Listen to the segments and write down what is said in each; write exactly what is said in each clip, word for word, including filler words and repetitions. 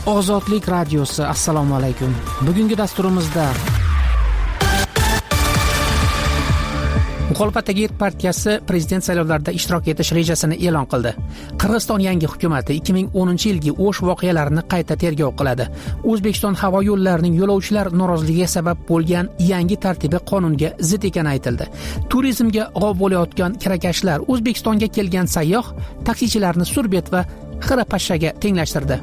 Ozodlik radiosi, assalomu alaykum. Bugungi dasturimizda Muxolifatdagi Erk partiyasi prezident saylovlarida ishtirok etish rejasini e'lon qildi. Qirg'iziston yangi hukumatı ikki ming o'ninchi yilgi O'sh voqealarini qayta tergov qiladi. O'zbekiston havo yo'llarining yo'lovchilar noroziligiga sabab bo'lgan yangi tartibi qonunga zid ekani aytildi. Turizmga g'ov bo'layotgan kirakashlar O'zbekistonga kelgan sayyoh taksichilarni surbet va xira-pashshaga tenglashtirdi.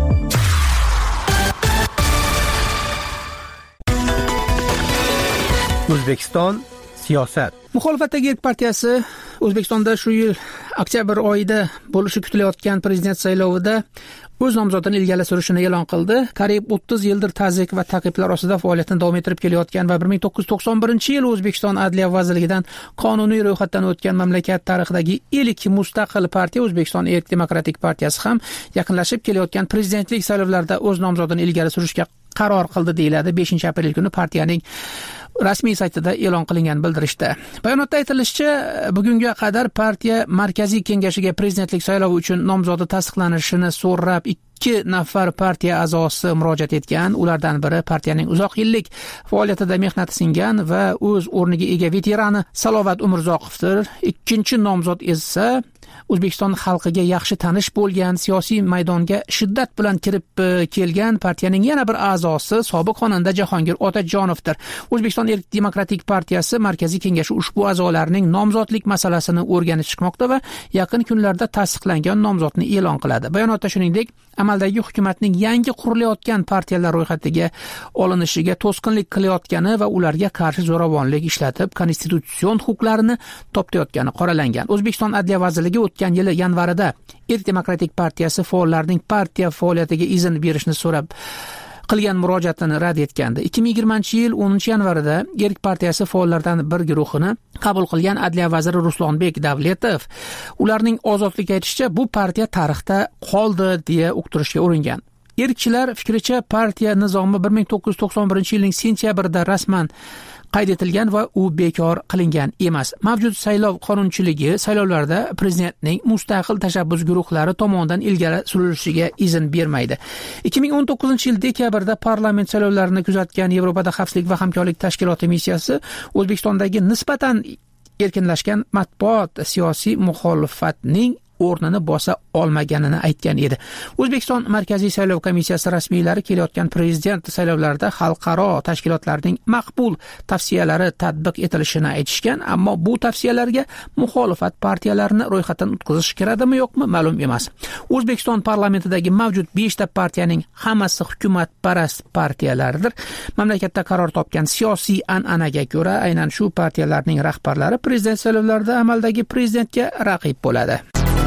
O'zbekiston siyosat. Muxolifatdagi Erk partiyasi O'zbekistonda shu yil oktyabr oyida bo'lishi kutilayotgan prezident saylovida o'z nomzodini ilgari surishini e'lon qildi. Qariyb o'ttiz yildir tazyiq va ta'qiblar ostida faoliyatini davom ettirib kelayotgan va bir ming to'qqiz yuz to'qson birinchi yil O'zbekiston Adliya vazirligidan qonuniy ro'yxatdan o'tgan mamlakat tarixidagi ilk mustaqil partiya O'zbekiston Erk demokratik partiyasi ham yaqinlashib kelayotgan prezidentlik saylovlarida o'z nomzodini ilgari surishga qaror qildi deyiladi. beshinchi aprel kuni partiyaning rasmiy saytida e'lon qilingan bildirishda. Bayonotda aytilishicha, bugunga qadar partiya markaziy kengashiga prezidentlik saylovi uchun nomzodi tasdiqlanishini so'rab ikki nafar partiya a'zosi murojaat etgan. Ulardan biri partiyaning uzoq yillik faoliyatida mehnati singan va o'z o'rniga ega veterani Salovat Umurzoqovdir. Ikkinchi nomzod esa O'zbekiston xalqiga yaxshi tanish bo'lgan, siyosiy maydonga shiddat bilan kirib kelgan partiyaning yana bir a'zosi sobiq xonanda Jahongir Otajonovdir. O'zbekiston Erk demokratik partiyasi markaziy kengashi ushbu a'zolarning nomzodlik masalasini o'rganib chiqmoqda va yaqin kunlarda tasdiqlangan nomzodni e'lon qiladi. Bayonotda shuningdek, amaldagi hukumatning yangi qurilayotgan partiyalar ro'yxatiga olinishiga to'sqinlik qilayotgani va ularga qarshi zo'ravonlik ishlatib, konstitutsion huquqlarini toptayotgani qoralangan. O'zbekiston Adliya vazirligi o'tgan yili yanvarida Erk demokratik partiyasi faollarining partiya faoliyatiga izn berishni so'rab qilgan murojaatini rad etgandi. ikki ming yigirmanchi yil o'ninchi yanvarida Erk partiyasi faollaridan bir guruhini qabul qilgan Adliya vaziri Ruslonbek Davletov ularning ozodlik aytishicha bu partiya tarixda qoldi deya uqtirishga uringan. Erkchilar fikricha partiya nizomi bir ming to'qqiz yuz to'qson birinchi yilning sentyabrida rasman qayd etilgan va u bekor qilingan emas. Mavjud saylov qonunchiligi saylovlarda prezidentning mustaqil tashabbus guruhlari tomonidan ilgari surilishiga izn bermaydi. ikki ming o'n to'qqizinchi yil dekabrda parlament saylovlarini kuzatgan Yevropada xavfsizlik va hamkorlik tashkiloti missiyasi O'zbekistondagi nisbatan erkinlashgan matbuot siyosiy muxolifatning o'rnini bosa olmaganini aytgan edi. O'zbekiston Markaziy saylov komissiyasi rasmiylari kelayotgan prezident saylovlarida xalqaro tashkilotlarning maqbul tavsiyalari tatbiq etilishini aytishgan, ammo bu tavsiyalarga muxolifat partiyalarini ro'yxatdan o'tkazish kerakmi yo'qmi ma'lum emas. O'zbekiston parlamentidagi mavjud beshta partiyaning hammasi hukumatparast partiyalardir. Mamlakatda qaror topgan siyosiy an'anaga ko'ra, aynan shu partiyalarning rahbarlari prezident saylovlarida amaldagi prezidentga raqib bo'ladi.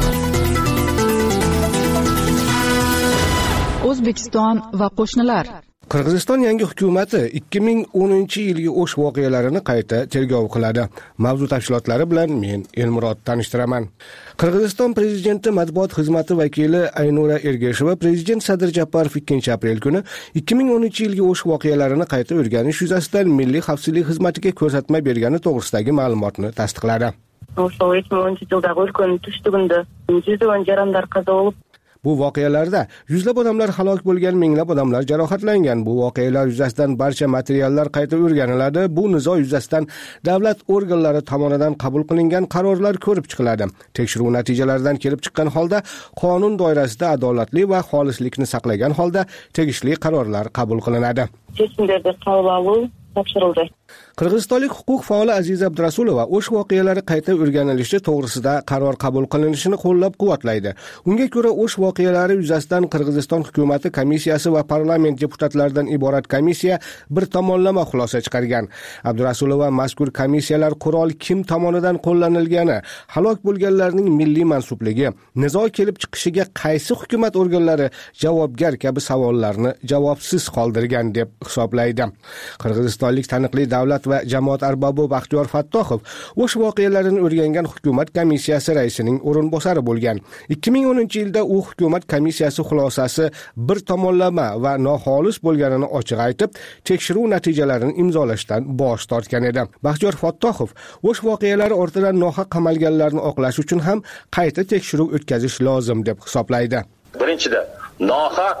O'zbekiston va qo'shnilar. Qirg'iziston yangi hukumatı ikki ming o'ninchi yilgi O'sh voqealarini qayta tergov qiladi. Mavzu tafsilotlari bilan men Elmurod tanishtiraman. Qirg'iziston prezidenti matbuot xizmati vakili Aynura Ergasheva prezident Sadir Japarov ikkinchi aprel kuni ikki ming o'ninchi yilgi O'sh voqealarini qayta o'rganish yuzasidan Milliy xavfsizlik xizmatiga ko'rsatma bergani to'g'risidagi ma'lumotni tasdiqladi. ikki ming o'ninchi yildagi o'lkaning tushligida yuzlab jaramlar qazo bo'lib, bu voqealarda yuzlab odamlar halok bo'lgan, minglab odamlar jarohatlangan. Bu voqealar yuzasidan barcha materiallar qayta o'rganiladi. Bu nizo yuzasidan davlat organlari tomonidan qabul qilingan qarorlar ko'rib chiqiladi. Tekshiruv natijalaridan kelib chiqqan holda qonun doirasida adolatli va xolislikni saqlagan holda tegishli qarorlar qabul qilinadi. Chekimlarda qabul oluv topshirildi. Qirg'izistonlik huquq faoli Aziza Abdurasulova O'sh voqealari qayta o'rganilishi to'g'risida qaror qabul qilinishini qo'llab-quvvatlaydi. Unga ko'ra, O'sh voqealari yuzasidan Qirg'iziston hukumati komissiyasi va parlament deputatlaridan iborat komissiya bir tomonlama xulosa chiqargan. Abdurasulova mazkur komissiyalar qurol kim tomonidan qo'llanilgani, halok bo'lganlarning milliy mansubligi, nizo kelib chiqishiga qaysi hukumat organlari javobgar kabi savollarni javobsiz qoldirgan deb hisoblaydi. Qirg'izistonlik taniqli davlat va jamoat arbobi Baxtiyor Fattoxov O'sh voqealarini o'rgangan hukumat komissiyasi raisining o'rinbosari bo'lgan. ikki ming o'ninchi yilda u hukumat komissiyasi xulosasi bir tomonlama va noxolis bo'lganini ochiq aytib, tekshiruv natijalarini imzolashdan bosh tortgan edi. Baxtiyor Fattoxov O'sh voqealari ortidan nohaq qamalganlarni oqlash uchun ham qayta tekshiruv o'tkazish lozim deb hisoblaydi. Birinchidan, nohaq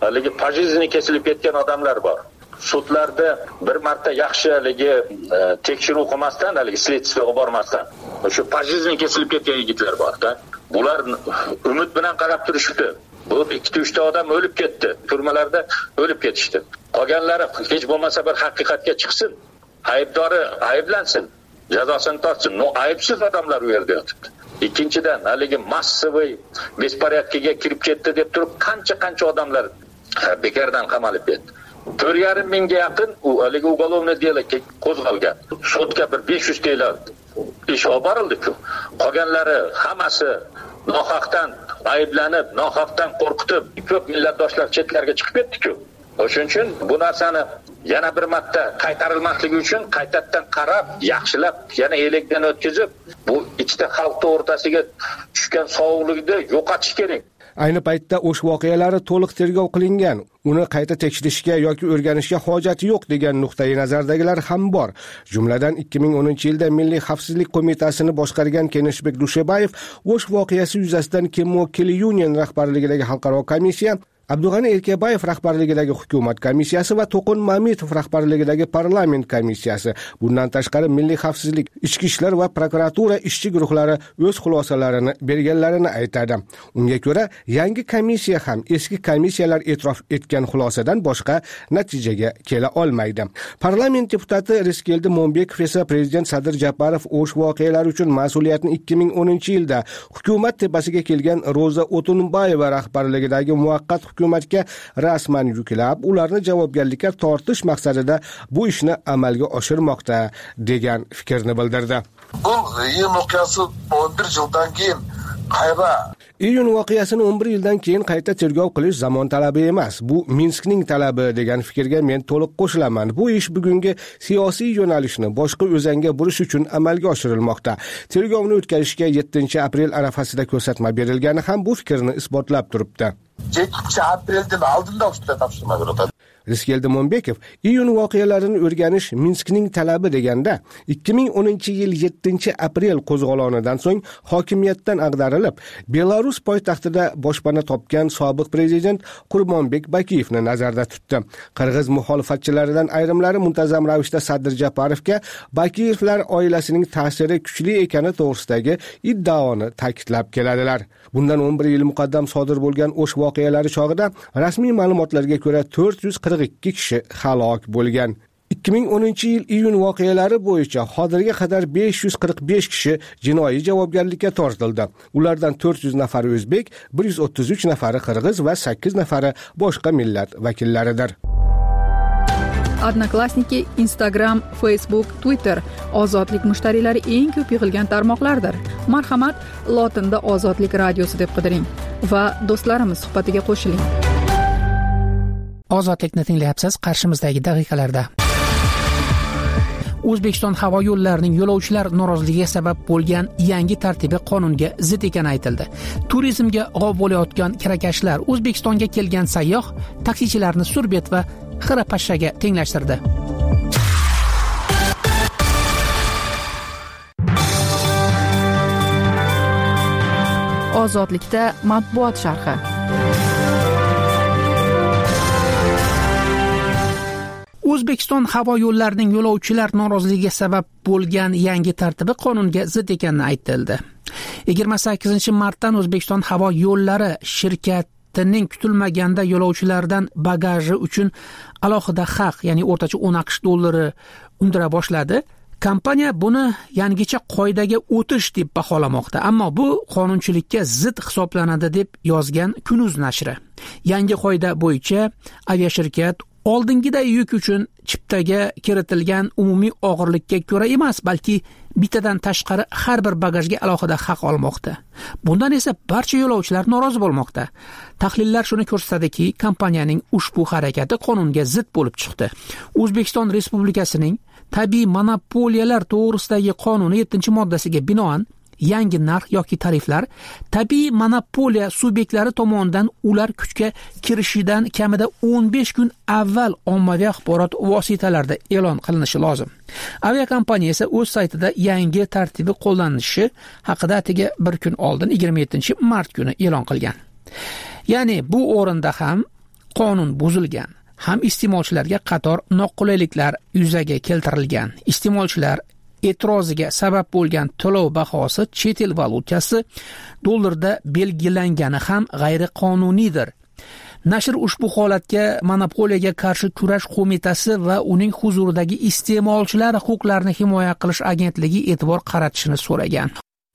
haligi pojizniy kesilib ketgan odamlar bor. Sudlarda bir marta yaxshi haligi e, tekshiruv qilmasdan, haligi следствиеga bormasdan o'sha pojizniy kesilib ketgan yigitlar bor-da. Bular umid bilan qarab turishdi. Bu ikki uchta odam o'lib ketdi. Turmalarda o'lib ketishdi. Qolganlari hech bo'lmasa bir haqiqatga chiqsin. Aybdori ayblansin. Jazosini tortsin. No, aybsiz odamlar u yerda yotibdi. Ikkinchidan, haligi massiviy besporядкиga kirib ketdi deb turib qancha-qancha odamlar bekardan qamalib ketdi. to'rt yarim mingga yaqin u haligi uголовное дело qo'zg'algan. Sudga bir besh yuz ta ish olib borildi-ku. Qolganlari hammasi nohaqdan ayblanib, nohaqdan qo'rqitib, ko'p millatdoshlar chetlarga chiqib ketdi-ku. O'shuning uchun bu narsani yana bir marta qaytarilmasligi uchun qaytadan qarab, yaxshilab, yana elekdan o'tkazib, bu ikkita xalq o'rtasiga tushgan sovuqlikni yo'qotish kerak. Ayni paytda o'sh voqealari to'liq tergov qilingan, uni qayta tekshirishga yoki o'rganishga hojati yo'q degan nuqtai nazardagilar ham bor. Jumladan ikki ming o'ninchi yilda Milliy xavfsizlik qo'mitasini boshqargan Keneshbek Dushebayev o'sh voqeasi yuzasidan Kemo Kelly Union rahbarligidagi xalqaro komissiya, Abdug'ani Erkabayev rahbarligidagi hukumat komissiyasi va To'qin Mamitov rahbarligidagi parlament komissiyasi, bundan tashqari Milliy xavfsizlik, ichki ishlar va prokuratura ishchi guruhlari o'z xulosalarini berganlarini aytadi. Unga ko'ra, yangi komissiya ham eski komissiyalar e'tirof etgan xulosadan boshqa natijaga kela olmaydi. Parlament deputati Riskeldi Mo'mbekov esa prezident Sadir Japarov o'sh voqealari uchun mas'uliyatni ikki ming o'ninchi yilda hukumat tepasiga kelgan Roza O'tunbayeva rahbarligidagi muvaqqat hukumatga rasman yuklab, ularni javobgarlikka tortish maqsadida bu ishni amalga oshirmoqda degan fikrni bildirdi. Bu iyun voqeasi o'n bir yildan keyin qayda? Iyun voqeasini o'n bir yildan keyin qayta tergov qilish zamon talabi emas, bu Minskning talabi degan fikrga men to'liq qo'shilaman. Bu ish bugungi siyosiy yo'nalishni boshqa o'zanga burish uchun amalga oshirilmoqda. Tergovni o'tkazishga yettinchi aprel arafasida ko'rsatma berilgani ham bu fikrni isbotlab turibdi. yettinchi apreldan oldinda ushbu topshirma berildi. Riskeldi Mo'mbekov iyun voqealarini o'rganish Minskning talabi deganda ikki ming o'ninchi yil yettinchi aprel qo'zg'olonidan so'ng hokimiyatdan ag'darilib, Belarus poytaxtida boshpana topgan sobiq prezident Qurbonbek Bakiyevni nazarda tutdi. Qirg'iz muxolifatchilaridan ayrimlari muntazam ravishda Sadir Japarovga Bakiyevlar oilasining ta'siri kuchli ekani to'g'risidagi iddaoni ta'kidlab keladilar. Bundan o'n bir yil muqaddam sodir bo'lgan o'sh voqealari chog'ida rasmiy ma'lumotlarga ko'ra to'rt yuz qirq ikki kishi halok bo'lgan. ikki ming o'ninchi yil iyun voqealari bo'yicha hozirga qadar besh yuz qirq besh kishi jinoiy javobgarlikka tortildi. Ulardan to'rt yuz nafari o'zbek, bir yuz o'ttiz uch nafari qirg'iz va sakkiz nafari boshqa millat vakillaridir. Odnoklassniki, Instagram, Facebook, Twitter ozodlik mushtariylari eng ko'p yig'ilgan tarmoqlardir. Marhamat, lotinda Ozodlik radiosi deb qidiring va do'stlarimiz suhbatiga qo'shiling. Ozodlikni tinglayapsiz qarshimizdagi daqiqalarda. O'zbekiston havo yo'llarining yo'lovchilar noroziligiga sabab bo'lgan yangi tartibi qonunga zid ekani aytildi. Turizmga g'ov bo'layotgan kirakashlar O'zbekistonga kelgan sayyoh taksichilarni surbet va xirapashaga tenglashtirdi. Ozodlikda matbuot sharhi. O'zbekiston havo yo'llarining yo'lovchilar noroziligiga sabab bo'lgan yangi tartibi qonunga zid ekani aytildi. yigirma sakkizinchi martdan O'zbekiston havo yo'llari shirkatining kutilmaganda yo'lovchilardan bagaji uchun alohida haq, ya'ni o'rtacha o'n aqsh dollari undira boshladi. Kompaniya buni yangicha qoidaga o'tish deb baholamoqda, ammo bu qonunchilikka zid hisoblanadi deb yozgan Kunuz nashri. Yangi qoida bo'yicha aviashirkat oldingiday yuk uchun chiptaga kiritilgan umumiy og'irlikka ko'ra emas, balki bittadan tashqari har bir bagajga alohida haq olmoqda. Bundan esa barcha yo'lovchilar norozi bo'lmoqda. Tahlillar shuni ko'rsatadiki, kompaniyaning ushbu harakati qonunga zid bo'lib chiqdi. O'zbekiston Respublikasining tabiiy monopoliyalar to'g'risidagi qonuni yettinchi moddasiga binoan yangi narx yoki tariflar tabiiy monopoliya subyektlari tomonidan ular kuchga kirishidan kamida o'n besh kun avval ommaviy axborot vositalarida e'lon qilinishi lozim. Aviakompaniya esa o'z saytida yangi tartibi qo'llanilishi haqida atigi bir kun oldin yigirma yettinchi mart kuni e'lon qilgan. Ya'ni bu o'rinda ham qonun buzilgan, ham iste'molchilarga qator noqulayliklar yuzaga keltirilgan. Iste'molchilar e'tiroziga sabab bo'lgan to'lov bahosi chet el valyutasi dollarda belgilangani ham g'ayriqonuniydir. Nashr ushbu holatga monopoliyaga qarshi kurash qo'mitasi va uning huzuridagi iste'molchilar huquqlarini himoya qilish agentligi e'tibor qaratishini so'ragan.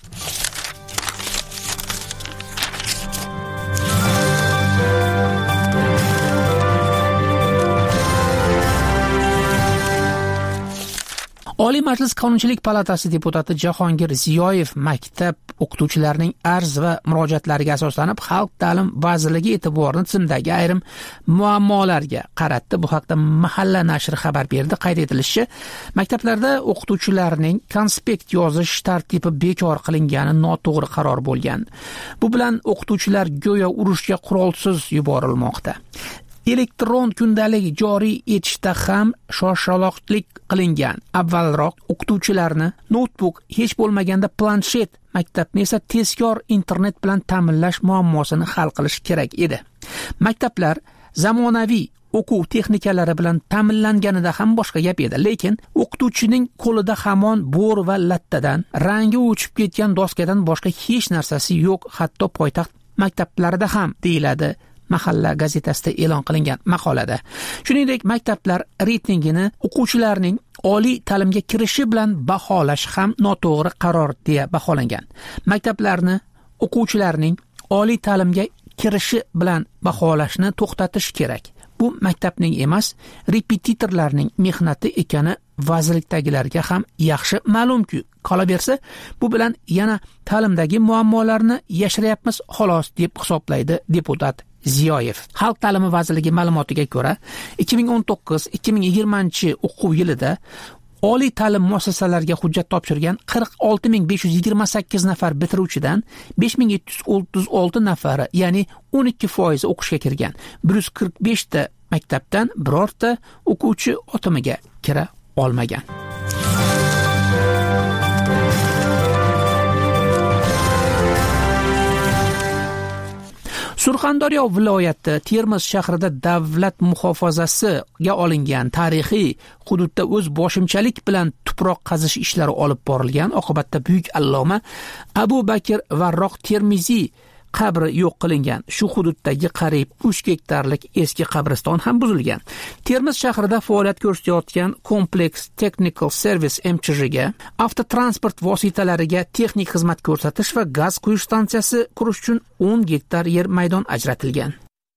Oliy Majlis Qonunchilik palatasi deputati Jahongir Ziyoyev maktab o'qituvchilarining arz va murojaatlariga asoslanib Xalq ta'lim vazirligi e'tiborini tizimdagi ayrim muammolarga qaratdi. Bu haqda Mahalla nashri xabar berdi. Qayd etilishicha, maktablarda o'qituvchilarning konspekt yozish tartibi bekor qilingani noto'g'ri qaror bo'lgan. Bu bilan o'qituvchilar go'yo urushga qurolsiz yuborilmoqda. Elektron kundalik joriy etishda ham shoshaloqlik qilingan. Avvalroq o'qituvchilarni notebook, hech bo'lmaganda planshet, maktabni esa tezkor internet bilan ta'minlash muammosini hal qilish kerak edi. Maktablar zamonaviy o'quv texnikalari bilan ta'minlanganida ham boshqa gap edi, lekin o'qituvchining qo'lida hamon bo'r va lattadan, rangi o'chib ketgan doskadan boshqa hech narsasi yo'q, hatto poytaxt maktablarida ham, deyiladi Mahalla gazetasida e'lon qilingan maqolada. Shuningdek, maktablar reytingini o'quvchilarning oliy ta'limga kirishi bilan baholash ham noto'g'ri qaror deya baholangan. Maktablarni o'quvchilarning oliy ta'limga kirishi bilan baholashni to'xtatish kerak. Bu maktabning emas, repetitorlarning mehnati ekani vazirlikdagilarga ham yaxshi ma'lum-ku. Qolaversa, bu bilan yana ta'limdagi muammolarni yashiryapmiz xolos deb hisoblaydi deputat Ziyoyev. Xalq ta'limi vazirligi ma'lumotiga ko'ra, ikki ming o'n to'qqiz ikki ming yigirmanchi o'quv yilida oliy ta'lim muassasalariga hujjat topshirgan qirq olti ming besh yuz yigirma sakkiz nafar bitiruvchidan besh ming yetti yuz o'ttiz olti nafari, ya'ni o'n ikki foiz o'qishga kirgan. bir yuz qirq besh ta maktabdan birorta o'quvchi otimiga kira olmagan. Surxondaryo viloyati Termiz shahrida davlat muhofazasiga olingan tarixiy hududda o'z boshimchalik bilan tuproq qazish ishlari olib borilgan. Oqibatda buyuk alloma Abu Bakr Varroq Termiziy qabri yo'q qilingan. Shu hududdagi qariyb uch gektarlik eski qabriston ham buzilgan. Termiz shahrida faoliyat ko'rsatayotgan Complex Technical Service M Ch J ga avtotransport vositalariga texnik xizmat ko'rsatish va gaz quyish stansiyasi qurish uchun o'n gektar yer maydon ajratilgan.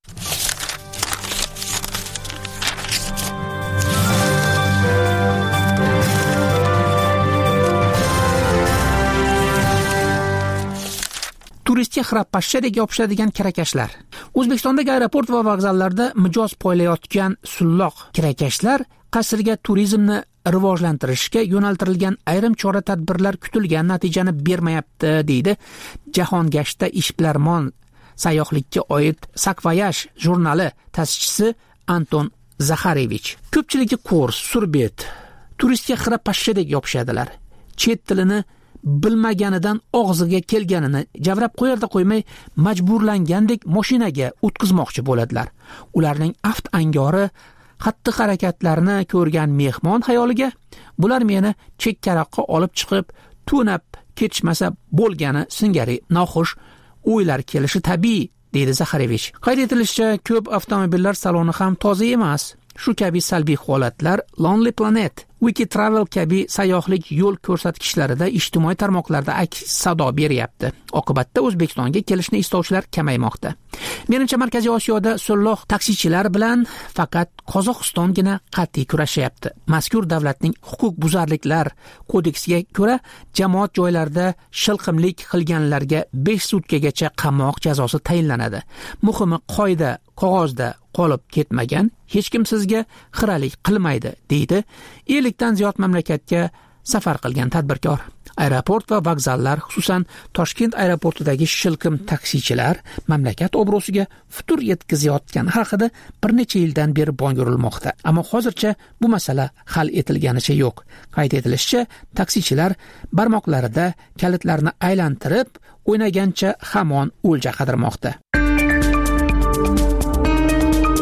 Turistga xirapashshadek yopishadigan kirakashlar. O'zbekistondagi aeroport va vokzallarda mijoz poylayotgan sulloq kirakashlar qasrga turizmni rivojlantirishga yo'naltirilgan ayrim chora-tadbirlar kutilgan natijani bermayapti, deydi Jahongashta ishbilarmon sayyohlikka oid Sakvoyaj jurnali ta'sischisi Anton Zaxarevich. Ko'pchiligi kurs, surbet, turistga xirapashshadek yopishadilar. Chet tilini bilmaganidan og'ziga kelganini javrab qo'yarda qo'ymay majburlangandek mashinaga o'tkazmoqchi bo'ladilar. Ularning aft angori xatti harakatlarini ko'rgan mehmon xayoliga bular meni chekkaroqqa olib chiqib tunab ketishmasa bo'lgani singari noxush o'ylar kelishi tabiiy, deydi Zaxarevich. Qayd etilishicha, ko'p avtomobillar saloni ham toza emas. Shu kabi salbiy holatlar Lonely Planet, Wiki Travel kabi sayyohlik yo'l ko'rsatkichlarida ijtimoiy tarmoqlarda aks sado beryapti. Oqibatda O'zbekistonga kelishni istovchilar kamaymoqda. Menimcha Markaziy Osiyoda sulloq taksichilar bilan faqat Qozog'istongina qat'iy kurashyapti. Mazkur davlatning huquq buzarliklar kodeksiga ko'ra jamoat joylarida shilqimlik qilganlarga besh sutkagacha qamoq jazosi tayinlanadi. Muhimi, qoida qog'ozda qolib ketmagan, hech kim sizga xiralik qilmaydi, deydi ellikdan ziyod mamlakatga safar qilgan tadbirkor. Aeroport va vokzallar, xususan Toshkent aeroportidagi shilqim taksichilar mamlakat obro'siga futur yetkazayotgani haqida bir necha yildan beri bong urilmoqda. Ammo hozircha bu masala hal etilganicha yo'q. Qayd etilishicha, taksichilar barmoqlarida kalitlarni aylantirib o'ynagancha hamon o'lja qidirmoqda.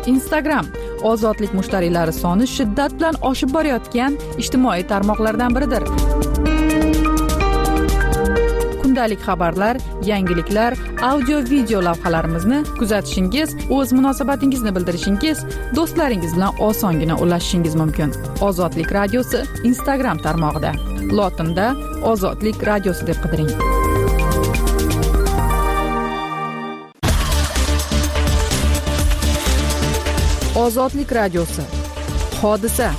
Instagram ozodlik mushtariylari soni shiddat bilan oshib borayotgan ijtimoiy tarmoqlardan biridir. Kundalik xabarlar, yangiliklar, audio-video lavhalarimizni kuzatishingiz, o'z munosabatingizni bildirishingiz, do'stlaringiz bilan osongina ulashishingiz mumkin. Ozodlik radiosi Instagram tarmog'ida. Lotinda Ozodlik radiosi deb qidiring. Ozodlik radiosi. Hodisa.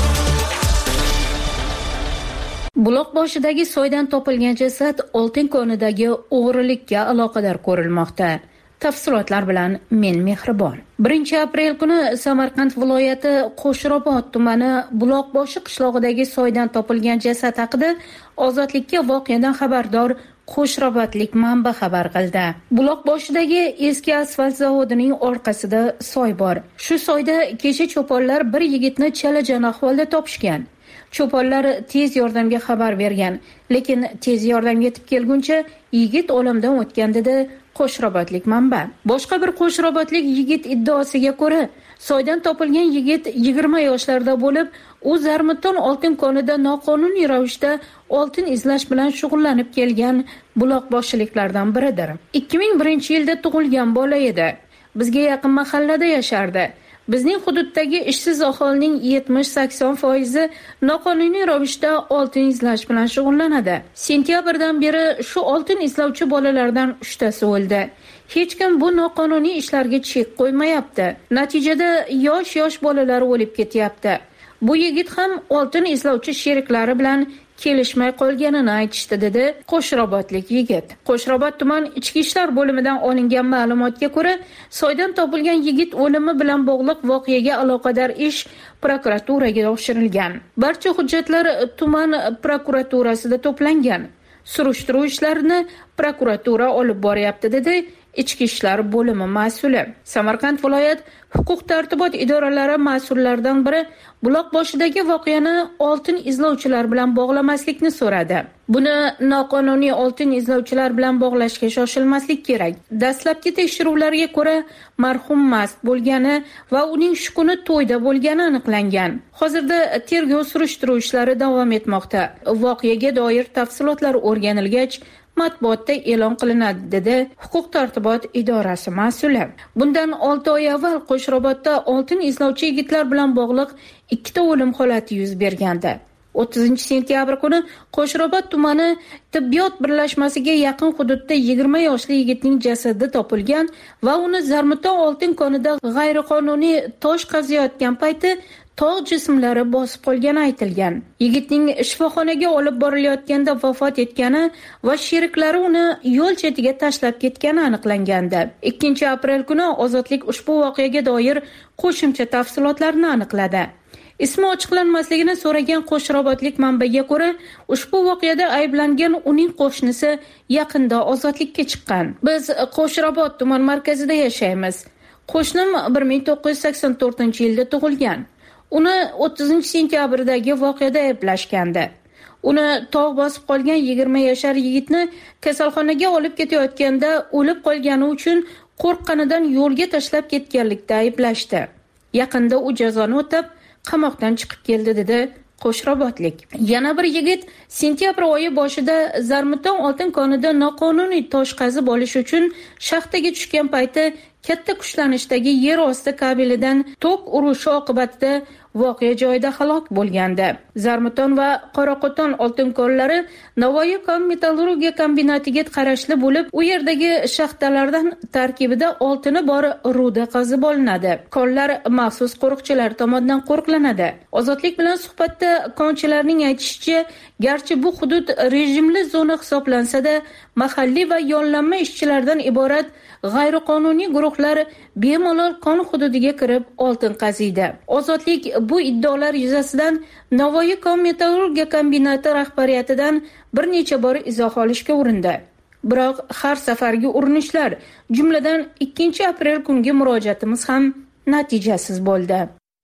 Buloqboshidagi soydan topilgan jasad oltin konidagi o'g'rilikka aloqador ko'rilmoqda. Tafsilotlar bilan men Mehribon. birinchi aprel kuni Samarqand viloyati Qo'shrobod tumani Buloqboshi qishlog'idagi soydan topilgan jasad haqida Ozodlikka voqeadan xabardor Qo'shrobodlik manba xabar qildi. Buloqboshidagi eski asfalt zavodining orqasida soy bor. Shu soyda kecha cho'ponlar bir yigitni chalajon ahvolda topishgan. Cho'ponlar tez yordamga xabar bergan, lekin tez yordam yetib kelguncha yigit olamdan o'tgan dedi Qo'shrobodlik manba. Boshqa bir Qo'shrobodlik yigit iddaosiga ko'ra, soydan topilgan yigit yigirma yoshlarda bo'lib, u Zarmiton oltin konida noqonuniy ravishda oltin izlash bilan shug'ullanib kelgan buloqboshiliklardan biridir. ikki ming birinchi yilda tug'ilgan bola edi. Bizga yaqin mahallada yashardi. Bizning hududdagi ishsiz aholining yetmish sakson foizi noqonuniy ravishda oltin izlash bilan shug'ullanadi. Sentyabrdan beri shu oltin izlovchi bolalardan uchtasi o'ldi. Hech kim bu noqonuniy ishlarga chek qo'ymayapti. Natijada yosh-yosh bolalar o'lib ketyapti. Bu yigit ham oltin izlovchi sheriklari bilan kelishmay qolganini aytishdi dedi Qo'shrobodlik yigit. Qo'shrobod tuman ichki ishlar bo'limidan olingan ma'lumotga ko'ra, soydan topilgan yigit o'limi bilan bog'liq voqeaga aloqador ish prokuraturaga topshirilgan. Barcha hujjatlar tuman prokuraturasida to'plangan. Surishtiruv ishlarini prokuratura olib boryapti dedi ichki ishlar bo'limi mas'uli. Samarqand viloyat huquq tartibot idoralari mas'ullaridan biri Buloqboshidagi voqeani oltin izlovchilar bilan bog'lamaslikni so'radi. Buni noqonuniy oltin izlovchilar bilan bog'lashga shoshilmaslik kerak. Dastlabki tekshiruvlarga ko'ra, marhum mast bo'lgani va uning shu kuni to'yda bo'lgani aniqlangan. Hozirda tergov surishtiruv ishlari davom etmoqda. Voqeaga doir tafsilotlar o'rganilgach, matbuotda e'lon qilinadi dedi huquq tartibot idorasi mas'uli. Bundan olti oy avval Qo'shrobodda oltin izlovchi yigitlar bilan bog'liq ikkita o'lim holati yuz bergandi. o'ttizinchi sentyabr kuni Qo'shrobod tumani tibbiyot birlashmasiga yaqin hududda yigirma yoshli yigitning jasadi topilgan va uni Zarmiton oltin konida g'ayriqonuniy tosh qaziyotgan payti tog' jismlari bosib qolgani aytilgan. Yigitning shifoxonaga olib borilayotganda vafot etgani va sheriklari uni yo'l chetiga tashlab ketgani aniqlangandi. ikkinchi aprel kuni Ozodlik ushbu voqeaga doir qo'shimcha tafsilotlarni aniqladi. Ismi ochiqlanmasligini so'ragan Qo'shrobodlik manbaga ko'ra, ushbu voqeada ayblangan uning qo'shnisi yaqinda ozodlikka chiqqan. Biz Qo'shrobod tuman markazida yashaymiz. Qo'shnim bir ming to'qqiz yuz sakson to'rtinchi yilda tug'ilgan. Uni o'ttizinchi sentyabrdagi voqeada ayblashgandi. Uni tog' bosib qolgan yigirma yashar yigitni kasalxonaga olib ketayotganda o'lib qolgani uchun qo'rqqanidan yo'lga tashlab ketganlikda ayblashdi. Yaqinda u jazoni o'tab qamoqdan chiqib keldi dedi Qo'shrobodlik. Yana bir yigit sentyabr oyi boshida Zarmiton oltin konida noqonuniy tosh qazib olish uchun shaxtaga tushgan payti katta kuchlanishdagi yer osti kabelidan tok urishi oqibatida voqea joyida halok bo'lgandi. Zarmiton va Qoraqo'ton oltin konlari Navoiy kon metallurgiya kombinatiga qarashli bo'lib, u yerdagi shaxtalardan tarkibida oltini bor ruda qazib olinadi. Konlar maxsus qo'riqchilar tomonidan qo'riqlanadi. Ozodlik bilan suhbatda konchilarning aytishicha, garchi bu hudud rejimli zona hisoblansa-da, mahalliy va yollanma ishchilardan iborat g'ayriqonuniy guruhlar bemalol kon hududiga kirib oltin qaziydi. Ozodlik bu iddaolar yuzasidan Navoiy kon metallurgiya kombinati rahbariyatidan bir necha bor izoh olishga urindi. Biroq har safargi urinishlar, jumladan ikkinchi aprel kungi murojaatimiz ham natijasiz bo'ldi.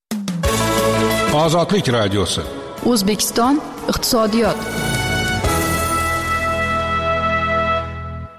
Ozodlik radiosi. O'zbekiston iqtisodiyot.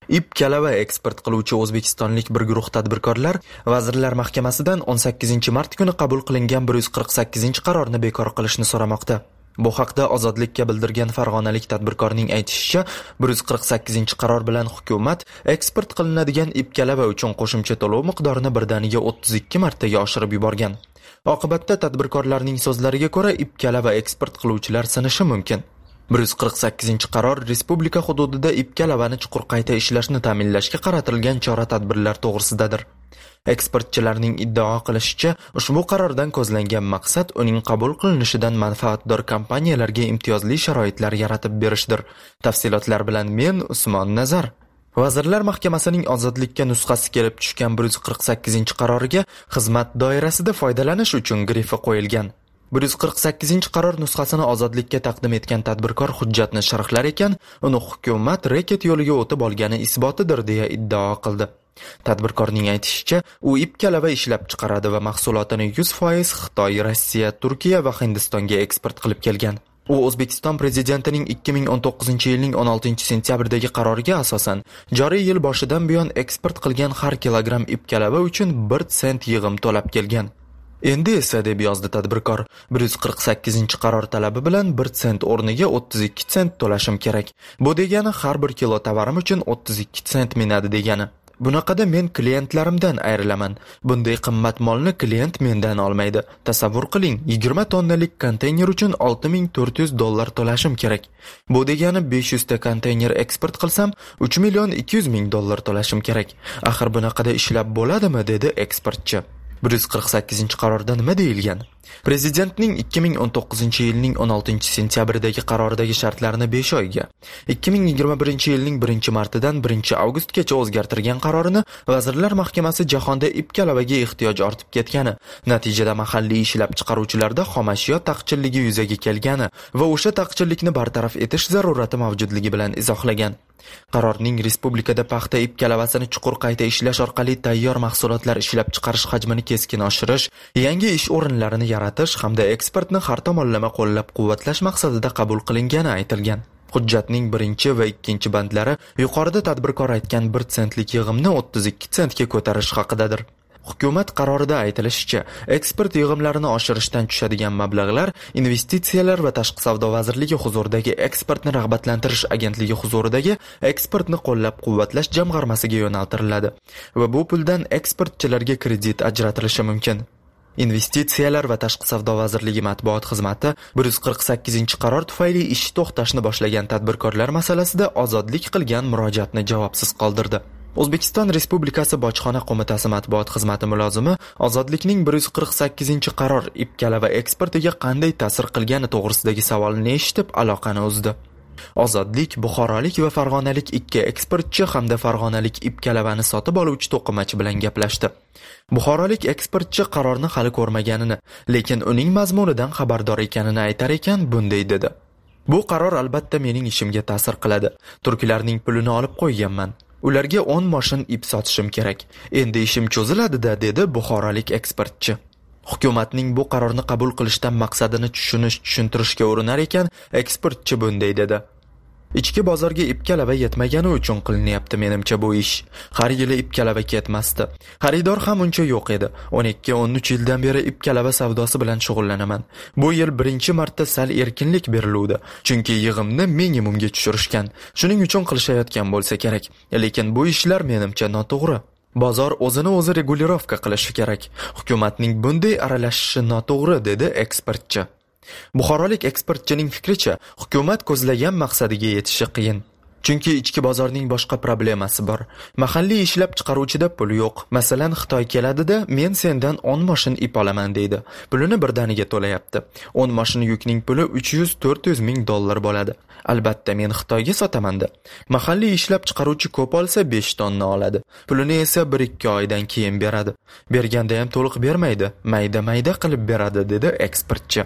Ip kalava eksport qiluvchi o'zbekistonlik bir guruh tadbirkorlar Vazirlar Mahkamasidan o'n sakkizinchi mart kuni qabul qilingan bir yuz qirq sakkizinchi qarorni bekor qilishni so'ramoqda. Bu haqda Ozodlikka bildirgan farg'onalik tadbirkorning aytishicha, bir yuz qirq sakkizinchi qaror bilan hukumat eksport qilinadigan ip kalava uchun qo'shimcha to'lov miqdorini birdaniga o'ttiz ikki martaga oshirib yuborgan. Oqibatda tadbirkorlarning so'zlariga ko'ra ip kalava eksport qiluvchilar sinishi mumkin. bir yuz qirq sakkizinchi qaror respublika hududida ip kalavani chuqur qayta ishlashni ta'minlashga qaratilgan chora-tadbirlar to'g'risidadir. Eksportchilarning iddao qilishicha, ushbu qarordan ko'zlangan maqsad uning qabul qilinishidan manfaatdor kompaniyalarga imtiyozli sharoitlar yaratib berishdir. Tafsilotlar bilan men Usmon Nazar. Vazirlar Mahkamasining ozodlikka nusxasi kelib tushgan bir yuz qirq sakkizinchi qaroriga xizmat doirasida foydalanish uchun grifi qo'yilgan. bir yuz qirq sakkizinchi qaror nusxasini ozodlikka taqdim etgan tadbirkor hujjatni sharhlar ekan, uni hukumat reket yo'liga o'tib olgani isbotidir deya iddao qildi. Tadbirkorning aytishicha, u ip kalava ishlab chiqaradi va mahsulotini yuz foiz Xitoy, Rossiya, Turkiya va Hindistonga eksport qilib kelgan. U O'zbekiston prezidentining ikki ming o'n to'qqizinchi yilning o'n oltinchi sentyabrdagi qaroriga asosan joriy yil boshidan buyon eksport qilgan har kilogramm ip kalava uchun bir sent yig'im to'lab kelgan. Endi esa, deb yozdi tadbirkor, bir yuz qirq sakkizinchi qaror talabi bilan bir sent o'rniga o'ttiz ikki sent to'lashim kerak. Bu degani har bir kilo tovarim uchun o'ttiz ikki sent minadi degani. Bunaqada men klientlarimdan ayrilaman. Bunday qimmat molni klient mendan olmaydi. Tasavvur qiling, yigirma tonnalik konteyner uchun olti ming to'rt yuz dollar to'lashim kerak. Bu degani besh yuz ta konteyner eksport qilsam uch million ikki yuz ming dollar to'lashim kerak. Axir bunaqada ishlab bo'ladimi, dedi eksportchi. bir yuz qirq sakkizinchi qarorda nima deyilgan? Prezidentning ikki ming o'n to'qqizinchi yilning o'n oltinchi sentyabrdagi qaroridagi shartlarni besh oyga, ikki ming yigirma birinchi yilning birinchi martidan birinchi avgustgacha o'zgartirgan qarorini Vazirlar Mahkamasi jahonda ip kalavaga ehtiyoj ortib ketgani, natijada mahalliy ishlab chiqaruvchilarda xomashyo taqchilligi yuzaga kelgani va o'sha taqchillikni bartaraf etish zarurati mavjudligi bilan izohlagan. Qarorning respublikada paxta ip kalavasini chuqur qayta ishlash orqali tayyor mahsulotlar ishlab chiqarish hajmini keskin oshirish, yangi ish o'rinlarini yaratish hamda eksportni har tomonlama qo'llab-quvvatlash maqsadida qabul qilingani aytilgan. Hujjatning birinchi va ikkinchi bandlari yuqorida tadbirkor aytgan bir sentlik yig'imni o'ttiz ikki sentga ko'tarish haqidadir. Hukumat qarorida aytilishicha, eksport yig'imlarini oshirishdan tushadigan mablag'lar Investitsiyalar va tashqi savdo vazirligi huzuridagi Eksportni rag'batlantirish agentligi huzuridagi eksportni qo'llab-quvvatlash jamg'armasiga yo'naltiriladi va bu puldan eksportchilarga kredit ajratilishi mumkin. Investitsiyalar va tashqi savdo vazirligi matbuot xizmati bir yuz qirq sakkizinchi qaror tufayli ish to'xtashni boshlagan tadbirkorlar masalasida ozodlik qilgan murojaatni javobsiz qoldirdi. O'zbekiston Respublikasi Bojxona qo'mitasi matbuot xizmati mulozimi Ozodlikning bir yuz qirq sakkizinchi qaror ip kalava eksportiga qanday ta'sir qilgani to'g'risidagi savolni eshitib aloqani uzdi. Ozodlik buxorolik va farg'onalik ikki eksportchi hamda farg'onalik ip kalavani sotib oluvchi to'qimachi bilan gaplashdi. Buxorolik eksportchi qarorni hali ko'rmaganini, lekin uning mazmunidan xabardor ekanini aytar ekan, bunday dedi. Bu qaror albatta mening ishimga ta'sir qiladi. Turklarning pulini olib qo'yganman. Ularga o'n moshin ip sotishim kerak. Endi ishim cho'ziladi-da, dedi buxorolik eksportchi. Hukumatning bu qarorni qabul qilishdan maqsadini tushunish, tushuntirishga urinar ekan, eksportchi bunday dedi. Ichki bozorga ip kalava yetmagani uchun qilinyapti menimcha bu ish. Har yili ip kalava ketmasdi. Xaridor ham uncha yo'q edi. o'n ikki o'n uch yildan beri ip kalava savdosi bilan shug'ullanaman. Bu yil birinchi marta sal erkinlik beriluvdi, chunki yig'imni minimumga tushirishgan. Shuning uchun qilishayotgan bo'lsa kerak. Lekin bu ishlar menimcha noto'g'ri. Bozor o'zini o'zi regulirovka qilishi kerak. Hukumatning bunday aralashishi noto'g'ri, dedi eksportchi. Buxorolik eksportchining fikricha, hukumat ko'zlagan maqsadiga yetishi qiyin. Chunki ichki bozorning boshqa problemasi bor. Mahalliy ishlab chiqaruvchida pul yo'q. Masalan, Xitoy keladida, men sendan o'n moshin ip olaman deydi. Pulini birdaniga to'layapti. o'n moshin yukning puli uch yuz to'rt yuz ming dollar bo'ladi. Albatta men Xitoyga sotaman-da. Mahalliy ishlab chiqaruvchi ko'p olsa besh tonna oladi. Pulini esa bir ikki oydan keyin beradi. Berganda ham to'liq bermaydi, mayda-mayda qilib beradi, dedi eksportchi.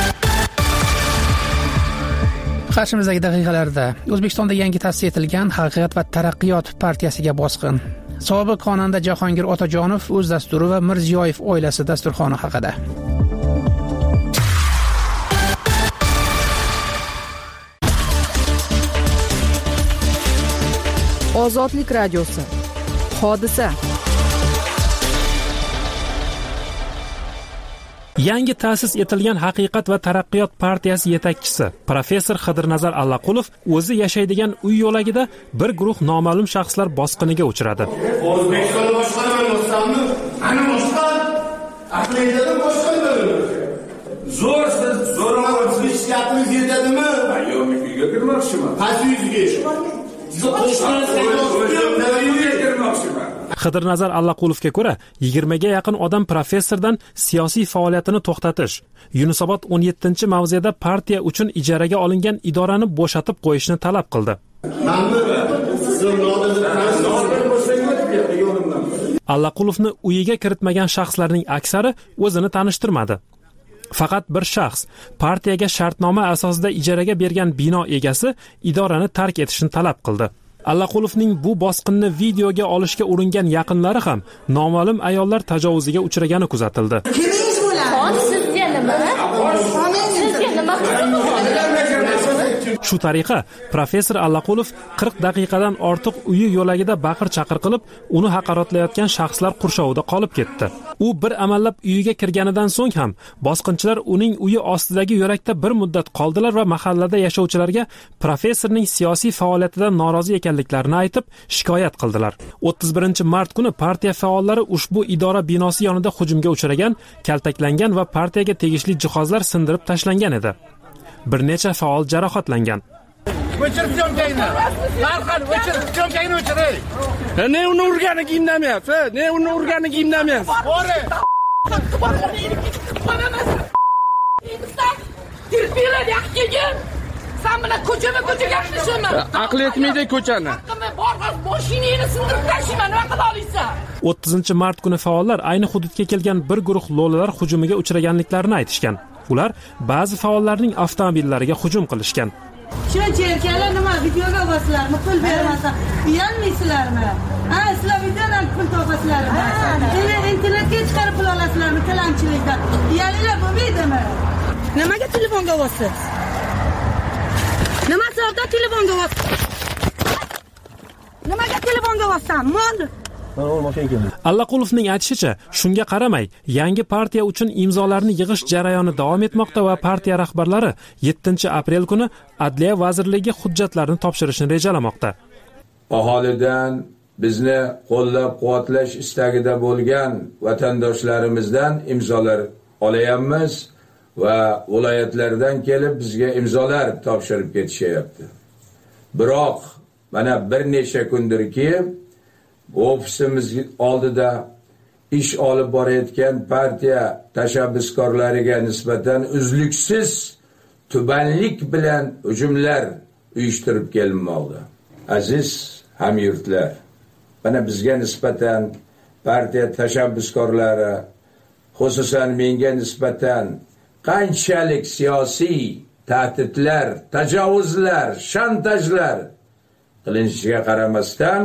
Qarshimizdagi daqiqalarda O'zbekistonda yangi ta'sis etilgan Haqiqat va taraqqiyot partiyasiga bosqin. Sobiq xonanda Jahongir Otajonov o'z dasturi va Mirziyoyev oilasi dasturxoni haqida. Ozodlik radiosi. Hodisa. Yangi ta'sis etilgan Haqiqat va taraqqiyot partiyasi yetakchisi professor Xidirnazar Allaqulov o'zi yashaydigan uy yo'lagida bir guruh noma'lum shaxslar bosqiniga uchradi. O'zbekiston boshqarmasi ana boshqa aqliyatdan boshqa zo'r siz zo'rma o'zbekistonimiz yetadimi? Yo'q, uyga kirmoqchiman. Qaysi uyga? Xidirnazar Allaqulovga ko'ra, yigirmaga yaqin odam professordan siyosiy faoliyatini to'xtatish, Yunusobod o'n yettinchi mavzeda partiya uchun ijaraga olingan idorani bo'shatib qo'yishni talab qildi. Allaqulovni uyiga kiritmagan shaxslarning aksari o'zini tanishtirmadi. Faqat bir shaxs partiyaga shartnoma asosida ijaraga bergan bino egasi idorani tark etishni talab qildi. Allaqulovning bu bosqinni videoga olishga uringan yaqinlari ham noma'lum ayollar tajovuziga uchragani kuzatildi. Kimingiz bo'ladi? Sizga nima? Sizga nima Shu tariqa professor Allaqulov qirq daqiqadan ortiq uyi yo'lagida baqir-chaqir qilib, uni haqoratlayotgan shaxslar qurshovida qolib ketdi. U bir amallab uyiga kirganidan so'ng ham bosqinchilar uning uyi ostidagi yo'lakda bir muddat qoldilar va mahallada yashovchilarga professorning siyosiy faoliyatidan norozi ekanliklarini aytib, shikoyat qildilar. o'ttiz birinchi mart kuni partiya faollari ushbu idora binosi yonida hujumga uchragan, kaltaklangan va partiyaga tegishli jihozlar sindirib tashlangan edi. Bir necha faol jarohatlangan. O'chirib jo'mkangni. Farqan, o'chirib jo'mkangni o'chiring. Ne uni urgani kiyimdamayapti? Ne uni urgani kiyimdamayapti? Bori. Tirpilar yaxkiga. Sen bilan ko'chama ko'cha gaplashayman. Aql etmaydi ko'chani. Borg'az mashinangni sindirib tashlayman, nima qila olasan? o'ttizinchi mart kuni faollar ayni hududga kelgan bir guruh lo'lilar hujumiga uchraganliklarini aytishgan. Ular ba'zi faollarning avtomobillariga hujum qilishgan. Shuncha erkaklar nima videoga boslarmi, pul bermasa, uyalmaysizlarmi? Ha, sizlar videodan pul topasizlarmi? Endi internetga chiqarib pul olasizlarmi tilanchilikdan? Uyalinglar bo'lmaydimi? Nimaga telefonga bosiz? Nima sababda telefonga bosiz? Nimaga telefonga bossan? Mol Allaqulovning aytishicha, shunga qaramay, yangi partiya uchun imzolarni yig'ish jarayoni davom etmoqda va partiya rahbarlari yettinchi aprel kuni Adliya vazirligiga hujjatlarni topshirishni rejalamoqda. Aholidan bizni qo'llab-quvvatlash istagida bo'lgan vatandoshlarimizdan imzolar olayapmiz va viloyatlardan kelib bizga imzolar topshirib ketishyapti. Biroq mana bir necha kundirki ofisimiz oldida ish olib borayotgan partiya tashabbuskorlariga nisbatan uzluksiz tubanlik bilan hujumlar uyushtirib kelinmoqda. Aziz hamyurtlar, mana bizga nisbatan partiya tashabbuskorlari, xususan menga nisbatan qanchalik siyosiy tahdidlar, tajovuzlar, shantajlar qilinishiga qaramasdan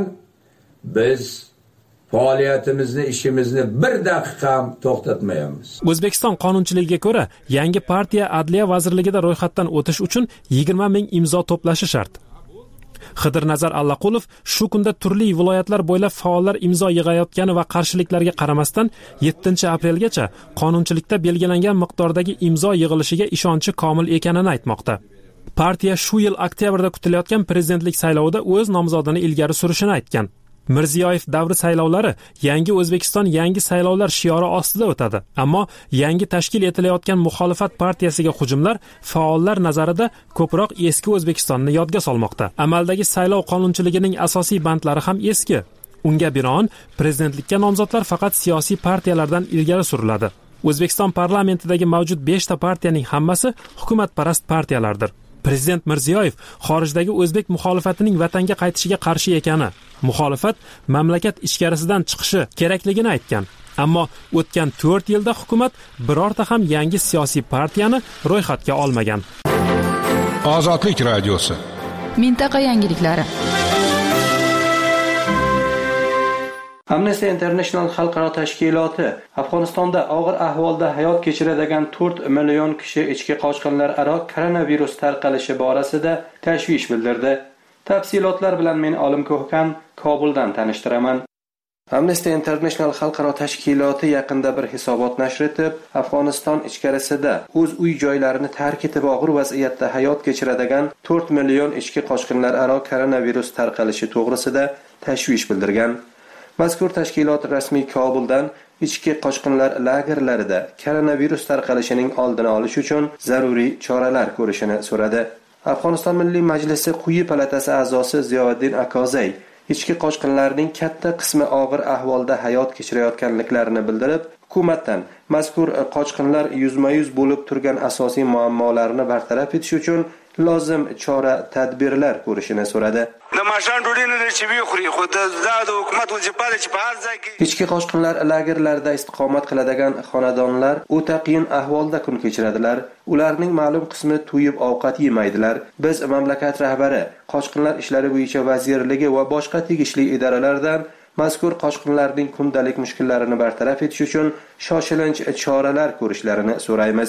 biz faoliyatimizni, ishimizni bir daqiqa ham to'xtatmayapmiz. O'zbekiston qonunchiligiga ko'ra, yangi partiya Adliya vazirligida ro'yxatdan o'tish uchun yigirma ming imzo to'plashi shart. Xidirnazar Allaqulov shu kunda turli viloyatlar bo'ylab faollar imzo yig'ayotgani va qarshiliklarga qaramasdan yettinchi aprelgacha qonunchilikda belgilangan miqdordagi imzo yig'ilishiga ishonchi komil ekanini aytmoqda. Partiya shu yil oktyabrda kutilayotgan prezidentlik saylovida o'z nomzodini ilgari surishini aytgan. Mirziyoyev davri saylovlari Yangi O'zbekiston yangi saylovlar shiori ostida o'tadi. Ammo yangi tashkil etilayotgan muxolifat partiyasiga hujumlar faollar nazarida ko'proq eski O'zbekistonni yodga solmoqda. Amaldagi saylov qonunchiligining asosiy bandlari ham eski. Unga binoan prezidentlikka nomzodlar faqat siyosiy partiyalardan ilgari suriladi. O'zbekiston parlamentidagi mavjud besh ta partiyaning hammasi hukumatparast partiyalardir. Prezident Mirziyoyev xorijdagi o'zbek muxolifatining vatanga qaytishiga qarshi ekani, muxolifat mamlakat ichkarisidan chiqishi kerakligini aytgan. Ammo o'tgan to'rt yilda hukumat birorta ham yangi siyosiy partiyani ro'yxatga olmagan. Ozodlik radiosi. Mintaqa yangiliklari. Amnesty International xalqaro tashkiloti Afg'onistonda og'ir ahvolda hayot kechiradigan to'rt million kishi ichki qochqinlar aro koronavirus tarqalishi borasida tashvish bildirdi. Tafsilotlar bilan men Olim Ko'hkan Kobuldan tanishtiraman. Amnesty International xalqaro tashkiloti yaqinda bir hisobot nashr etib, Afg'oniston ichkarisida o'z uy joylarini tark etib og'ir vaziyatda hayot kechiradigan to'rt million ichki qochqinlararo koronavirus tarqalishi to'g'risida tashvish bildirgan. Mazkur tashkilot rasmiy Kobuldan ichki qochqinlar lagerlarida koronavirus tarqalishining oldini olish uchun zaruriy choralar ko'rishini so'radi. Afg'oniston Milliy Majlisi quyi palatasi a'zosi Ziyoddin Akozay ichki qochqinlarning katta qismi og'ir ahvolda hayot kechirayotganliklarini bildirib, hukumatdan mazkur qochqinlar yuzma-yuz bo'lib turgan asosiy muammolarni bartaraf etish uchun lozim chora tadbirlar ko'rishini so'radi. Ichki qochqinlar lagerlarida istiqomat qiladigan xonadonlar o'ta qiyin ahvolda kun kechiradilar. Ularning ma'lum qismi to'yib ovqat yemaydilar. Biz mamlakat rahbari, qochqinlar ishlari bo'yicha vazirligi va boshqa tegishli idoralardan mazkur qochqinlarning kundalik mushkullarini bartaraf etish uchun shoshilinch choralar ko'rishlarini so'raymiz.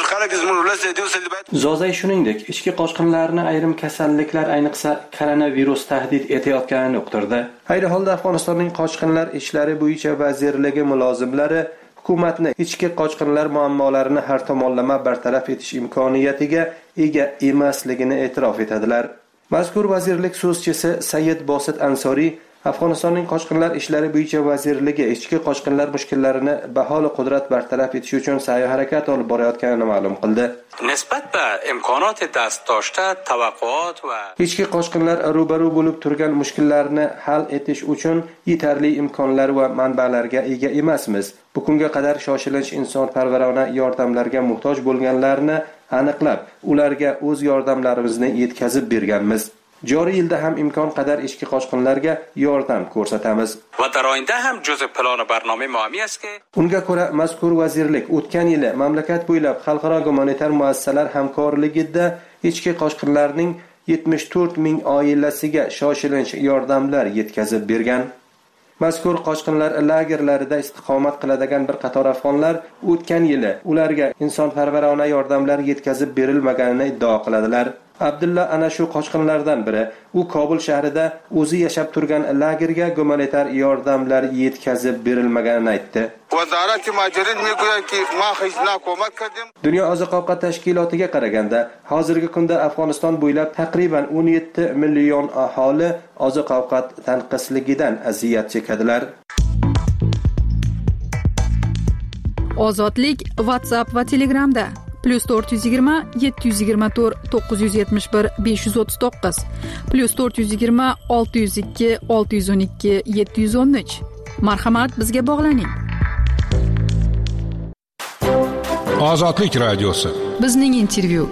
Zozay shuningdek, ichki qochqinlarni ayrim kasalliklar, ayniqsa koronavirus tahdid etayotganini uqtirdi. Ayni holda Afg'onistonning qochqinlar ishlari bo'yicha vazirligi mulozimlari hukumatni ichki qochqinlar muammolarini har tomonlama bartaraf etish imkoniyatiga ega emasligini e'tirof etadilar. Mazkur vazirlik so'zchisi Sayyid Bosit Ansoriy Afg'onistonning qochqinlar ishlari bo'yicha vazirligi ichki qochqinlar mushkullarini baholi qudrat bartaraf etish uchun sa'y harakat olib borayotganini ma'lum qildi. Nisbat ba imkonot dast doshta tavaqqut va ichki qochqinlar ro'baru bo'lib turgan mushkullarni hal etish uchun yetarli imkonlar va manbalarga ega emasmiz. Bugunga qadar shoshilinch insonparvarona yordamlarga muhtoj bo'lganlarni aniqlab, ularga o'z yordamlarimizni yetkazib berganmiz. Joriy yilda ham imkon qadar ichki qochqinlarga yordam ko'rsatamiz. Va dar oynda ham juz'i plani barnoma muammi astki. Unga ko'ra mazkur vazirlik o'tgan yili mamlakat bo'ylab xalqaro gumanitar muassasalar hamkorligida ichki qochqinlarning yetmish to'rt ming oilasiga shoshilinch yordamlar yetkazib bergan. Mazkur qochqinlar lagerlarida istiqomat qiladigan bir qator afg'onlar o'tgan yili ularga insonparvarona yordamlar yetkazib berilmaganini iddao qiladilar. Abdulla ana shu qochqinlardan biri. U Kobul shahrida o'zi yashab turgan lagerga gumanitar yordamlar yetkazib berilmaganini aytdi. Dunyo oziq-ovqat tashkilotiga qaraganda, hozirgi kunda Afg'oniston bo'ylab taqriban o'n yetti million aholi oziq-ovqat tanqisligidan aziyat chekadilar. Ozodlik WhatsApp va Telegramda plus to'rt yuz yigirma yetti yuz yigirma to'rt to'qqiz yuz yetmish bir besh yuz o'ttiz to'qqiz plus to'rt yuz yigirma olti yuz ikki olti yuz o'n ikki yetti yuz o'n uch. Marhamat, bizga bog'laning. Ozodlik radiosi. Bizning intervyu.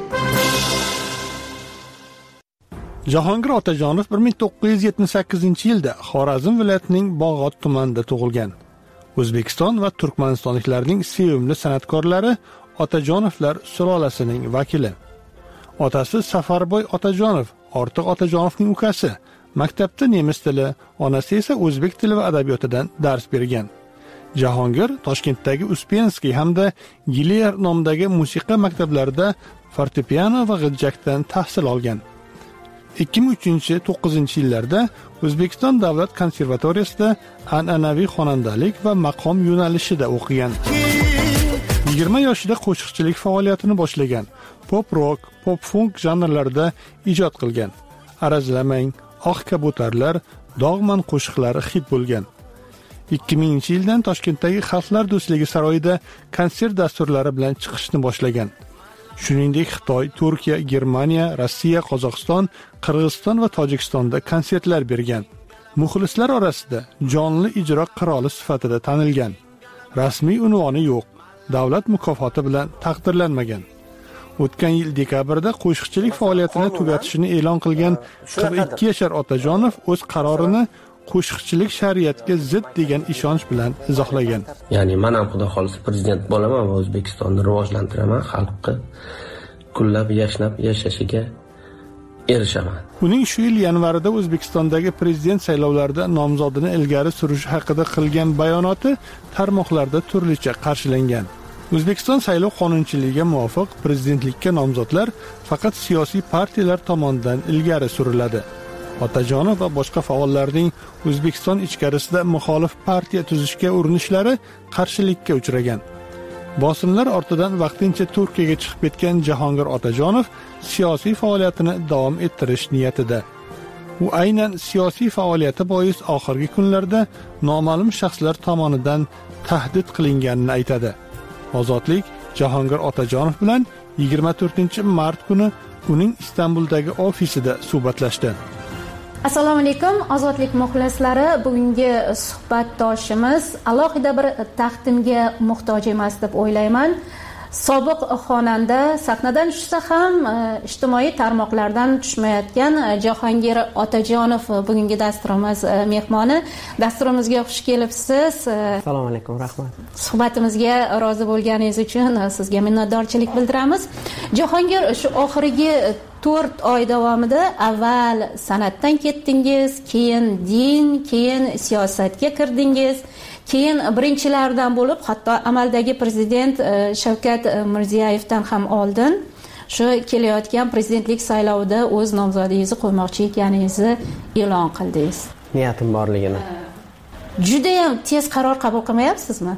Jahongir Otajonov bir ming to'qqiz yuz yetmish sakkizinchi yilda Xorazm viloyatining Bog'ot tumanida tug'ilgan. O'zbekiston va Turkmanistonliklarning sevimli san'atkorlari Otajonovlar sulolasining vakili. Otasi Safarboy Otajonov, Ortiq Otajonovning ukasi, maktabda nemis tili, onasi esa o'zbek tili va adabiyotidan dars bergan. Jahongir Toshkentdagi Uspenskiy hamda Giler nomidagi musiqa maktablarida fortepiano va g'iljakdan tahsil olgan. ikki ming uchinchi to'qqizinchi yillarda O'zbekiston davlat konservatoriyasida an'anaviy xonandalik va maqom yo'nalishida o'qigan. yigirma yoshida qo'shiqchilik faoliyatini boshlagan. Pop rock, pop funk janrlarida ijod qilgan. Arazlamang, Oq kabutarlar, Dog'man qo'shiqlari hit bo'lgan. ikki minginchi yildan Toshkentdagi Xalqlar do'stligi saroyida konsert dasturlari bilan chiqishni boshlagan. Shuningdek, Xitoy, Turkiya, Germaniya, Rossiya, Qozog'iston, Qirg'iziston va Tojikistonda konsertlar bergan. Muxlislar orasida jonli ijro qiroli sifatida tanilgan. Rasmiy unvoni yo'q. Davlat mukofoti bilan taqdirlanmagan. O'tgan yil dekabrda qo'shiqchilik faoliyatini tugatishini e'lon qilgan qirq ikki yashar Otajonov o'z qarorini qo'shiqchilik shariatga zid degan ishonch bilan izohlagan. Ya'ni men ham xudo xolisa prezident bo'laman va O'zbekistonni rivojlantiraman, xalqqa kunlab yashnab yashashiga erishaman. Uning shu yil yanvarida O'zbekistondagi prezident saylovlarida nomzodini ilgari surishi haqida qilgan bayonoti tarmoqlarda turlicha qarshilangan. O'zbekiston saylov qonunchiligiga muvofiq prezidentlikka nomzodlar faqat siyosiy partiyalar tomonidan ilgari suriladi. Otajonov va boshqa faollarning O'zbekiston ichkarisida muxolif partiya tuzishga urinishlari qarshilikka uchragan. Bosimlar ortidan vaqtincha Turkiyaga chiqib ketgan Jahongir Otajonov siyosiy faoliyatini davom ettirish niyatida. U aynan siyosiy faoliyati bois oxirgi kunlarda noma'lum shaxslar tomonidan tahdid qilinganini aytadi. Ozodlik Jahongir Otajonov bilan yigirma to'rtinchi mart kuni uning Istanbuldagi ofisida suhbatlashdi. Assalomu alaykum, Ozodlik muxlislari. Bugungi suhbatdoshimiz alohida bir taqdimga muhtoj emas deb o'ylayman. Sobiq xonanda sahnadan tushsa ham ijtimoiy tarmoqlardan tushmayotgan Jahongir Otajonov bugungi dasturimiz mehmoni. Dasturimizga xush kelibsiz. Assalomu alaykum, rahmat. Suhbatimizga rozi bo'lganingiz uchun sizga minnatdorchilik bildiramiz. Jahongir, shu oxirgi to'rt oy davomida avval san'atdan ketdingiz, keyin din, keyin siyosatga kirdingiz. Keyin birinchilardan bo'lib, hatto amaldagi prezident Shavkat Mirziyoyevdan ham oldin shu kelayotgan prezidentlik saylovida o'z nomzodingizni qo'ymoqchi ekaningizni e'lon qildingiz. Niyatim borligini. Juda ham tez qaror qabul qilmayapsizmi?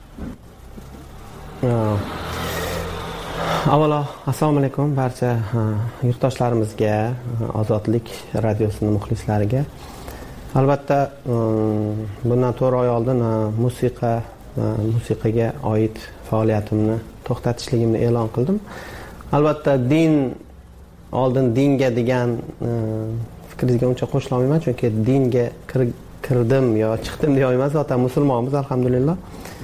Avvalo, assalomu alaykum barcha yurtdoshlarimizga, Ozodlik radiosining muxlislariga. Albatta, bundan to'rt oy oldin musiqa musiqaga oid faoliyatimni to'xtatishligimni e'lon qildim. Albatta, din oldin dinga degan fikringizga uncha qo'shila olmayman, chunki dinga kirdim yo chiqdim deya olmayman. Zaten musulmonmiz, alhamdulillah.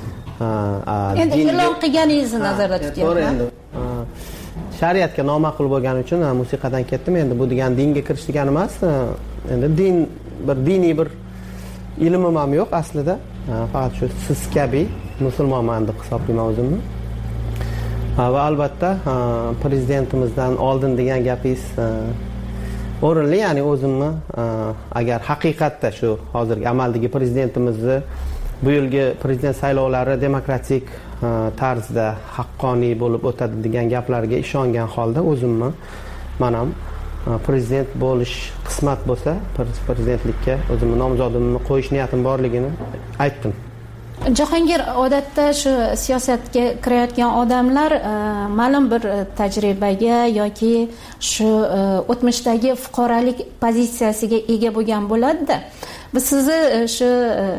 Endi e'lon qilganingizni nazarda tutyapman. Shariatga noma'qul bo'lgani uchun musiqadan ketdim. Endi bu degan dinga kirish degani emas. Endi din bir diniy bir ilmim ham yo'q aslida. Faqat shu siz kabi musulmonman deb hisoblayman o'zimni. Va albatta prezidentimizdan oldin degan gapingiz o'rinli, ya'ni o'zimni agar haqiqatda shu hozirgi amaldagi prezidentimizni bu yilgi prezident saylovlari demokratik tarzda haqqoniy bo'lib o'tadi degan gaplarga ishongan holda o'zimni mana prezident bo'lish qismat bo'lsa prezidentlikka o'zimni nomzodimni qo'yish niyatim borligini aytdim. Jahongir, odatda shu siyosatga kirayotgan odamlar ma'lum bir tajribaga yoki shu o'tmishdagi fuqarolik pozitsiyasiga ega bo'lgan bo'ladi-da. Biz sizni shu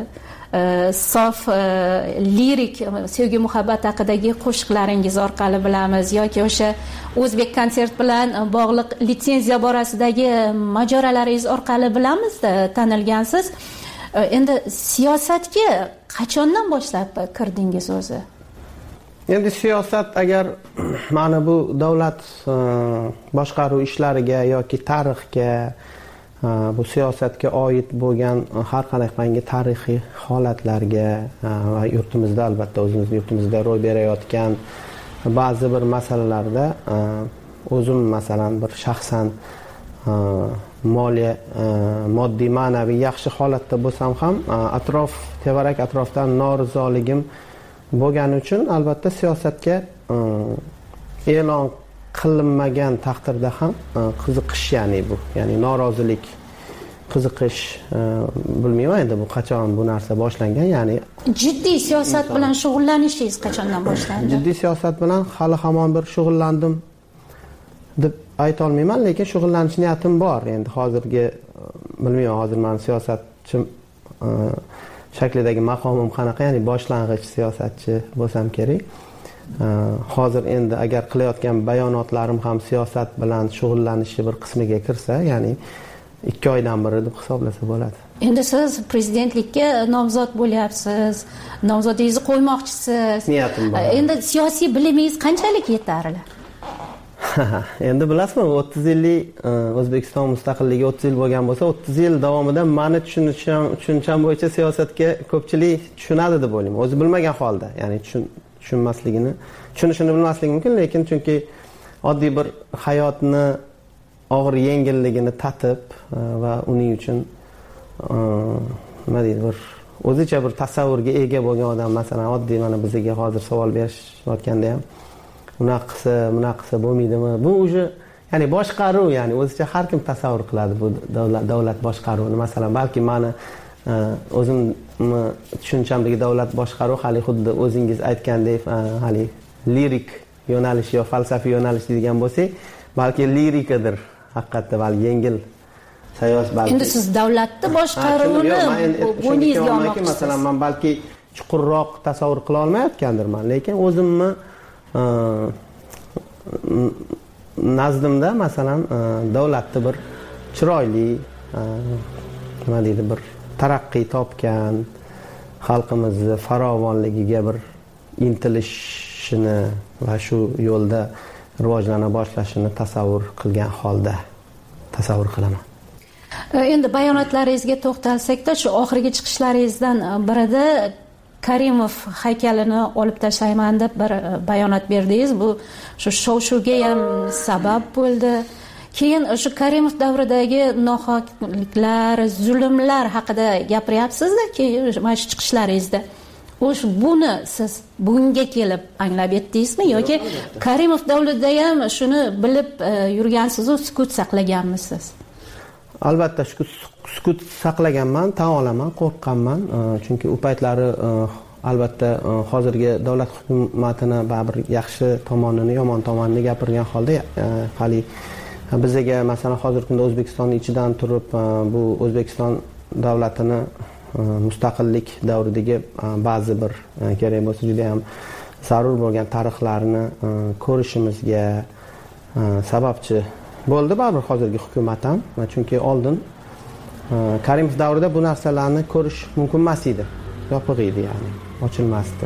sof lirik sevgi muhabbat haqidagi qo'shiqlaringiz orqali bilamiz yoki o'sha O'zbek konsert bilan bog'liq litsenziya borasidagi mojarolaringiz orqali bilamiz-da, tanilgansiz. Endi siyosatga qachondan boshlab kirdingiz o'zi? Endi siyosat agar mana bu davlat boshqaruv ishlariga yoki tarixga, bu siyosatga oid bo'lgan har qanday tarixiy holatlarga va yurtimizda albatta o'zimizning yurtimizda ro'y berayotgan ba'zi bir masalalarda o'zim masalan bir shaxsan moliya moddiy ma'naviy yaxshi holatda bo'lsam ham atrof tevarak atrofdan norizoligim bo'lgani uchun albatta siyosatga e'lon qilinmagan taqdirda ham qiziqish, ya'ni bu ya'ni norozilik, qiziqish, bilmayman endi bu qachon bu narsa boshlangan, ya'ni jiddiy siyosat bilan shug'ullanishingiz qachondan boshlandi? Jiddiy siyosat bilan hali hamon bir shug'ullandim deb ayta olmayman, lekin shug'ullanish niyatim bor. Endi hozirgi bilmayman, hozir men siyosatchi shaklidagi maqomim qanaqa, ya'ni boshlang'ich siyosatchi bo'lsam kerak. Hozir endi agar qilayotgan bayonotlarim ham siyosat bilan shug'ullanishi bir qismiga kirsa, ya'ni ikki oydan biri deb hisoblasa bo'ladi. Endi siz prezidentlikka nomzod bo'lyapsiz, nomzodingizni qo'ymoqchisiz. Niyatim bor. Endi siyosiy bilimingiz qanchalik yetarli? Endi bilasizmi, o'ttiz yillik O'zbekiston mustaqilligi o'ttiz yil bo'lgan bo'lsa, o'ttiz yil davomida meni tushunishim, tushuncham bo'yicha siyosatga ko'pchilik tushunadi deb o'ylayman. O'zi bilmagan holda, ya'ni tushun tushunmasligini, tushunishini bilmasligi mumkin, lekin chunki oddiy bir hayotni og'ir yengilligini tatib va uning uchun nima deydi, bir o'zicha bir tasavvurga ega bo'lgan odam, masalan, oddiy mana bizga hozir savol berishayotganda ham unaqa qilsa, bunaqa qilsa bo'lmaydimi? Bu уже ya'ni boshqaruv, ya'ni o'zicha har kim tasavvur qiladi bu davlat davlat boshqaruvini. Masalan, balki mani o'zimni tushunchamdagi davlat boshqaruv hali xuddi o'zingiz aytgandek hali lirik yo'nalish yo falsafiy yo'nalish degan bo'lsak, balki lirikadir. Haqiqatda balki yengil sayoz balki. Endi siz davlatni boshqaruvini bo'yningizga olmoqchisiz. Masalan, men balki chuqurroq tasavvur qila olmayotgandirman, lekin o'zimni nazdimda masalan davlatni bir chiroyli nima deydi, bir taraqqiy topgan, xalqimizni farovonligiga bir intilishini va shu yo'lda rivojlana boshlashini tasavvur qilgan holda tasavvur qilaman. Endi bayonotlaringizga to'xtalsak-da, shu oxirgi chiqishlaringizdan birida Karimov haykalini olib tashlayman deb bir bayonot berdingiz. Bu shu shov-shuvga ham sabab bo'ldi. Keyin o'sha Karimov davridagi nohaqliklar, zulmlar haqida gapiryapsiz-da, keyin mana shu chiqishlaringizda. O'sha buni siz bunga kelib anglab yetdingizmi yoki Karimov davrida ham shuni bilib yurgansiz-u sukut saqlaganmisiz? Albatta sukut saqlaganman, tan olaman, qo'rqqanman, chunki u paytlari albatta hozirgi davlat hukumatini baribir yaxshi tomonini, yomon tomonini gapirgan holda hali bizga masalan hozirgi kunda O'zbekistonning ichidan turib bu O'zbekiston davlatini mustaqillik davridagi ba'zi bir kerak bo'lsa juda ham zarur bo'lgan tarixlarni ko'rishimizga sababchi bo'ldi baribir hozirgi hukumat ham, chunki oldin Karimov davrida bu narsalarni ko'rish mumkin emas edi, yopiq edi, ya'ni ochilmasdi.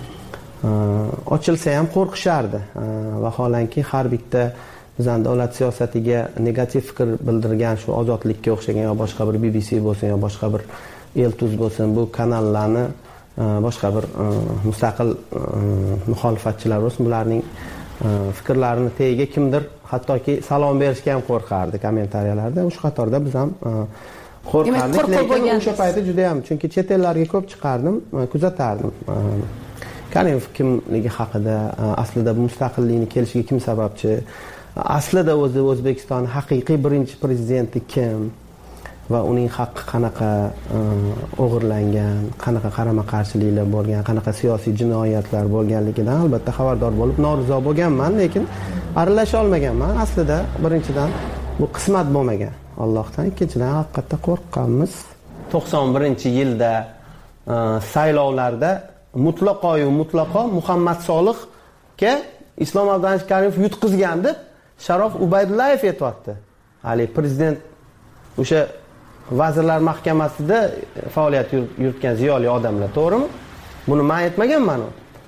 Ochilsa ham qo'rqishardi. Vaholanki har bitta bizning davlat siyosatiga negativ fikr bildirgan shu ozodlikka o'xshagan yo boshqa bir B B C bo'lsin yo boshqa bir Eltuz bo'lsin, bu kanallarni boshqa bir mustaqil muxolifatchilar bo'lsin, bularning fikrlarini tagiga kimdir hattoki salom berishga ham qo'rqardi kommentariyalarda. O'sha qatorda biz ham qo'rqardik, lekin o'sha paytda juda ham, chunki chet ellarga ko'p chiqardim, kuzatardim. Karimov kimligi haqida, aslida bu mustaqillikni kelishiga kim sababchi, aslida o'zi O'zbekiston haqiqiy birinchi prezidenti kim va uning haqqi qanaqa o'g'irlangan, qanaqa qarama-qarshiliklar bo'lgan, qanaqa siyosiy jinoyatlar bo'lganligidan albatta xabardor bo'lib norizo bo'lganman, lekin aralasha olmaganman. Aslida birinchidan bu qismat bo'lmagan Allohdan, ikkinchidan haqiqatda qo'rqqanmiz. to'qson birinchi yilda saylovlarda mutlaqo-yu mutlaqo Muhammad Solihga Islom Abdulaziz Karimov yutqizgan deb Sharof Ubaydullayev aytibdi. Hali prezident o'sha Vazirlar Mahkamasida faoliyat yuritgan ziyoli odamlar, to'g'rimi? Buni men aytmaganman.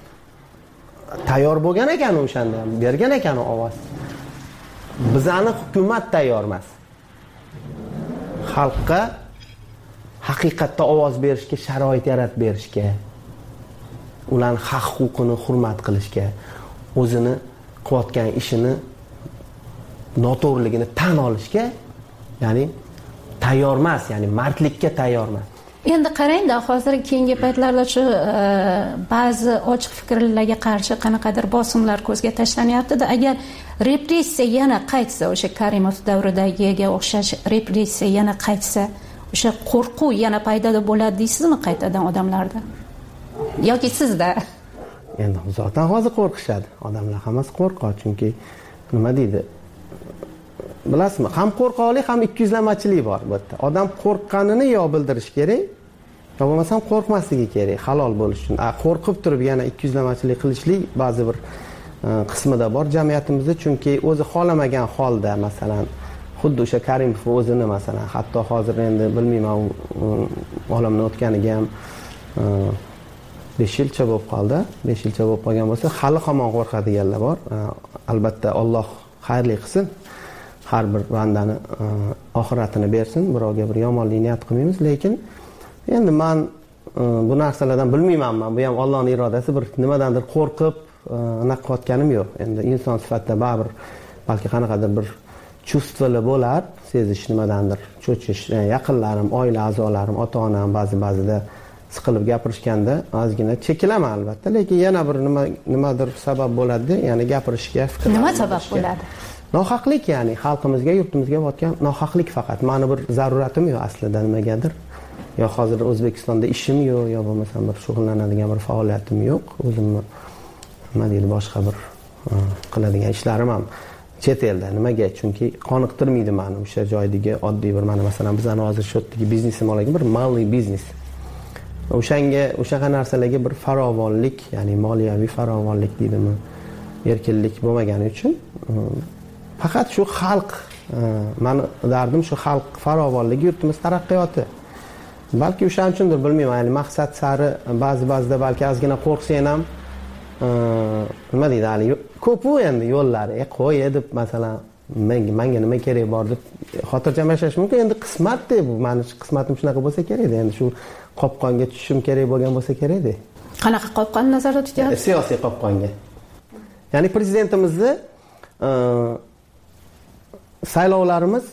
Tayyor bo'lgan ekan o'shanda, bergan ekan ovoz. Bizani hukumat tayyor emas. Xalqqa haqiqatda ovoz berishga sharoit yaratib berishga, ularning haq huquqini hurmat qilishga, o'zini qilayotgan ishini noto'g'riligini tan olishga, ya'ni tayyor emas, ya'ni mardlikka tayyor emas. Endi qarang-da, hozir keyingi paytlarda shu ba'zi ochiq fikrlarga qarshi qanaqadir bosimlar ko'zga tashlanyapti-da. Agar repressiya yana qaytsa, o'sha Karimov davridagiga o'xshash repressiya yana qaytsa, o'sha qo'rquv yana paydo bo'ladi deysizmi qaytadan odamlarda? Yoki sizda? Endi zotan hozir qo'rqishadi. Odamlar hammasi qo'rqadi, chunki nima deydi? Bilasizmi, ham qo'rqoqlik, ham ikkiyuzlamachilik bor bu yerda. Odam qo'rqqanini yo bildirish kerak, yo bo'lmasam qo'rqmasligi kerak halol bo'lish uchun. A qo'rqib turib yana ikkiyuzlamachilik qilishlik ba'zi bir qismida bor jamiyatimizda, chunki o'zi xolamagan holda, masalan, xuddi o'sha Karimov o'zini masalan, hatto hozir endi bilmayman, olamdan o'tganiga ham besh yilcha bo'lib qoldi. besh yilcha bo'lib qolgan bo'lsa, hali hamon qo'rqadiganlar bor. Albatta Alloh xayrli qilsin. Har bir bandani oxiratini bersin, birovga bir yomonlik niyat qilmaymiz, lekin endi men bu narsalardan bilmayman, men bu ham Allohning irodasi, bir nimadandir qo'rqib anaqa qilayotganim yo'q. Endi inson sifatida baribir balki qanaqadir bir chuvstvalar bo'lar, sezish nimadandir, cho'chish, yaqinlarim, oila a'zolarim, ota-onam ba'zi ba'zida siqilib gapirishganda ozgina chekilaman albatta, lekin yana bir nima nimadir sabab bo'ladi, ya'ni gapirishga, fikr. Nima sabab bo'ladi? nohaqlik, ya'ni xalqimizga, yurtimizga bo'layotgan nohaqlik faqat. Mani bir zaruratim yo'q aslida nimagadir. Yo hozir O'zbekistonda ishim yo'q, yo bo'lmasam bir shug'ullanadigan bir faoliyatim yo'q. O'zimni nima deydi, boshqa bir qiladigan ishlarim ham chet elda. Nimaga? Chunki qoniqtirmaydi meni o'sha joydagi oddiy bir, mana masalan bizning hozir shu yerdagi biznesim olagan bir maliy biznes. O'shanga, o'shaqa narsalarga bir farovonlik, ya'ni moliyaviy farovonlik deydimi, erkinlik bo'lmagani uchun faqat shu xalq, meni dardim shu xalq farovonligi, yurtimiz taraqqiyoti. Balki o'shaning uchundir, bilmayman, ya'ni maqsad sari ba'zi ba'zida balki ozgina qo'rqsang ham nima deydi, hali ko'p u endi yo'llari, e qo'y deb masalan menga nima kerak bor deb xotirjam yashash mumkin. Endi qismat-da bu, meni qismatim shunaqa bo'lsa kerak-da. Endi shu qopqonga tushishim kerak bo'lgan bo'lsa kerak-da. Qanaqa qopqonni nazarda tutyapsiz? Siyosiy qopqonga. Ya'ni prezidentimizni saylovlarimiz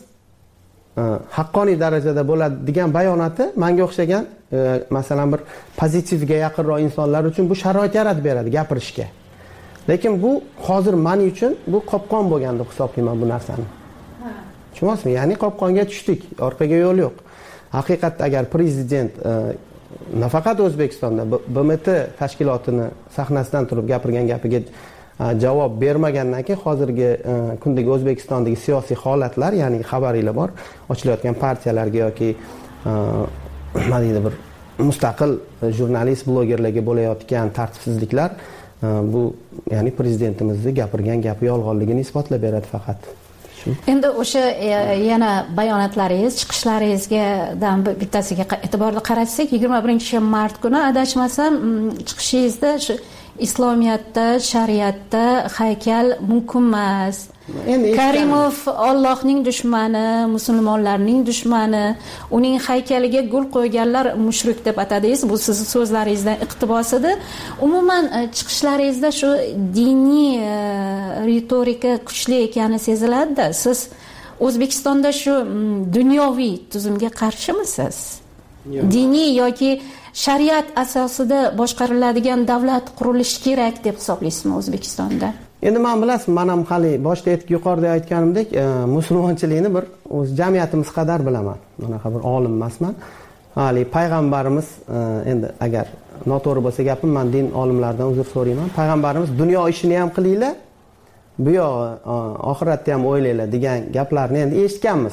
haqqoniy darajada bo'ladi degan bayonoti menga o'xshagan masalan bir pozitivga yaqinroq insonlar uchun bu sharoit yaratib beradi gapirishga. Lekin bu hozir men uchun bu qopqon bo'lgan deb hisoblayman bu narsani. Tushunyapsizmi? Ya'ni qopqonga tushdik, orqaga yo'l yo'q. Haqiqatda agar prezident nafaqat O'zbekistonda B M T tashkilotini sahnasidan turib gapirgan gapiga javob bermagandan keyin hozirgi kundagi O'zbekistondagi siyosiy holatlar, ya'ni xabaringlar bor, ochilayotgan partiyalarga yoki nima deydi bir mustaqil jurnalist, blogerlarga bo'layotgan tartibsizliklar bu ya'ni prezidentimizni gapirgan gapi yolg'onligini isbotlab beradi faqat. Endi o'sha yana bayonotlaringiz, chiqishlaringizdan bittasiga e'tiborli qarasak, yigirma birinchi mart kuni adashmasam chiqishingizda shu Islomiyatda, shariatda haykal mumkin emas. Karimov Allohning dushmani, musulmonlarning dushmani, uning haykaliga gul qo'yganlar mushrik deb atadingiz. Bu siz so'zlaringizdan iqtibos edi. Umuman chiqishlaringizda shu diniy retorika kuchli ekani seziladi-da. Siz O'zbekistonda shu dunyoviy tuzumga qarshimisiniz? Diniy yoki shariat asosida boshqariladigan davlat qurilishi kerak deb hisoblaysizmi O'zbekistonda? Endi men bilasizmi, men ham hali boshda aytib yuqorida aytganimdek, musulmonchilikni bir o'z jamiyatimiz qadar bilaman. Bunaqa bir olim emasman. Hali payg'ambarimiz, endi agar noto'g'ri bo'lsa gapim, men din olimlaridan uzr so'rayman. Payg'ambarimiz dunyo ishini ham qilinglar, bu yoq oxiratni ham o'ylanglar degan gaplarni endi eshitganmiz.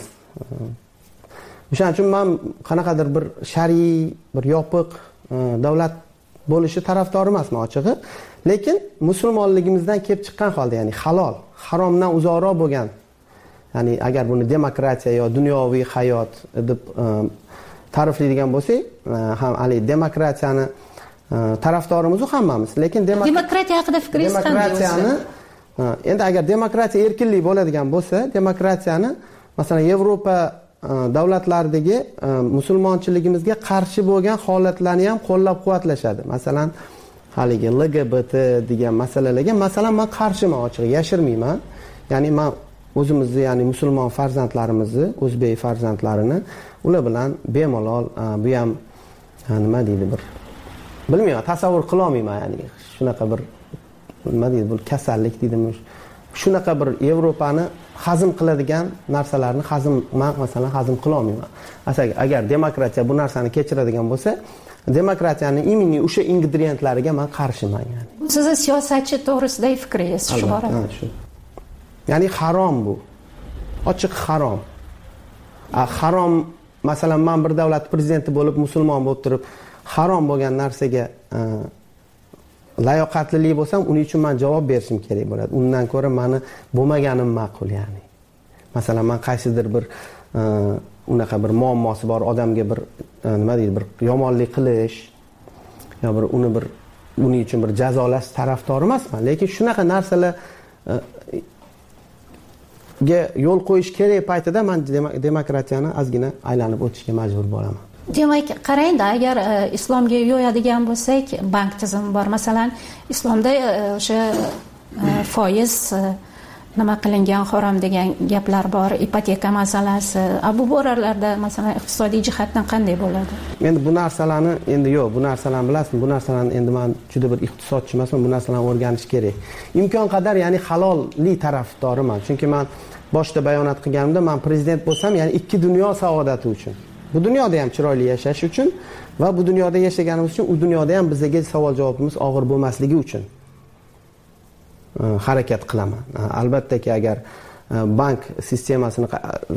O'shaning uchun men qanaqadir bir shar'iy, bir yopiq davlat bo'lishi tarafdori emasman ochig'i. Lekin musulmonligimizdan kelib chiqqan holda, ya'ni halol, haromdan uzoqroq bo'lgan, ya'ni agar buni demokratiya yo dunyoviy hayot deb ta'riflaydigan bo'lsak, ham hali demokratiyani tarafdorimiz u hammamiz. Lekin demokratiya haqida fikringiz qanday? Demokratiyani endi agar demokratiya erkinlik bo'ladigan bo'lsa, demokratiyani masalan Yevropa davlatlaridagi musulmonchiligimizga qarshi bo'lgan holatlarni ham qo'llab-quvvatlashadi. Masalan, haligi L G B T degan masalalarga masalan men qarshiman, ochig'i yashirmayman. Ya'ni men o'zimizni, ya'ni musulmon farzandlarimizni, o'zbek farzandlarini ular bilan bemalol bu ham nima deydi bir bilmayman, tasavvur qila olmayman, ya'ni shunaqa bir nima deydi, bu kasallik deydimi, shunaqa bir Yevropani hazm qiladigan narsalarni hazm men masalan hazm qila olmayman. Agar demokratiya bu narsani kechiradigan bo'lsa, demokratiyaning iminiy o'sha ingredientlariga men qarshiman, ya'ni. Bu sizning siyosatchi to'g'risidagi fikringiz shu borada. Ya'ni harom bu. Ochiq harom. A harom, masalan men bir davlat prezidenti bo'lib, musulmon bo'lib turib, harom bo'lgan narsaga layoqatlilik bo'lsam, uning uchun men javob berishim kerak bo'ladi. Undan ko'ra meni bo'lmaganim ma'qul, ya'ni. Masalan men qaysidir bir unaqa bir muammosi bor odamga bir nima deydi, bir yomonlik qilish yo bir uni bir uning uchun bir jazolash tarafdori emasman. Lekin shunaqa narsalar ga yo'l qo'yish kerak paytida men demokratiyani ozgina aylanib o'tishga majbur bo'laman. Demak, qarangda, agar islomga yo'yadigan bo'lsak, bank tizimi bor. Masalan, islomda o'sha foiz nima qilingan harom degan gaplar bor, ipoteka masalasi. Bu borarlarda masalan iqtisodiy jihatdan qanday bo'ladi? Endi bu narsalarni endi yo'q, bu narsalarni bilasizmi? Bu narsalarni endi men juda bir iqtisodchi emasman, bu narsalarni o'rganish kerak. Imkon qadar, ya'ni halollik tarafdoriman. Chunki men boshda bayonot qilganimda, men prezident bo'lsam, ya'ni ikki dunyo saodati uchun. Bu dunyoda ham chiroyli yashash uchun va bu dunyoda yashaganimiz uchun u dunyoda ham bizga savol-javobimiz og'ir bo'lmasligi uchun harakat qilaman. Albattaki agar bank sistemasini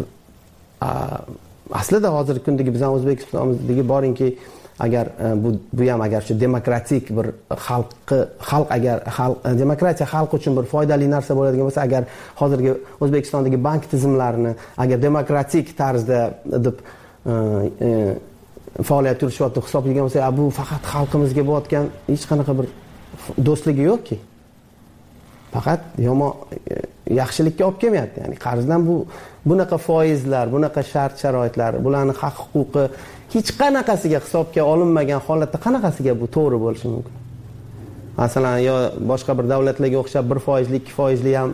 aslida hozirgi kundagi bizning O'zbekistonimizdagi boringki, agar bu bu ham agar shu demokratik bir xalqi xalq agar xalq demokratiya xalq uchun bir foydali narsa bo'ladigan bo'lsa, agar hozirgi O'zbekistondagi bank tizimlarini agar demokratik tarzda deb faoliyat yurishyapti hisoblagan bo'lsa, bu faqat xalqimizga bo'layotgan hech qanaqa bir do'stligi yo'qki. Faqat yomon yaxshilikka olib kelmayapti. Ya'ni qarzdan bu bunaqa foizlar, bunaqa shart-sharoitlar, bularning haq-huquqi hech qanaqasiga hisobga olinmagan holatda qanaqasiga bu to'g'ri bo'lishi mumkin? Masalan, yo boshqa bir davlatlarga o'xshab bir foizli, ikki foizli ham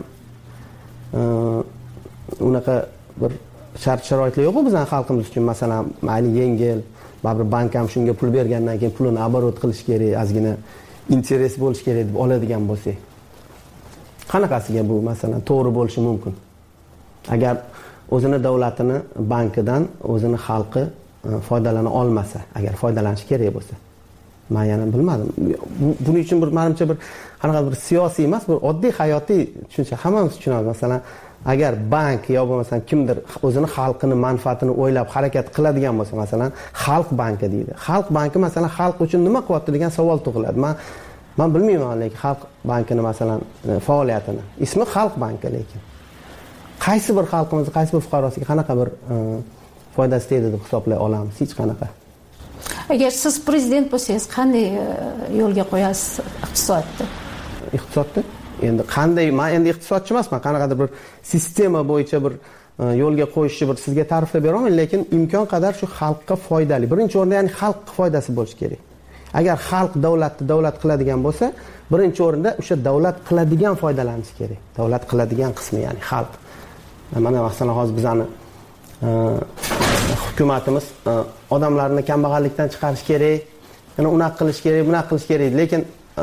unaqa bir shart-sharoitlar yo'q bizning xalqimiz uchun. Masalan, mayli yengil, baribir bank ham shunga pul bergandan keyin pulini оборот qilish kerak, ozgina interes bo'lish kerak deb oladigan bo'lsak. Qanaqasiga bu masalan to'g'ri bo'lishi mumkin? Agar o'zini davlatini bankidan o'zini xalqi foydalana olmasa, agar foydalanish kerak bo'lsa. Men yana bilmadim. Buning uchun bir menimcha bir qanaqa bir siyosiy emas, bir oddiy hayotiy tushuncha hammamiz tushunamiz. Masalan, agar bank yo bo'lmasam kimdir o'zini xalqini manfaatini o'ylab harakat qiladigan bo'lsa, masalan, xalq banki deydi. Xalq banki masalan xalq uchun nima qilyapti degan savol tug'iladi. Men Men bilmayman, lekin xalq bankini masalan faoliyatini. Ismi xalq banki, lekin qaysi bir xalqimiz, qaysi bir fuqarosiga qanaqa bir foydasi tegdi deb hisoblay olamiz? Hech qanaqa. Agar siz prezident bo'lsangiz, qanday yo'lga qo'yasiz iqtisodni? Iqtisodni? Endi qanday? Men endi iqtisodchi emasman. Qanaqadir bir sistema bo'yicha bir yo'lga qo'yishni bir sizga ta'riflab bera olmayman, lekin imkon qadar shu xalqqa foydali. Birinchi o'rinda ya'ni xalq foydasi bo'lishi kerak. Agar xalq davlatni davlat qiladigan bo'lsa, birinchi o'rinda o'sha davlat qiladigan foydalanish kerak. Davlat qiladigan qismi, ya'ni xalq. Mana masalan hozir bizning hukumatimiz odamlarni kambag'allikdan chiqarish kerak, yana unaqa qilish kerak, bunaqa qilish kerak, lekin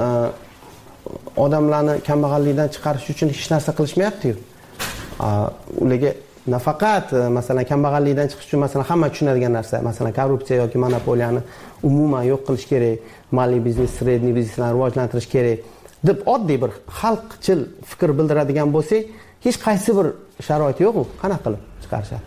odamlarni kambag'allikdan chiqarish uchun hech narsa qilishmayapti-yu. Ularga nafaqat masalan kambag'allikdan chiqish uchun masalan hamma tushunadigan narsa, masalan korrupsiya yoki monopoliyani umuman yo'q qilish kerak, maliy biznes, sredniy bizneslarni rivojlantirish kerak deb oddiy bir xalqchil fikr bildiradigan bo'lsak, hech qaysi bir sharoit yo'q u. Qanaqa qilib chiqarishadi?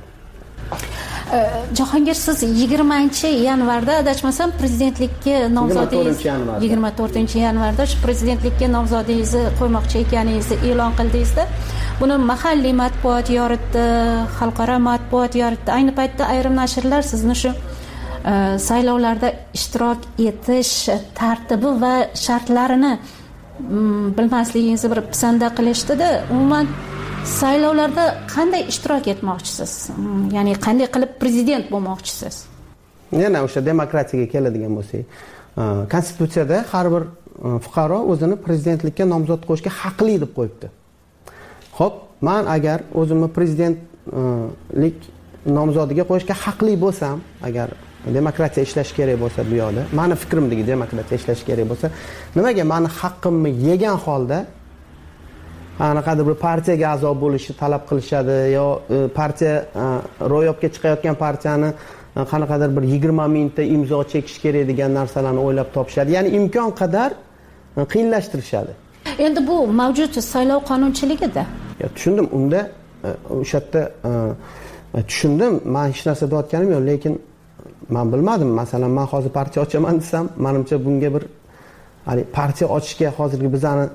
Jahongir, siz yigirmanchi yanvarda adashmasam prezidentlikka nomzodingiz yigirma to'rtinchi yanvarda shu prezidentlikka nomzodingizni qo'ymoqchi ekaningizni e'lon qildingizda, buni mahalliy matbuot yoritdi, xalqaro matbuot yoritdi. Ayni paytda ayrim nashrlar sizni shu saylovlarda ishtirok etish tartibi va shartlarini bilmasligingizni bir pisanda qilishdi-da. Umuman saylovlarda qanday ishtirok etmoqchisiz? Ya'ni qanday qilib prezident bo'lmoqchisiz? Yana o'sha demokratiyaga keladigan bo'lsak, konstitutsiyada har bir fuqaro o'zini prezidentlikka nomzod qo'yishga haqli deb qo'yibdi. Xo'p, men agar o'zimni prezidentlik nomzodiga qo'yishga haqli bo'lsam, agar demokratiya ishlash kerak bo'lsa bu yoqda, meni fikrimdagi demokratiya ishlash kerak bo'lsa, nimaga meni haqqimni yegan holda qanaqadir bir partiyaga a'zo bo'lishni talab qilishadi yo partiya ro'yobga chiqayotgan partiyani qanaqadir bir yigirma mingta imzo chekish kerak degan narsalarni o'ylab topishadi. Ya'ni imkon qadar qiyinlashtirishadi. Endi bu mavjud saylov qonunchiligida. Ya tushundim, unda o'sha yerda tushundim, men hech narsa deyotganim yo'q, lekin men bilmadim. Masalan, men hozir partiya ochaman desam, menimcha bunga bir hali partiya ochishga hozirgi bizani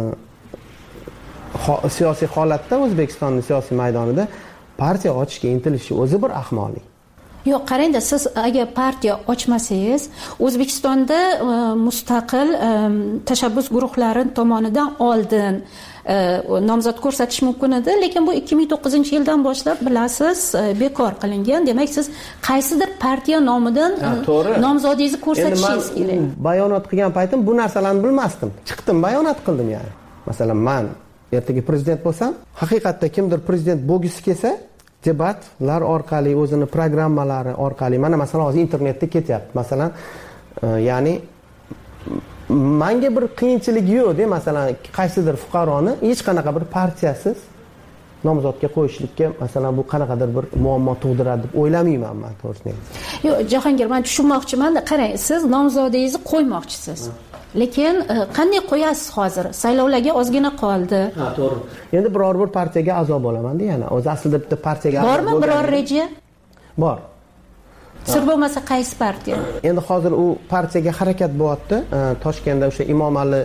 siyosiy holatda O'zbekistonning siyosiy maydonida partiya ochishga intilishi o'zi bir ahmoqlik. Yo'q, qarangda, siz agar partiya ochmasangiz, O'zbekistonda mustaqil tashabbus guruhlari tomonidan oldin nomzod ko'rsatish mumkin edi, lekin bu ikki ming to'qqizinchi yildan boshlab bilasiz bekor qilingan. Demak, siz qaysidir partiya nomidan nomzodingizni ko'rsatishingiz kerak. Bayonot qilgan paytim bu narsalarni bilmasdim. Chiqdim, bayonot qildim, ya'ni. Masalan, men ertaga prezident bo'lsam, haqiqatda kimdir prezident bo'lgisi kelsa, debatlar orqali, o'zini programmalari orqali, mana masalan hozir internetda ketyapti. Masalan, e, ya'ni menga bir qiyinchiligi yo'q-da, masalan, qaysidir fuqaroni hech qanaqa bir partiyasiz nomzodga qo'yishlikka, masalan, bu qanaqadir bir muammo tug'diradi deb o'ylamayman men, to'g'risini. Yo'q, Jahongir, men tushunmoqchiman. Qarang, siz nomzodingizni qo'ymoqchisiz. Lekin qanday qo'yasiz hozir? Saylovlarga ozgina qoldi. Ha, to'g'ri. Endi biror bir partiyaga a'zo bo'laman yana. O'zi aslida bitta partiyaga a'zo bormi biror reja? Bor. Sir bo'lmasa qaysi partiya? Endi hozir u partiyaga harakat bo'lyapti. Toshkentda o'sha Imomali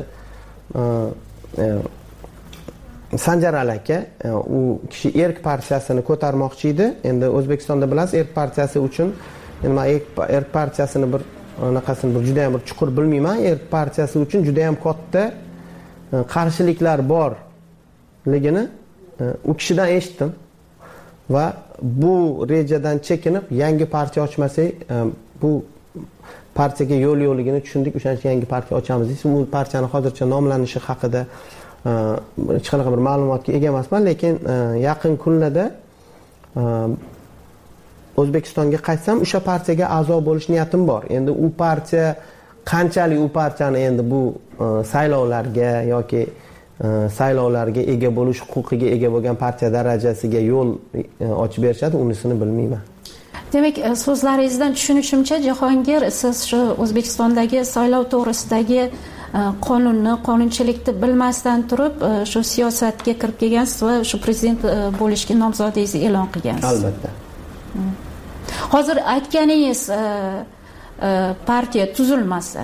Sanjarali aka, u kishi Erk partiyasini ko'tarmoqchi edi. Endi O'zbekistonda bilasiz, Erk partiyasi uchun, endi men Erk partiyasini bir anaqasini bir juda ham bir chuqur bilmayman. Erk partiyasi uchun juda ham katta qarshiliklar borligini u kishidan eshitdim va bu rejadan chekinib yangi partiya ochmasak, bu partiyaga yo'l yo'ligini tushundik, o'shancha yangi partiya ochamiz deysiz. Bu partiyani hozircha nomlanishi haqida hech qanaqa bir ma'lumotga ega emasman, lekin yaqin kunlarda O'zbekistonga qaytsam, o'sha partiyaga a'zo bo'lish niyatim bor. Endi u partiya qanchalik u partiyani endi bu saylovlarga yoki saylovlarga ega bo'lish huquqiga ega bo'lgan partiya darajasiga yo'l ochib berishadi, unisini bilmayman. Demak, so'zlaringizdan tushunishimcha, Jahongir, siz shu O'zbekistondagi saylov to'g'risidagi qonunni, qonunchilikni bilmasdan turib, shu siyosatga kirib kelgansiz va shu prezident bo'lishga nomzodingizni e'lon qilgansiz. Albatta. Hozir aytganingiz partiya tuzilmasa,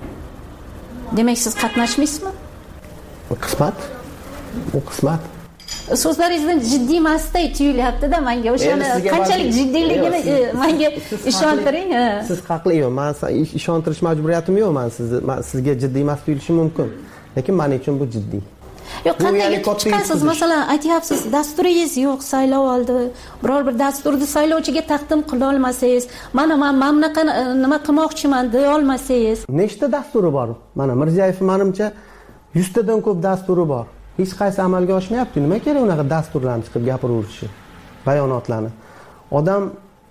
demak siz qatnashmaysizmi? Qismat. U qismat. So'zlaringizdan jiddiy emasday tuyulyapti-da menga. O'shani qanchalik jiddiyligini menga ishontiring. Siz haqli, yo'q, men ishontirish majburiyatim yo'q, men sizni sizga jiddiy emas tuyulishi mumkin. Lekin men uchun bu jiddiy. Yo'q, qanday chiqasiz? Masalan, aytyapsiz, dasturingiz yo'q, saylov oldi. Biror bir dasturni saylovchiga taqdim qila olmasangiz, mana men mana bunaqa nima qilmoqchiman deya olmasangiz. Nechta dasturi bor? Mana Mirziyoyev menimcha yuz tadan ko'p dasturi bor. Hech qaysi amalga oshmayapti. Nima kerak unaqa dasturlarni chiqib gapiraverishi, bayonotlarni? Odam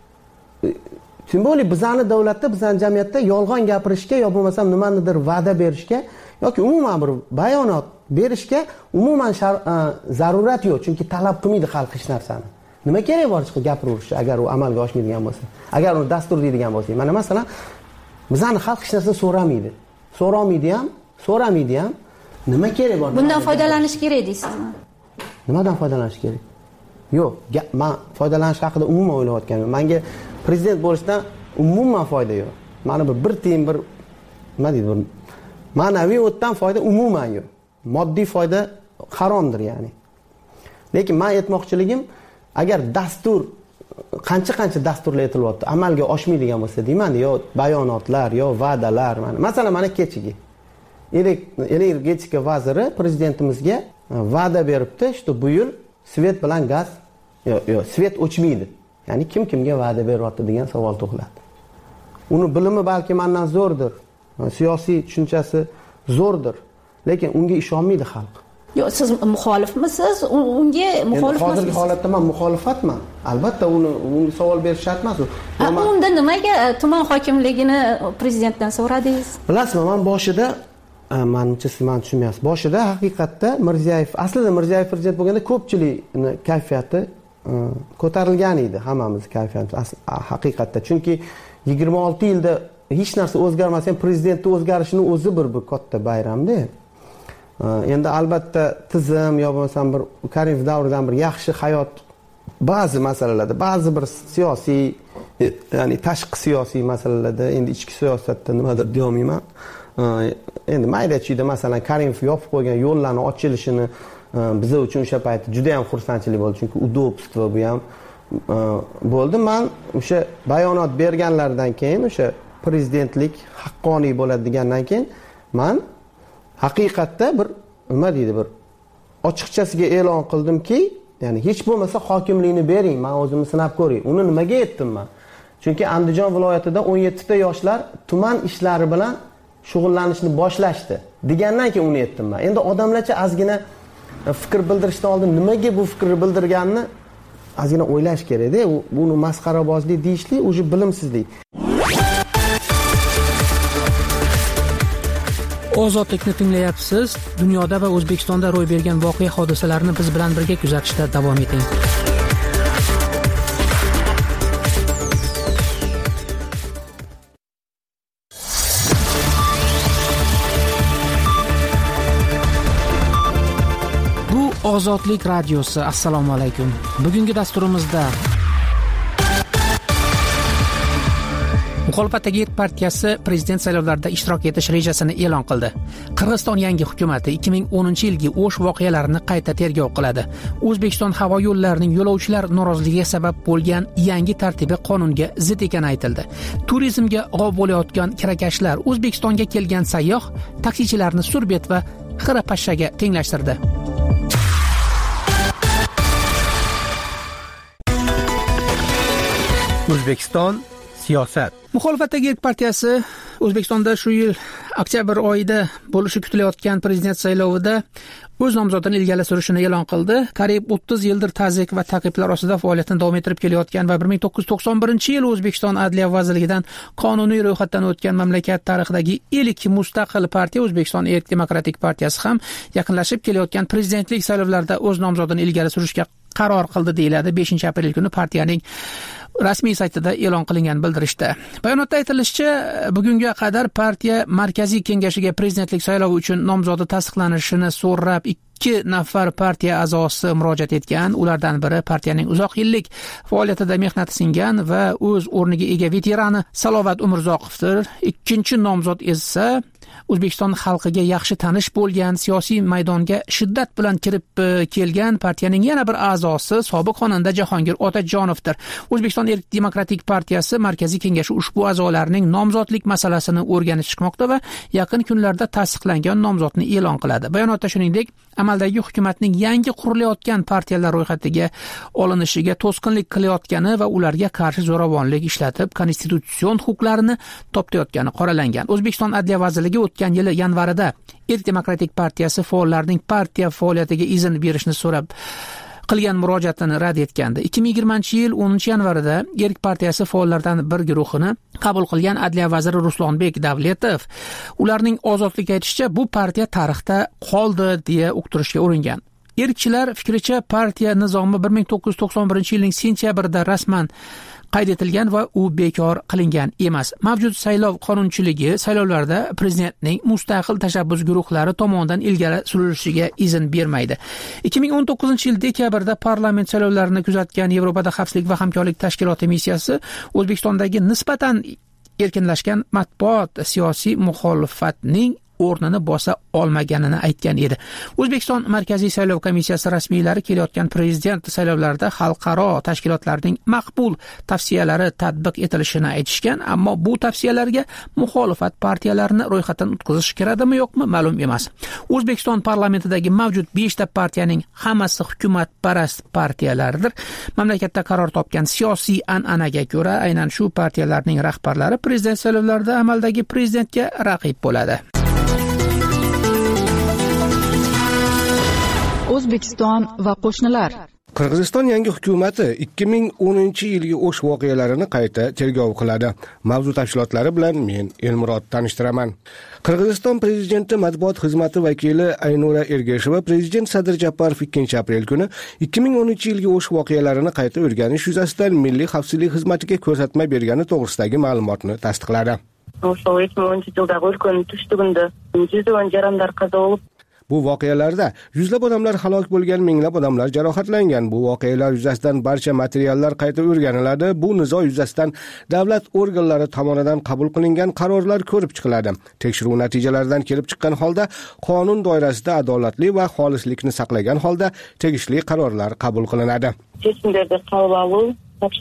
Tüm bo'li bizani davlatda, bizani jamiyatda yolg'on gapirishga yo bo'lmasam nimanidir va'da berishga yoki umuman bir bayonot berishga umuman zarurat yo'q, chunki talab qilmaydi xalq hech narsani. Nima kerak bor chiqib gapiraverish agar u amalga oshmaydigan bo'lsa? Agar uni dastur deydigan bo'lsa, mana masalan bizani xalq hech narsa so'ramaydi. So'ramaydi ham, so'ramaydi ham. Nima kerak bor? Bundan foydalanish kerak deysizmi? Nimadan foydalanish kerak? Yo'q, men foydalanish haqida umuman o'ylayotganim. Menga prezident bo'lishdan umuman foyda yo'q. Mana bu bir tiyin bir nima deydi, bir ma'naviy o'tdan foyda umuman yo'q. Moddiy foyda haromdir ya'ni. Lekin men aytmoqchiligim, agar dastur qancha-qancha dasturlar aytilyapti, amalga oshmaydigan bo'lsa deyman, yo bayonotlar, yo va'dalar, mana masalan mana kechigi energetika vaziri prezidentimizga va'da beribdi, что bu yil svet bilan gaz yo'q, yo'q, svet o'chmaydi. Ya'ni kim kimga va'da beryapti degan savol tug'iladi. Uni bilimi balki mendan zo'rdir, siyosiy tushunchasi zo'rdir, lekin unga ishonmaydi xalq. Yo'q, siz muxolifmisiz? Unga muxolifmisiz? Hozirgi holatda men muxolifatman. Albatta uni unga savol berish shart emas. Unda nimaga tuman hokimligini prezidentdan so'radingiz? Bilasizmi, men boshida menimcha siz meni tushunmayapsiz. Boshida haqiqatda Mirziyoyev, aslida Mirziyoyev prezident bo'lganda ko'pchilikni kayfiyati ko'tarilgan edi, hammamiz kayfiyatimiz haqiqatda. Chunki yigirma olti yilda hech narsa o'zgarmasa ham prezidentning o'zgarishini o'zi bir bir katta bayramda. Endi albatta tizim yo bo'lmasam bir Karimov davridan bir yaxshi hayot ba'zi masalalarda, ba'zi bir siyosiy, ya'ni tashqi siyosiy masalalarda, endi ichki siyosatda nimadir deya olmayman. Endi mayda-chuyda masalan Karimov yopib qo'ygan yo'llarning ochilishini biz uchun o'sha payt juda ham xursandchilik bo'ldi, chunki udobstvo bu ham bo'ldi. Men o'sha bayonot berganlardan keyin, o'sha prezidentlik haqqoniy bo'ladi degandan keyin men haqiqatda bir nima deydi, bir ochiqchasiga e'lon qildimki, ya'ni hech bo'lmasa hokimlikni bering, men o'zimni sinab ko'ray. Uni nimaga aytdim men? Chunki Andijon viloyatida o'n yetti ta yoshlar tuman ishlari bilan shug'ullanishni boshlashdi degandan keyin uni aytdim men. Endi odamlarcha ozgina fikr bildirishdan oldin nimaga bu fikrni bildirganini ozgina o'ylash kerak-da. Buni masxarabozlik deyishlik o'sha bilimsizlik. Ozodlikni tinglayapsiz. Dunyoda va O'zbekistonda ro'y bergan voqea hodisalarni biz bilan birga kuzatishda davom eting. Bu Ozodlik radiosi. Assalomu alaykum. Bugungi dasturimizda Muxolifatdagi Erk partiyasi prezident saylovlarida ishtirok etish rejasini e'lon qildi. Qirg'iziston yangi hukumati ikki ming o'ninchi yilgi O'sh voqealarini qayta tergov qiladi. O'zbekiston havo yo'llarining yo'lovchilar noroziligiga sabab bo'lgan yangi tartibi qonunga zid ekani aytildi. Turizmga g'ov bo'layotgan kirakashlar O'zbekistonga kelgan sayyoh taksichilarni surbet va xira-pashshaga tenglashtirdi. O'zbekiston siyosat. Muxolifatdagi Erk partiyasi O'zbekistonda shu yil oktyabr oyida bo'lishi kutilayotgan prezident saylovida o'z nomzodini ilgari surishini e'lon qildi. Qariyb o'ttiz yildir ta'ziyq va ta'qiblar ostida faoliyatini davom ettirib kelayotgan va bir ming to'qqiz yuz to'qson birinchi yil O'zbekiston Adliya vazirligidan qonuniy ro'yxatdan o'tgan mamlakat tarixidagi ilk mustaqil partiya O'zbekiston Erk demokratik partiyasi ham yaqinlashib kelayotgan prezidentlik saylovlarida o'z nomzodini ilgari surishga qaror qildi deyiladi beshinchi aprel kuni partiyaning rasmiy saytida e'lon qilingan bildirishda. Bayonotda aytilishicha, bugunga qadar partiya markaziy kengashiga prezidentlik saylovi uchun nomzodi tasdiqlanishini so'rab ikki nafar partiya a'zosi murojaat etgan. Ulardan biri partiyaning uzoq yillik faoliyatida mehnati singan va o'z o'rniga ega veterani Salovat Umurzoqovdir. Ikkinchi nomzod esa O'zbekiston xalqiga yaxshi tanish bo'lgan, siyosiy maydonga shiddat bilan kirib kelgan partiyaning yana bir a'zosi sobiq xonanda Jahongir Otajonovdir. O'zbekiston Erk demokratik partiyasi markaziy kengashi ushbu a'zolarning nomzodlik masalasini o'rganib chiqmoqda va yaqin kunlarda tasdiqlangan nomzodni e'lon qiladi. Bayonotda shuningdek, amaldagi hukumatning yangi qurilayotgan partiyalar ro'yxatiga olinishiga to'sqinlik qilayotgani va ularga qarshi zo'ravonlik ishlatib, konstitutsion huquqlarini toptayotgani qoralangan. O'zbekiston Adliya vazirligi o'tgan yili yanvarida Erk demokratik partiyasi faollarining partiya faoliyatiga izn berishni so'rab qilgan murojaatini rad etgandi. ikki ming yigirmanchi yil o'ninchi yanvarida Erk partiyasi faollaridan bir guruhini qabul qilgan Adliya vaziri Ruslonbek Davletov ularning ozodlikka aytishicha bu partiya tarixda qoldi deya uqtirishga uringan. Erkchilar fikricha partiya nizomi bir ming to'qqiz yuz to'qson birinchi yilning sentyabrida rasman qayd etilgan va u bekor qilingan emas. Mavjud saylov qonunchiligi saylovlarda prezidentning mustaqil tashabbus guruhlari tomonidan ilgari surilishiga izn bermaydi. ikki ming o'n to'qqizinchi yil dekabrda parlament saylovlarini kuzatgan Yevropada xavfsizlik va hamkorlik tashkiloti missiyasi O'zbekistondagi nisbatan erkinlashgan matbuot siyosiy muxolifatning o'rnini bosa olmaganini aytgan edi. O'zbekiston Markaziy saylov komissiyasi rasmiylari kelayotgan prezident saylovlarida xalqaro tashkilotlarning maqbul tavsiyalari tatbiq etilishini aytishgan, ammo bu tavsiyalarga muxolifat partiyalarini ro'yxatdan o'tkazish kerakmi yo'qmi ma'lum emas. O'zbekiston parlamentidagi mavjud beshta partiyaning hammasi hukumatparast partiyalardir. Mamlakatda qaror topgan siyosiy an'anaga ko'ra, aynan shu partiyalarning rahbarlari prezident saylovlarida amaldagi prezidentga raqib bo'ladi. O'zbekiston va qo'shnilar. Qirg'iziston yangi hukumati ikki ming o'ninchi yilgi O'sh voqealarini qayta tergov qiladi. Mavzu tafsilotlari bilan men Elmurod tanishtiraman. Qirg'iziston prezidenti matbuot xizmati vakili Aynura Ergasheva prezident Sadir Japarov ikkinchi aprel kuni ikki ming o'ninchi yilgi O'sh voqealarini qayta o'rganish yuzasidan Milliy xavfsizlik xizmatiga ko'rsatma bergani to'g'risidagi ma'lumotni tasdiqladi. O'sha ikki ming o'ninchi yildagi o'lkaning tushligida yuzlab jaramlar qazo bo'lib, bu voqealarda yuzlab odamlar halok bo'lgan, minglab odamlar jarohatlangan. Bu voqealar yuzasidan barcha materiallar qayta o'rganiladi. Bu nizo yuzasidan davlat organlari tomonidan qabul qilingan qarorlar ko'rib chiqiladi. Tekshiruv natijalaridan kelib chiqqan holda qonun doirasida adolatli va xolislikni saqlagan holda tegishli qarorlar qabul qilinadi. Chekimlarda qabul topshirildi.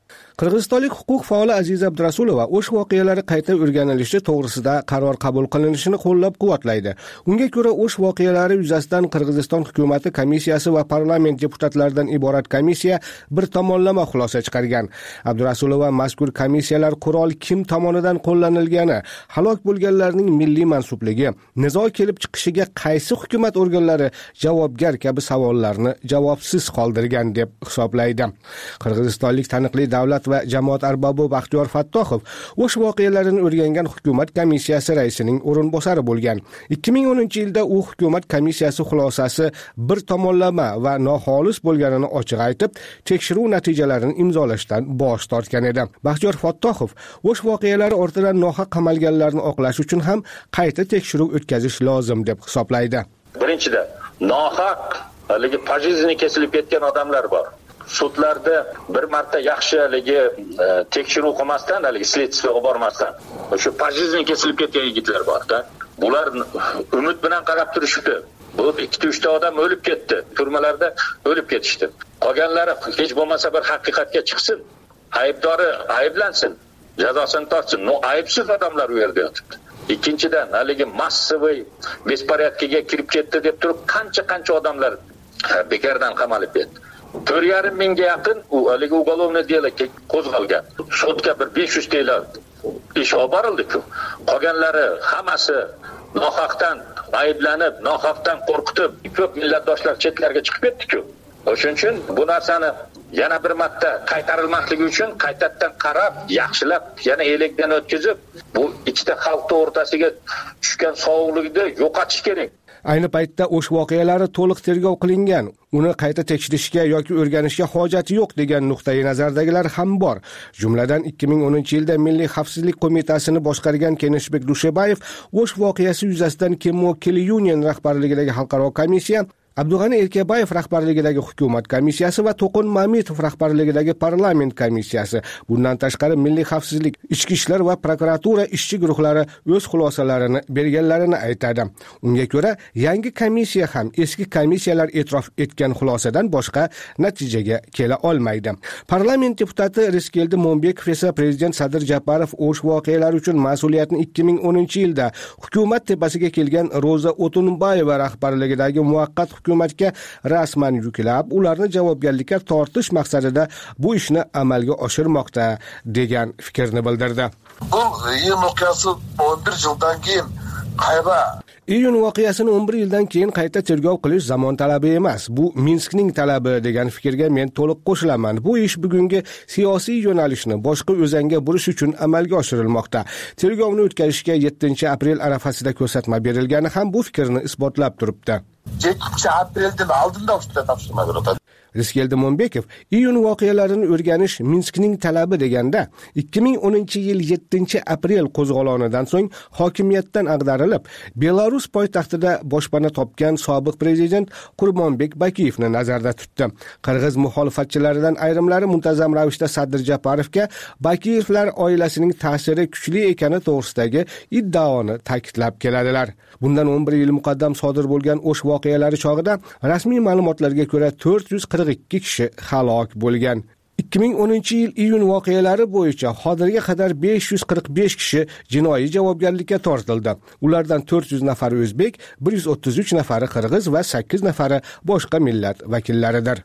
Qirg'izistonlik huquq faoli Aziza Abdurasulova o'sh voqealari qayta o'rganilishi to'g'risida qaror qabul qilinishini qo'llab-quvvatlaydi. Unga ko'ra, o'sh voqealari yuzasidan Qirg'iziston hukumati komissiyasi va parlament deputatlaridan iborat komissiya bir tomonlama xulosa chiqargan. Abdurasulova mazkur komissiyalar qurol kim tomonidan qo'llanilgani, halok bo'lganlarning milliy mansubligi, nizo kelib chiqishiga qaysi hukumat organlari javobgar kabi savollarni javobsiz qoldirgan deb hisoblaydi. Qirg'izistonlik taniqli davlat va jamoat arbobi Baxtiyor Fattoxov o'sh voqealarini o'rgangan hukumat komissiyasi raisining o'rinbosari bo'lgan. ikki ming o'ninchi yilda u hukumat komissiyasi xulosasi bir tomonlama va noxolis bo'lganini ochiq aytib, tekshiruv natijalarini imzolashdan bosh tortgan edi. Baxtiyor Fattoxov o'sh voqealari ortidan nohaq qamalganlarni oqlash uchun ham qayta tekshiruv o'tkazish lozim deb hisoblaydi. Birinchidan, nohaq haligi pajizini kesilib ketgan odamlar bor. Sudlarda bir marta yaxshi haligi e, tekshiruv qilmasdan, haligi следствиеga bormasdan o'sha pajizini kesilib ketgan yigitlar bor-da. Bular umid bilan qarab turishdi. Bu ikkita uchta odam o'lib ketdi. Turmalarda o'lib ketishdi. Qolganlari hech bo'lmasa bir haqiqatga chiqsin. Aybdori ayblansin, jazosini tortsin. No, aybsiz odamlar u yerda yotibdi. Ikkinchidan, haligi massiviy besporядкиga kirib ketdi deb turib, qancha-qancha odamlar bekardan qamalib ketdi. to'rt yarim mingga yaqin u haligi uголовный дело qo'zg'algan. Sudga bir besh yuz talar ish olib borildi-ku. Qolganlari hammasi nohaqdan ayblanib, nohaqdan qo'rqitib, ko'p millatdoshlar chetlarga chiqib ketdi-ku. O'shuning uchun bu narsani yana bir marta qaytarilmasligi uchun qaytadan qarab, yaxshilab, yana elekdan o'tkazib, bu ikkita xalq o'rtasiga tushgan sovuqlikni yo'qotish kerak. Ayni paytda o'sh voqealari to'liq tergov qilingan, uni qayta tekshirishga yoki o'rganishga hojati yo'q degan nuqtai nazardagilar ham bor. Jumladan ikki ming o'ninchi yilda Milliy xavfsizlik qo'mitasini boshqargan Kenishbek Dushebayev o'sh voqeasi yuzasidan Kemo Union rahbarligidagi xalqaro komissiya, Abdug'ani Erkabayev rahbarligidagi hukumat komissiyasi va To'qin Mamitov rahbarligidagi parlament komissiyasi, bundan tashqari Milliy xavfsizlik, ichki ishlar va prokuratura ishchi guruhlari o'z xulosalarini berganlarini aytadi. Unga ko'ra, yangi komissiya ham eski komissiyalar e'tirof etgan xulosadan boshqa natijaga kela olmaydi. Parlament deputati Riskeldi Mo'mbekov esa prezident Sadir Japarov o'sh voqealari uchun mas'uliyatni ikki ming o'ninchi yilda hukumat tepasiga kelgan Roza O'tunbayeva rahbarligidagi muvaqqat hukumatga rasman yuklab, ularni javobgarlikka tortish maqsadida bu ishni amalga oshirmoqda degan fikrni bildirdi. Bu iyun voqeasi o'n bir yildan keyin qayba Iyun voqeasini o'n bir yildan keyin qayta tergov qilish zamon talabi emas, bu Minskning talabi degan fikrga men to'liq qo'shilaman. Bu ish bugungi siyosiy yo'nalishni boshqa o'zanga burish uchun amalga oshirilmoqda. Tergovni o'tkazishga yettinchi aprel arafasida ko'rsatma berilgani ham bu fikrni isbotlab turibdi. yettinchi apreldan oldinda ushbu topshirma beriladi. Riskeldi Mo'mbekov iyun voqealarini o'rganish Minskning talabi deganda ikki ming o'ninchi yil yettinchi aprel qo'zg'olonidan so'ng hokimiyatdan ag'darilib, Belarus poytaxtida boshpana topgan sobiq prezident Qurbonbek Bakiyevni nazarda tutdi. Qirg'iz muxolifatchilaridan ayrimlari muntazam ravishda Sadir Japarovga Bakiyevlar oilasining ta'siri kuchli ekani to'g'risidagi iddaoni ta'kidlab keladilar. Bundan o'n bir yil muqaddam sodir bo'lgan o'sh voqealari chog'ida rasmiy ma'lumotlarga ko'ra to'rt yuz qirq ikki kishi halok bo'lgan. ikki ming o'ninchi yil iyun voqealari bo'yicha hozirga qadar besh yuz qirq besh kishi jinoiy javobgarlikka tortildi. Ulardan to'rt yuz nafari o'zbek, bir yuz o'ttiz uch nafari qirg'iz va sakkiz nafari boshqa millat vakillaridir.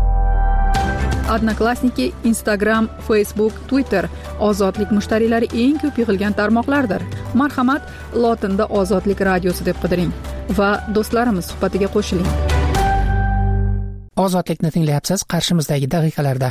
Odnoklassniki, Instagram, Facebook, Twitter ozodlik mushtariylari eng ko'p yig'ilgan tarmoqlardir. Marhamat, lotinda Ozodlik radiosi deb qidiring va do'stlarimiz suhbatiga qo'shiling. Ozodlikni tinglayapsiz qarshimizdagi daqiqalarda.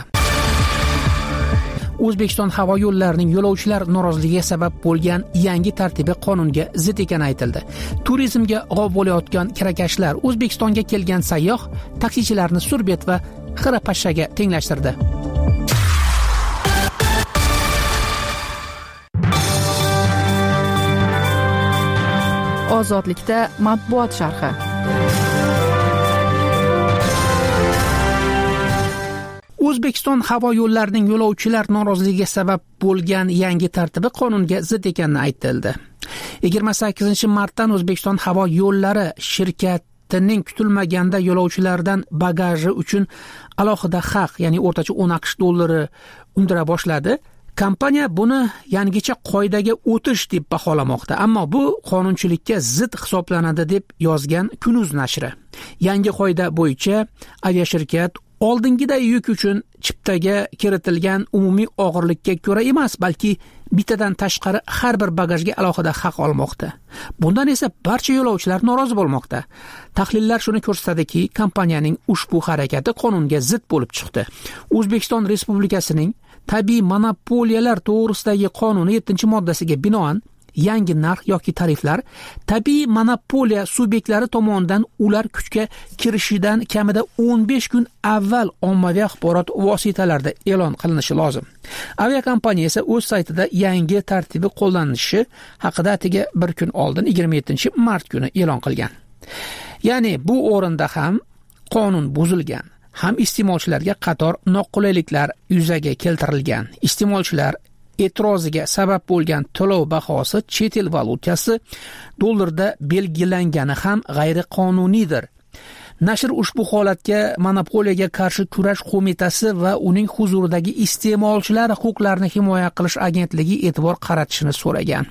O'zbekiston havo yo'llarining yo'lovchilar noroziligiga sabab bo'lgan yangi tartibi qonunga zid ekani aytildi. Turizmga g'ov bo'layotgan kirakashlar O'zbekistonga kelgan sayyoh taksichilarni surbet va xira-pashshaga tenglashtirdi. Ozodlikda matbuot sharhi. O'zbekiston havo yo'llarining yo'lovchilar noroziligiga sabab bo'lgan yangi tartibi qonunga zid ekani aytildi. yigirma sakkizinchi martdan O'zbekiston havo yo'llari shirkat samolyotining kutilmaganda yo'lovchilardan bagaji uchun alohida haq, ya'ni o'rtacha o'n aqsh dollari undira boshladi. Kompaniya buni yangicha qoidaga o'tish deb baholamoqda, ammo bu qonunchilikka zid hisoblanadi deb yozgan Kunuz nashri. Yangi qoida bo'yicha aviashirkat oldingiday yuk uchun chiptaga kiritilgan umumiy og'irlikka ko'ra emas, balki bittadan tashqari har bir bagajga alohida haq olmoqda. Bundan esa barcha yo'lovchilar norozi bo'lmoqda. Tahlillar shuni ko'rsatadiki, kompaniyaning ushbu harakati qonunga zid bo'lib chiqdi. O'zbekiston Respublikasining tabiiy monopoliyalar to'g'risidagi qonuni yettinchi moddasiga binoan yangi narx yoki tariflar tabiiy monopoliya subyektlari tomonidan ular kuchga kirishidan kamida o'n besh kun avval ommaviy axborot vositalarida e'lon qilinishi lozim. Aviakompaniya esa o'z saytida yangi tartibi qo'llanilishi haqida atigi bir kun oldin yigirma yettinchi mart kuni e'lon qilgan. Ya'ni bu o'rinda ham qonun buzilgan, ham iste'molchilarga qator noqulayliklar yuzaga keltirilgan. Iste'molchilar e'tiroziga sabab bo'lgan to'lov bahosi chet el valyutasi dollarda belgilangani ham g'ayriqonuniydir. Nashr ushbu holatga monopoliyaga qarshi kurash qo'mitasi va uning huzuridagi iste'molchilar huquqlarini himoya qilish agentligi e'tibor qaratishni so'ragan.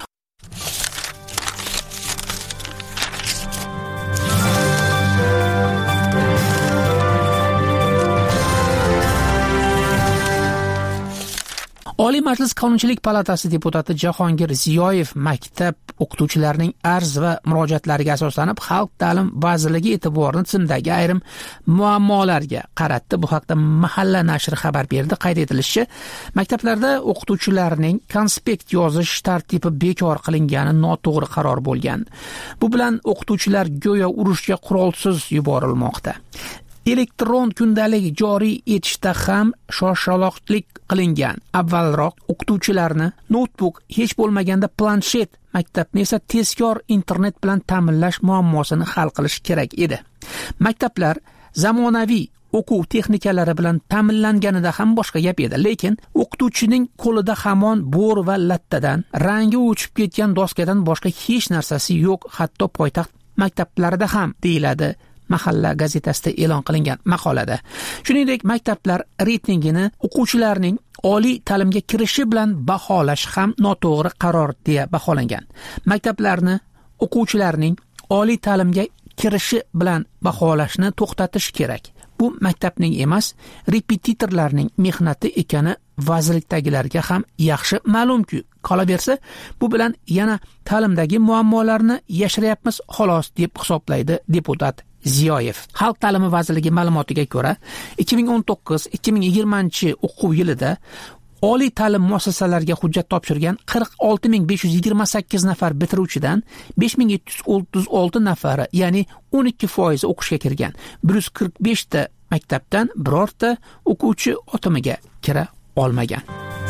Oliy Majlis Qonunchilik palatasi deputati Jahongir Ziyoyev maktab o'qituvchilarining arz va murojaatlariga asoslanib Xalq ta'lim vazirligi e'tiborini tizimdagi ayrim muammolarga qaratdi. Bu haqda Mahalla nashri xabar berdi. Qayd etilishicha, maktablarda o'qituvchilarning konspekt yozish tartibi bekor qilingani noto'g'ri qaror bo'lgan. Bu bilan o'qituvchilar go'yo urushga qurolsiz yuborilmoqda. Elektron kundalik joriy etishda ham shoshaloqlik qilingan. Avvalroq o'qituvchilarni notebook, hech bo'lmaganda planshet, maktabni esa tezkor internet bilan ta'minlash muammosini hal qilish kerak edi. Maktablar zamonaviy o'quv texnikalari bilan ta'minlanganida ham boshqa gap edi, lekin o'qituvchining qo'lida hamon bo'r va lattadan, rangi o'chib ketgan doskadan boshqa hech narsasi yo'q, hatto poytaxt maktablarida ham, deyiladi Mahalla gazetasida e'lon qilingan maqolada. Shuningdek, maktablar reytingini o'quvchilarning oliy ta'limga kirishi bilan baholash ham noto'g'ri qaror deya baholangan. Maktablarni o'quvchilarning oliy ta'limga kirishi bilan baholashni to'xtatish kerak. Bu maktabning emas, repetitorlarning mehnati ekani vazirlikdagilarga ham yaxshi ma'lumki, qolaversa, bu bilan yana ta'limdagi muammolarni yashirayapmiz xolos deb hisoblaydi deputat Ziyoyev. Xalq ta'limi vazirligi ma'lumotiga ko'ra, ikki ming o'n to'qqiz ikki ming yigirmanchi o'quv yilida oliy ta'lim muassasalariga hujjat topshirgan qirq olti ming besh yuz yigirma sakkiz nafar bitiruvchidan besh ming yetti yuz o'ttiz olti nafari, ya'ni o'n ikki foiz o'qishga kirgan. bir yuz qirq besh ta maktabdan birorta o'quvchi otimiga kira olmagan.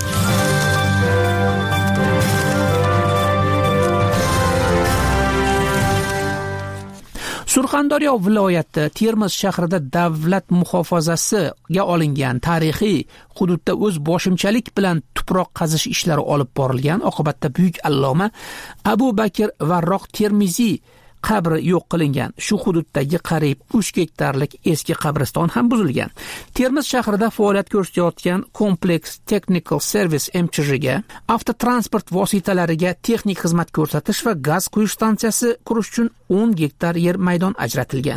Surxondaryo viloyati Termiz shahrida davlat muhofazasiga olingan tarixiy hududda o'z boshimchalik bilan tuproq qazish ishlari olib borilgan. Oqibatda buyuk alloma Abu Bakr Varroq Termiziy qabri yo'q qilingan. Shu hududdagi qariyb uch gektarlik eski qabriston ham buzilgan. Termiz shahrida faoliyat ko'rsatayotgan Complex Technical Service M C H ga avtotransport vositalariga texnik xizmat ko'rsatish va gaz quyish stansiyasi qurish uchun o'n gektar yer maydon ajratilgan.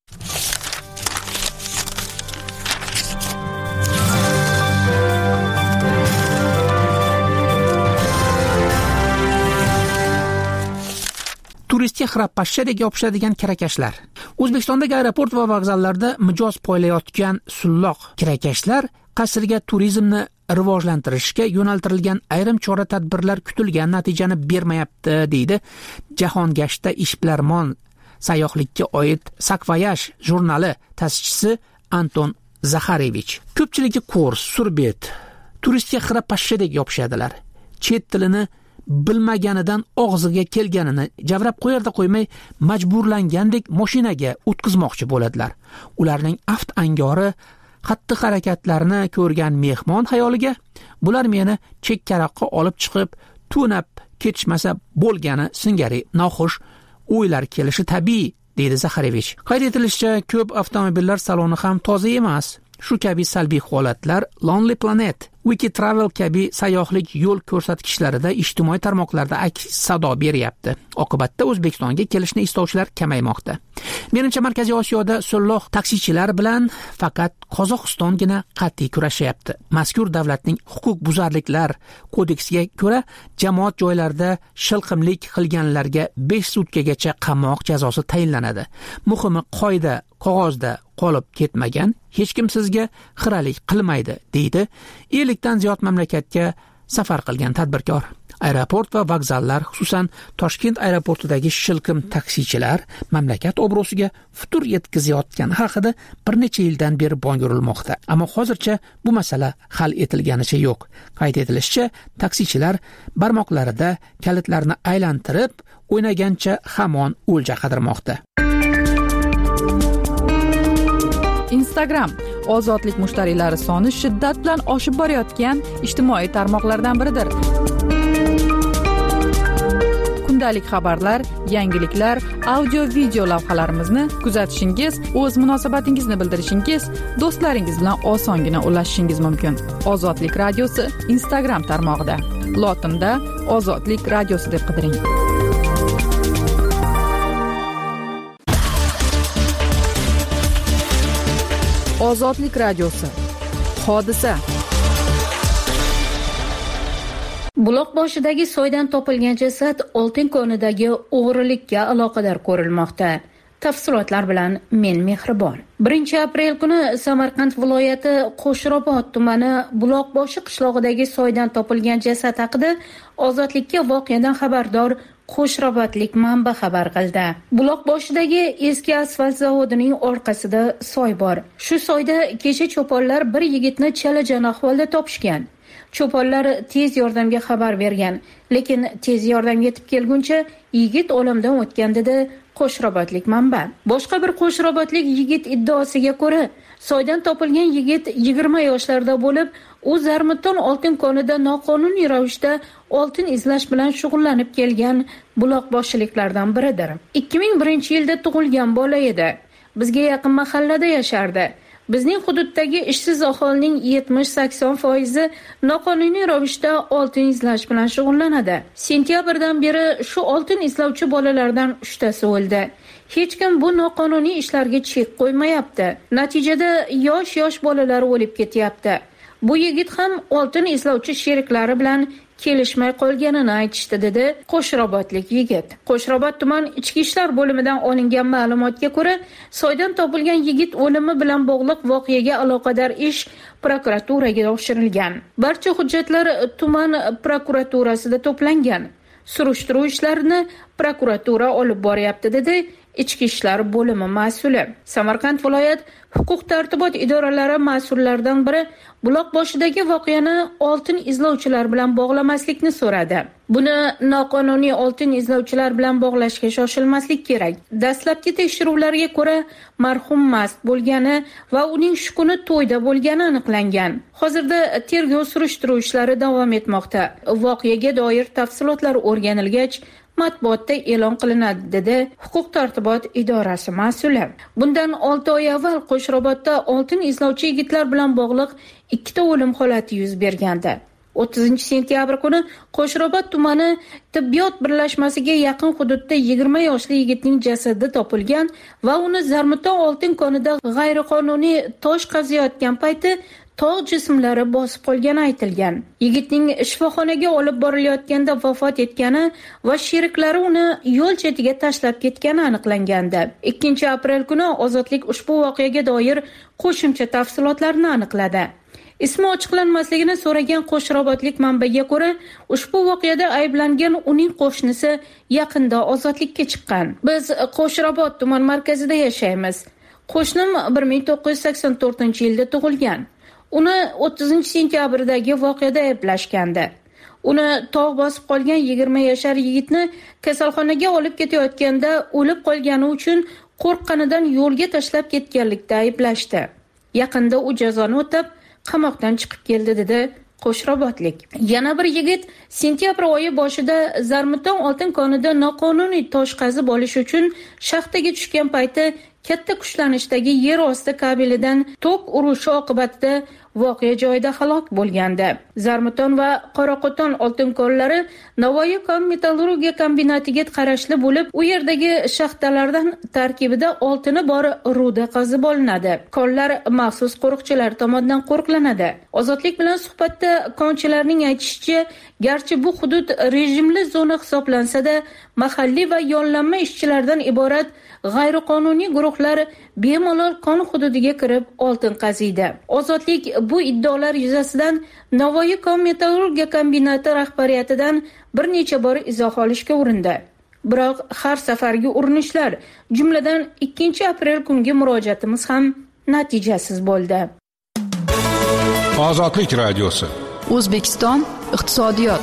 Turistga xirappashadek yopishadigan kirakashlar. O'zbekistondagi aeroport va vokzallarda mijoz poylayotgan sulloq kirakashlar qasrga turizmni rivojlantirishga yo'naltirilgan ayrim chora-tadbirlar kutilgan natijani bermayapti, deydi Jahongashta ishbilarmon sayyohlikka oid Sakvoyaj jurnali ta'sischisi Anton Zaxarevich. Ko'pchiligi kurs, surbet, turistga xirappashadek yopishadilar. Chet tilini bilmaganidan og'ziga kelganini javrab qo'yarda qo'ymay majburlangandek mashinaga o'tkazmoqchi bo'ladilar. Ularning aft angori xatti harakatlarini ko'rgan mehmon xayoliga bular meni chekkaroqqa olib chiqib tunab ketishmasa bo'lgani singari noxush o'ylar kelishi tabiiy deydi Zaxarevich. Qayd etilishicha, ko'p avtomobillar saloni ham toza emas. Shu kabi salbiy holatlar Lonely Planet, Wiki Travel kabi sayyohlik yo'l ko'rsatkichlarida ijtimoiy tarmoqlarda aks sado beryapti. Oqibatda O'zbekistonga kelishni istovchilar kamaymoqda. Menimcha Markaziy Osiyoda sulloh taksichilar bilan faqat Qozog'istongina qat'iy kurashyapti. Mazkur davlatning huquq buzarliklar kodeksiga ko'ra jamoat joylarida shilqimlik qilganlarga besh sutkagacha qamoq jazosi tayinlanadi. Muhimi, qoida qog'ozda qolib ketmagan, hech kim sizga xiralik qilmaydi, deydi ellikdan ziyod mamlakatga safar qilgan tadbirkor. Aeroport va vokzallar, xususan Toshkent aeroportidagi shilqim taksichilar mamlakat obro'siga futur yetkazayotgani haqida bir necha yildan beri bong urilmoqda. Ammo hozircha bu masala hal etilganicha yo'q. Qayd etilishicha, taksichilar barmoqlarida kalitlarni aylantirib o'ynagancha hamon o'lja qidirmoqda. Instagram ozodlik mushtariylari soni shiddat bilan oshib borayotgan ijtimoiy tarmoqlardan biridir. Kundalik xabarlar, yangiliklar, audio-video lavhalarimizni kuzatishingiz, o'z munosabatingizni bildirishingiz, do'stlaringiz bilan osongina ulashishingiz mumkin. Ozodlik radiosi Instagram tarmog'ida. Lotinda Ozodlik radiosi deb qidiring. Ozodlik radiosi. Hodisa. Buloqboshidagi soydan topilgan jasad oltin konidagi o'g'rilikka aloqador ko'rilmoqda. Tafsilotlar bilan men Mehribon. birinchi aprel kuni Samarqand viloyati Qo'shrobod tumani Buloqboshi qishlog'idagi soydan topilgan jasad haqida Ozodlikka voqeadan xabardor Qo'shrobodlik manba xabar qildi. Buloqboshidagi eski asfalt zavodining orqasida soy bor. Shu soyda kecha cho'ponlar bir yigitni chalajon ahvolda topishgan. Cho'ponlar tez yordamga xabar bergan, lekin tez yordam yetib kelguncha yigit olamdan o'tgan dedi Qo'shrobodlik manba. Boshqa bir Qo'shrobodlik yigit iddaosiga ko'ra, soydan topilgan yigit yigirma yoshlarda bo'lib, u Zarmuton oltin konida noqonuniy ravishda oltin izlash bilan shug'ullanib kelgan buloqboshiliklardan biridir. ikki ming birinchi yilda tug'ilgan bola edi. Bizga yaqin mahallada yashardi. Bizning hududdagi ishsiz aholining yetmish sakson foizi noqonuniy ravishda oltin izlash bilan shug'ullanadi. Sentyabrdan beri shu oltin izlovchi bolalardan uchtasi o'ldi. Hech kim bu noqonuniy ishlarga chek qo'ymayapti. Natijada yosh-yosh bolalar o'lib ketyapti. Bu yigit ham oltin izlovchi sheriklari bilan kelishmay qolganini aytishdi, dedi Qo'shrobodlik yigit. Qo'shrobod tuman ichki ishlar bo'limidan olingan ma'lumotga ko'ra, soydan topilgan yigit o'limi bilan bog'liq voqeaga aloqador ish prokuraturaga topshirilgan. Barcha hujjatlar tuman prokuraturasida to'plangan. Surishtiruv ishlarini prokuratura olib boryapti, dedi ichki ishlar bo'limi mas'uli. Samarqand viloyat huquq tartibot idoralari mas'ullaridan biri Buloqboshidagi voqeani oltin izlovchilar bilan bog'lamaslikni so'radi. Buni noqonuniy oltin izlovchilar bilan bog'lashga shoshilmaslik kerak. Dastlabki tekshiruvlarga ko'ra, marhum mast bo'lgani va uning shu kuni to'yda bo'lgani aniqlangan. Hozirda tergov surishtiruv ishlari davom etmoqda. Voqeaga doir tafsilotlar o'rganilgach, matbuotda e'lon qilinadi, dedi huquq tartibot idorasi mas'uli. Bundan olti oy avval Qo'shrobodda oltin izlovchi yigitlar bilan bog'liq ikkita o'lim holati yuz bergandi. o'ttizinchi sentyabr kuni Qo'shrobod tumani tibbiyot birlashmasiga yaqin hududda yigirma yoshli yigitning jasadi topilgan va uni Zarmuton oltin konida g'ayriqonuniy tosh qaziyotgan payti tog' jismlari bosib qolgani aytilgan. Yigitning shifoxonaga olib borilayotganda vafot etgani va sheriklari uni yo'l chetiga tashlab ketgani aniqlangandi. ikkinchi aprel kuni Ozodlik ushbu voqeaga doir qo'shimcha tafsilotlarni aniqladi. Ismi ochiqlanmasligini so'ragan Qo'shrobodlik manbaga ko'ra, ushbu voqeada ayblangan uning qo'shnisi yaqinda ozodlikka chiqqan. Biz Qo'shrobod tuman markazida yashaymiz. Qo'shnim bir ming to'qqiz yuz sakson to'rtinchi yilda tug'ilgan. Uni o'ttizinchi sentyabrdagi voqeada ayblashgandi. Uni tog' bosib qolgan yigirma yashar yigitni kasalxonaga olib ketayotganda o'lib qolgani uchun qo'rqqanidan yo'lga tashlab ketganlikda ayblashdi. Yaqinda u jazoni o'tab qamoqdan chiqib keldi, dedi qo'shrobotlik. Yana bir yigit sentyabr oyi boshida Zarmuton oltin konida noqonuniy tosh qazib olish uchun shaxtaga tushgan payti katta kuchlanishdagi yer osti kabelidan tok urishi oqibatida voqea joyida halok bo'lgandi. Zarmuton va Qoraqo'ton oltin konlari Navoiy kon metallurgiya kombinatiga qarashli bo'lib, u yerdagi shaxtalardan tarkibida oltini bor ruda qazib olinadi. Konlar maxsus qo'riqchilar tomonidan qo'riqlanadi. Ozodlik bilan suhbatda konchilarning aytishicha, garchi bu hudud rejimli zona hisoblansa-da, mahalliy va yollanma ishchilardan iborat g'ayriqonuniy guruhlar bemalol kon hududiga kirib oltin qaziydi. Ozodlik bu iddaolar yuzasidan Navoiy kon metallurgiya kombinati rahbariyatidan bir necha bor izoh olishga urindi. Biroq har safargi urinishlar, jumladan ikkinchi aprel kungi murojaatimiz ham natijasiz bo'ldi. Ozodlik radiosi. O'zbekiston iqtisodiyot.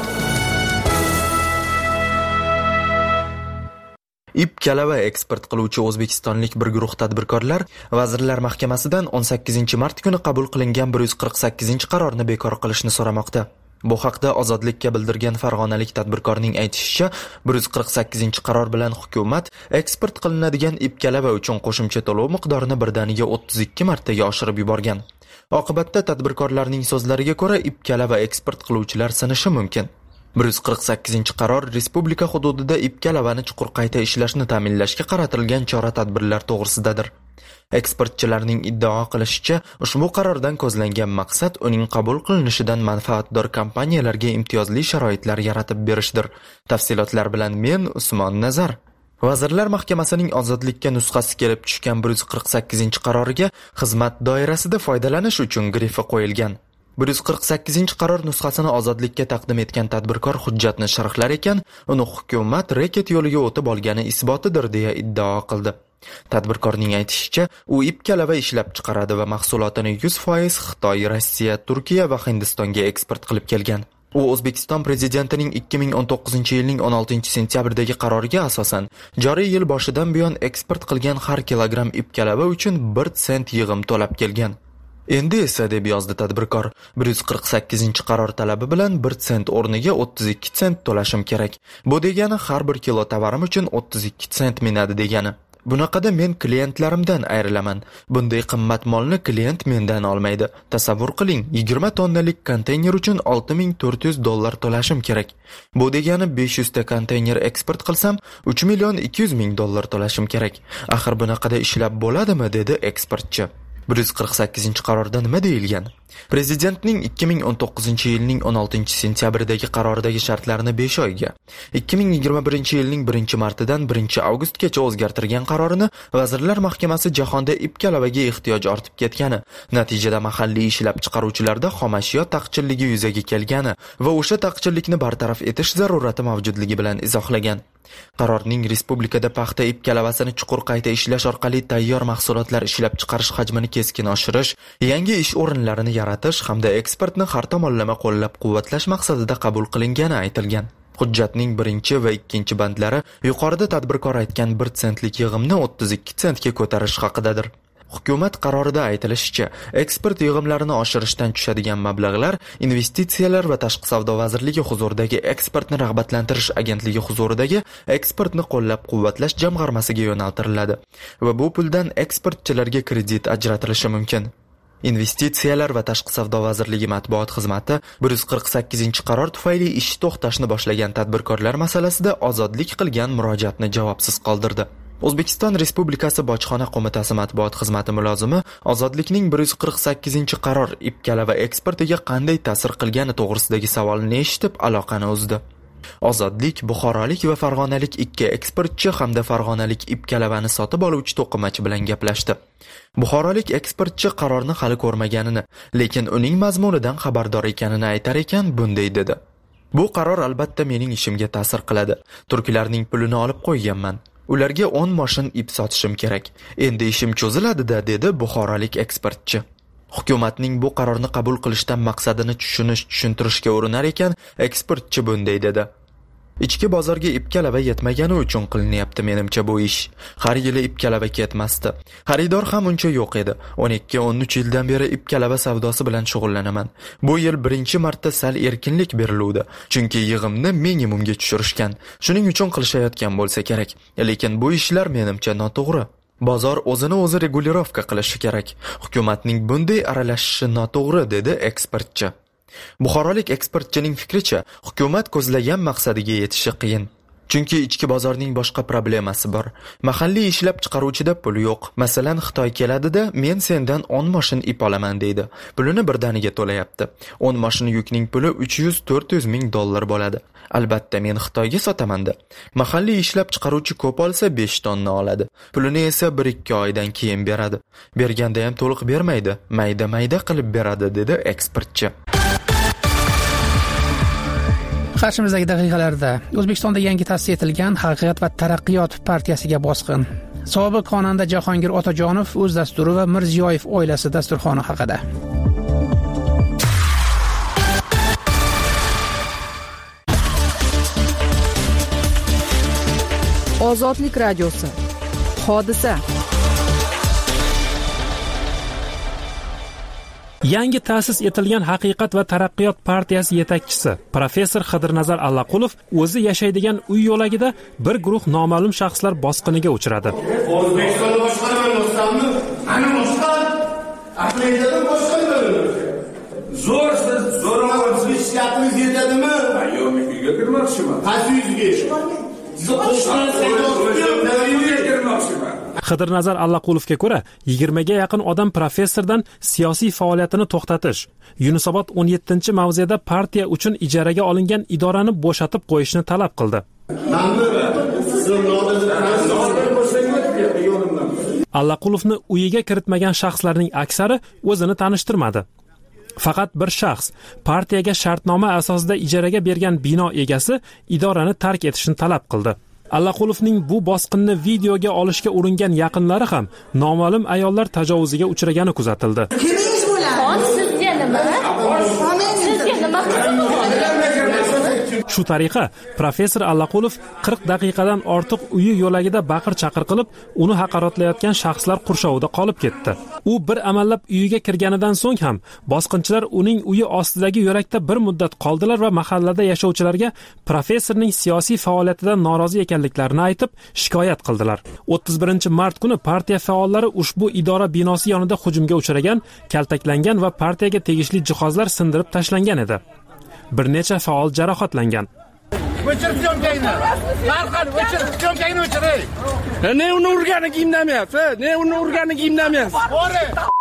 Ip kalava eksport qiluvchi o'zbekistonlik bir guruh tadbirkorlar Vazirlar Mahkamasidan o'n sakkizinchi mart kuni qabul qilingan bir yuz qirq sakkizinchi qarorni bekor qilishni so'ramoqda. Bu haqda Ozodlikka bildirgan farg'onalik tadbirkorning aytishicha, bir yuz qirq sakkizinchi qaror bilan hukumat eksport qilinadigan ip kalava uchun qo'shimcha to'lov miqdorini birdaniga o'ttiz ikki martaga oshirib yuborgan. Oqibatda tadbirkorlarning so'zlariga ko'ra, ip kalava eksport qiluvchilar sinishi mumkin. bir yuz qirq sakkizinchi qaror respublika hududida ip kalavani chuqur qayta ishlashni ta'minlashga qaratilgan chora-tadbirlar to'g'risidadir. Eksportchilarning iddao qilishicha, ushbu qarordan ko'zlangan maqsad uning qabul qilinishidan manfaatdor kompaniyalarga imtiyozli sharoitlar yaratib berishdir. Tafsilotlar bilan men Usmon Nazar. Vazirlar Mahkamasining ozodlikka nusxasi kelib tushgan bir yuz qirq sakkizinchi qaroriga xizmat doirasida foydalanish uchun grifi qo'yilgan. bir yuz qirq sakkizinchi qaror nusxasini Ozodlikka taqdim etgan tadbirkor hujjatni sharhlar ekan, uni hukumat reket yo'liga o'tib olgani isbotidir deya iddao qildi. Tadbirkorning aytishicha, u ip kalava ishlab chiqaradi va mahsulotini yuz foiz Xitoy, Rossiya, Turkiya va Hindistonga eksport qilib kelgan. U O'zbekiston prezidentining ikki ming o'n to'qqizinchi yilning o'n oltinchi sentyabrdagi qaroriga asosan joriy yil boshidan buyon eksport qilgan har kilogramm ip kalava uchun bir sent yig'im to'lab kelgan. Endi esa, deb yozdi tadbirkor, bir yuz qirq sakkizinchi qaror talabi bilan bir sent o'rniga o'ttiz ikki sent to'lashim kerak. Bu degani har bir kilo tovarim uchun o'ttiz ikki sent minadi degani. Bunaqada men klientlarimdan ayrilaman. Bunday qimmat molni klient mendan olmaydi. Tasavvur qiling, yigirma tonnalik konteyner uchun olti ming to'rt yuz dollar to'lashim kerak. Bu degani besh yuz ta konteyner eksport qilsam, uch million ikki yuz ming dollar to'lashim kerak. Axir bunaqada ishlab bo'ladimi, dedi eksportchi. bir yuz qirq sakkizinchi qarorda nima deyilgan? Prezidentning ikki ming o'n to'qqizinchi yilning o'n oltinchi sentyabrdagi qaroridagi shartlarni besh oyga, ikki ming yigirma birinchi yilning birinchi martidan birinchi avgustgacha o'zgartirgan qarorini Vazirlar Mahkamasi jahonda ip kalavaga ehtiyoj ortib ketgani, natijada mahalliy ishlab chiqaruvchilarda xomashyo taqchilligi yuzaga kelgani va o'sha taqchillikni bartaraf etish zarurati mavjudligi bilan izohlagan. Qarorning respublikada paxta ip kalavasini chuqur qayta ishlash orqali tayyor mahsulotlar ishlab chiqarish hajmini keskin oshirish, yangi ish o'rinlarini yaratish hamda eksportni har tomonlama qo'llab-quvvatlash maqsadida qabul qilingani aytilgan. Hujjatning birinchi va ikkinchi bandlari yuqorida tadbirkor aytgan bir sentlik yig'imni o'ttiz ikki sentga ko'tarish haqidadir. Hukumat qarorida aytilishicha, eksport yig'imlarini oshirishdan tushadigan mablag'lar Investitsiyalar va tashqi savdo vazirligi huzuridagi Eksportni rag'batlantirish agentligi huzuridagi eksportni qo'llab-quvvatlash jamg'armasiga yo'naltiriladi va bu puldan eksportchilarga kredit ajratilishi mumkin. Investitsiyalar va tashqi savdo vazirligi matbuot xizmati bir yuz qirq sakkizinchi qaror tufayli ish to'xtashni boshlagan tadbirkorlar masalasida Ozodlik qilgan murojaatni javobsiz qoldirdi. O'zbekiston Respublikasi Bojxona qo'mitasi matbuot xizmati mulozimi Ozodlikning bir yuz qirq sakkizinchi qaror ip kalava eksportiga qanday ta'sir qilgani to'g'risidagi savolni eshitib aloqani uzdi. Ozodlik buxorolik va farg'onalik ikki eksportchi hamda farg'onalik ip kalavani sotib oluvchi to'qimachi bilan gaplashdi. Buxorolik eksportchi qarorni hali ko'rmaganini, lekin uning mazmunidan xabardor ekanini aytar ekan, bunday dedi. Bu qaror albatta mening ishimga ta'sir qiladi. Turklarning pulini olib qo'yganman. Ularga o'n moshin ip sotishim kerak. Endi ishim cho'ziladi-da, dedi buxorolik eksportchi. Hukumatning bu qarorni qabul qilishdan maqsadini tushunish, tushuntirishga urinar ekan, eksportchi bunday dedi. Ichki bozorga ipkalava yetmagani uchun qilinyapti menimcha bu ish. Har yili ipkalava ketmasdi. Xaridor ham uncha yo'q edi. o'n ikki o'n uch yildan beri ipkalava savdosi bilan shug'ullanaman. Bu yil birinchi marta sal erkinlik beriluvdi, chunki yig'imni minimumga tushirishgan. Shuning uchun qilishayotgan bo'lsa kerak. Lekin bu ishlar menimcha noto'g'ri. Bozor o'zini o'zi regulirovka qilishi kerak. Hukumatning bunday aralashishi noto'g'ri, dedi ekspertchi. Buxorolik ekspertchining fikricha, hukumat ko'zlagan maqsadiga yetishi qiyin. Chunki ichki bozorning boshqa problemasi bor. Mahalliy ishlab chiqaruvchida pul yo'q. Masalan, Xitoy keladida, men sendan o'n mashin ip olaman deydi. Pulini birdaniga to'layapti. o'n mashin yukning puli uch yuz to'rt yuz ming dollar bo'ladi. Albatta men Xitoyga sotaman-da. Mahalliy ishlab chiqaruvchi ko'p olsa besh tonna oladi. Pulini esa bir ikki oydan keyin beradi. Berganda ham to'liq bermaydi, mayda-mayda qilib beradi, dedi ekspertchi. Qarshimizdagi daqiqalarda O'zbekistonda yangi ta'sis etilgan Haqiqat va taraqqiyot partiyasiga bosqin. Sobiq xonanda Jahongir Otajonov o'z dasturi va Mirziyoyev oilasi dasturxoni haqida. Ozodlik radiosi. Hodisa. Yangi ta'sis etilgan Haqiqat va taraqqiyot partiyasi yetakchisi professor Xidirnazar Allaqulov o'zi yashaydigan uy yo'lagida bir guruh noma'lum shaxslar bosqiniga uchradi. O'zbekistonda boshqarma bo'lsammi? Ana boshqa aqliyatdan boshqa zo'r siz zo'ravon sizga ishlatimiz yetadimi? Yo'q, men uyga kirmoqchiman. Qaysi uyga? Xidirnazar Allaqulovga ko'ra, yigirmaga yaqin odam professordan siyosiy faoliyatini to'xtatish, Yunusobod o'n yettinchi mavzeda partiya uchun ijaraga olingan idorani bo'shatib qo'yishni talab qildi. Allaqulovni uyiga kiritmagan shaxslarning aksari o'zini tanishtirmadi. Faqat bir shaxs partiyaga shartnoma asosida ijaraga bergan bino egasi idorani tark etishni talab qildi. Allaqulovning bu bosqinni videoga olishga uringan yaqinlari ham noma'lum ayollar tajovuziga uchragani kuzatildi. Kimingiz bo'ladi? Sizga nima? Sizga nima Shu tariqa professor Allaqulov qirq daqiqadan ortiq uyi yo'lagida baqir-chaqir qilib, uni haqoratlayotgan shaxslar qurshovida qolib ketdi. U bir amallab uyiga kirganidan so'ng ham bosqinchilar uning uyi ostidagi yo'lakda bir muddat qoldilar va mahallada yashovchilarga professorning siyosiy faoliyatidan norozi ekanliklarini aytib, shikoyat qildilar. o'ttiz birinchi mart kuni partiya faollari ushbu idora binosi yonida hujumga uchragan, kaltaklangan va partiyaga tegishli jihozlar sindirib tashlangan edi. Bir necha faol jarohatlangan. O'chir syomkangni. Farqan, o'chir syomkangni o'chir. Ne uni urgani kiyimdamayapti? Ne uni urgani kiyimdamayapti? Bori.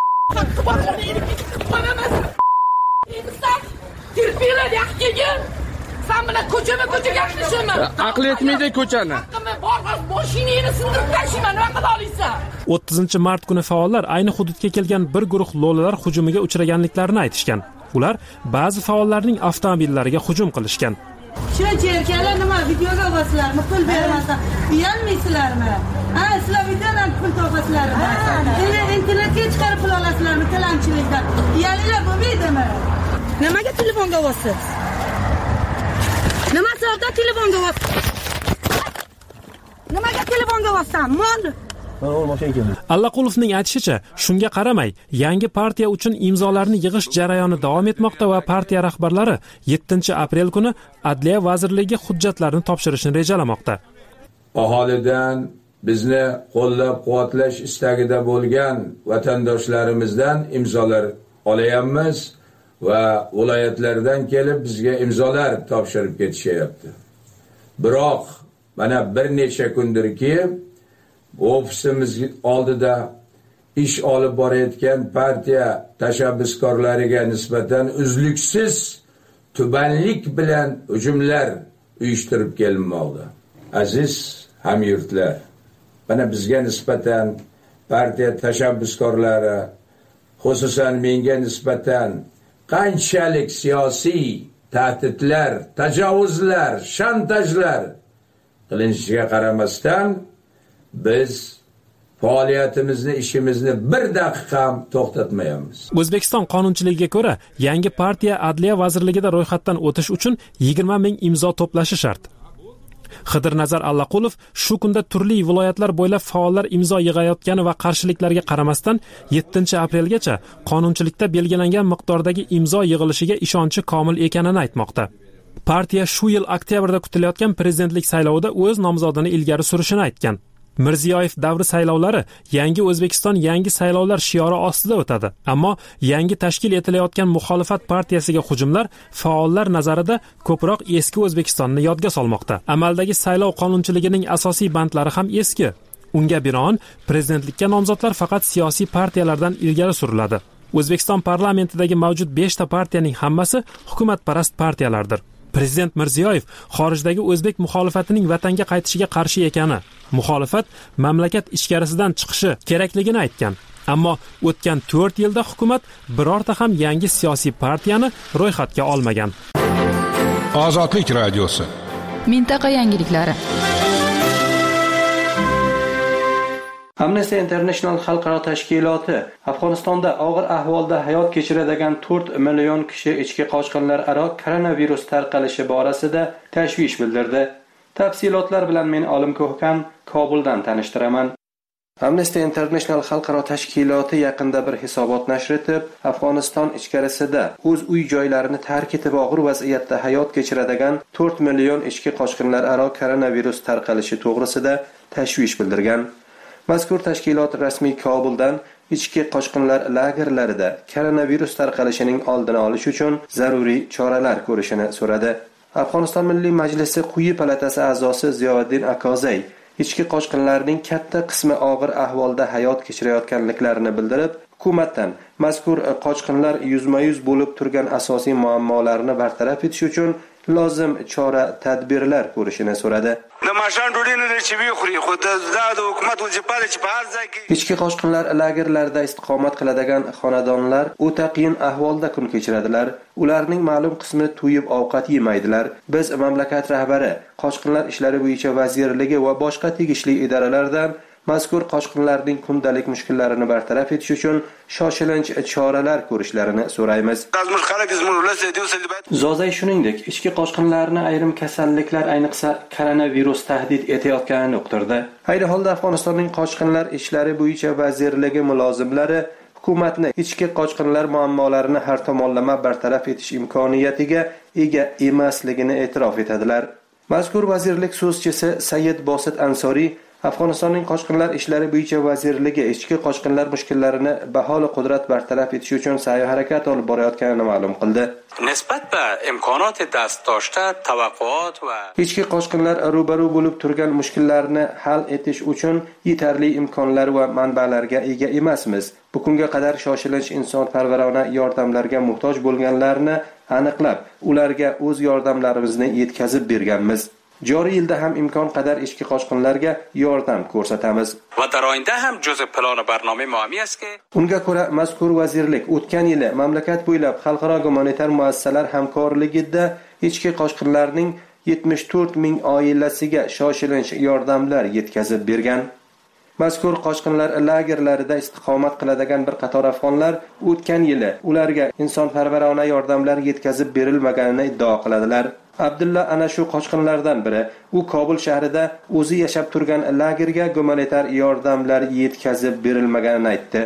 Tirpilar yaxkigin. Sen bana ko'chama ko'cha gapirishimi? Aqli yetmaydi ko'chani. Bormas mashinani sindirib tashlayman, nima qila olaysan? o'ttizinchi mart kuni faollar ayni hududga kelgan bir guruh lo'lilar hujumiga uchraganliklarini aytishgan. Ular ba'zi faollarning avtomobillariga hujum qilishgan. Shu jerkalar nima videoga olasizlarmi? Pul bermasa, uyalmaysizlarmi? Ha, sizlar videodan pul topasizlarmi? Endi internetga chiqarib pul olasizlarmi tilanchilikdan? Uyalinglar bo'lmaydimi? Nimaga telefonga olasiz? Nima sababdan telefonga olasiz? Nimaga telefonga olasan? Mol Allaqulovning aytishicha, shunga qaramay, yangi partiya uchun imzolarni yig'ish jarayoni davom etmoqda va partiya rahbarlari yettinchi aprel kuni Adliya vazirligiga hujjatlarni topshirishni rejalamoqda. Aholidan bizni qo'llab-quvvatlash istagida bo'lgan vatandoshlarimizdan imzolar olayapmiz va viloyatlardan kelib bizga imzolar topshirib ketishyapti. Biroq mana bir necha kundirki ofisimiz oldida ish olib borayotgan partiya tashabbuskorlariga nisbatan uzluksiz tubanlik bilan hujumlar uyushtirib kelinmoqda. Aziz hamyurtlar, mana bizga nisbatan partiya tashabbuskorlari, xususan menga nisbatan qanchalik siyosiy tahdidlar, tajovuzlar, shantajlar qilinishiga qaramasdan biz faoliyatimizni, ishimizni bir daqiqa ham to'xtatmayapmiz. O'zbekiston qonunchiligiga ko'ra, yangi partiya Adliya vazirligida ro'yxatdan o'tish uchun yigirma ming imzo to'plashi shart. Xidirnazar Allaqulov shu kunda turli viloyatlar bo'ylab faollar imzo yig'ayotgani va qarshiliklarga qaramasdan yettinchi aprelgacha qonunchilikda belgilangan miqdordagi imzo yig'ilishiga ishonchi komil ekanini aytmoqda. Partiya shu yil oktyabrda kutilayotgan prezidentlik saylovida o'z nomzodini ilgari surishini aytgan. Mirziyoyev davri saylovlari Yangi O'zbekiston yangi saylovlar shiori ostida o'tadi. Ammo yangi tashkil etilayotgan muxolifat partiyasiga hujumlar faollar nazarida ko'proq eski O'zbekistonni yodga solmoqda. Amaldagi saylov qonunchiligining asosiy bandlari ham eski. Unga binoan prezidentlikka nomzodlar faqat siyosiy partiyalardan ilgari suriladi. O'zbekiston parlamentidagi mavjud beshta partiyaning hammasi hukumatparast partiyalardir. Prezident Mirziyoyev xorijdagi o'zbek muxolifatining vatanga qaytishiga qarshi ekani, muxolifat mamlakat ichkarisidan chiqishi kerakligini aytgan. Ammo o'tgan to'rt yilda hukumat birorta ham yangi siyosiy partiyani ro'yxatga olmagan. Ozodlik radiosi. Mintaqa yangiliklari. Amnesty International xalqaro tashkiloti Afg'onistonda og'ir ahvolda hayot kechiradigan to'rt million kishi ichki qochqinlar aro koronavirus tarqalishi borasida tashvish bildirdi. Tafsilotlar bilan men Olim Ko'hkan Kobuldan tanishtiraman. Amnesty International xalqaro tashkiloti yaqinda bir hisobot nashr etib, Afg'oniston ichkarisida o'z uy joylarini tark etib og'ir vaziyatda hayot kechiradigan to'rt million ichki qochqinlar aro koronavirus tarqalishi to'g'risida tashvish bildirgan. Mazkur tashkilot rasmiy Kobuldan ichki qochqinlar lagerlarida koronavirus tarqalishining oldini olish uchun zaruriy choralar ko'rishini so'radi. Afg'oniston Milliy Majlisi quyi palatasi a'zosi Ziyoddin Akozay ichki qochqinlarning katta qismi og'ir ahvolda hayot kechirayotganliklarini bildirib, hukumatdan mazkur qochqinlar yuzma-yuz bo'lib turgan asosiy muammolarni bartaraf etish uchun lozim chora tadbirlar ko'rishini so'radi. Ichki qochqinlar lagerlarida istiqomat qiladigan xonadonlar o'ta qiyin ahvolda kun kechiradilar. Ularning ma'lum qismi to'yib ovqat yemaydilar. Biz mamlakat rahbari, qochqinlar ishlari bo'yicha vazirligi va boshqa tegishli idoralardan mazkur qochqinlarning kundalik mushkullarini bartaraf etish uchun shoshilinch choralar ko'rishlarini so'raymiz. Zozay shuningdek, ichki qochqinlarni ayrim kasalliklar, ayniqsa koronavirus tahdid etayotganini uqtirdi. Ayni holda Afg'onistonning qochqinlar ishlari bo'yicha vazirligi mulozimlari hukumatni ichki qochqinlar muammolarini har tomonlama bartaraf etish imkoniyatiga ega emasligini e'tirof etadilar. Mazkur vazirlik so'zchisi Sayyid Bosit Ansoriy Afg'onistonning qochqinlar ishlari bo'yicha vazirligi ichki qochqinlar mushkullarini baholi qudrat bartaraf etish uchun sa'y-harakat olib borayotganini ma'lum qildi. Nisbat ba imkonot dast doshta tavaqqut va ichki qochqinlar ro'baru bo'lib turgan mushkullarni hal etish uchun yetarli imkonlar va manbalarga ega emasmiz. Bugunga qadar shoshilinch insonparvarona yordamlarga muhtoj bo'lganlarni aniqlab, ularga o'z yordamlarimizni yetkazib berganmiz. Joriy yilda ham imkon qadar ichki qochqinlarga yordam ko'rsatamiz. Va dar oyinda ham juz'i plan va barnoma muammo aski. Unga ko'ra, mazkur vazirlik o'tgan yili mamlakat bo'ylab xalqaro gumanitar muassasalar hamkorligida ichki qochqinlarning yetmish to'rt ming oilasiga shoshilinch yordamlar yetkazib bergan. Mazkur qochqinlar lagerlarida istiqomat qiladigan bir qator afg'onlar o'tgan yili ularga insonparvarona yordamlar yetkazib berilmaganini iddao qiladilar. Abdulla ana shu qochqinlardan biri. U Kobul shahrida o'zi yashab turgan lagerga gumanitar yordamlar yetkazib berilmaganini aytdi.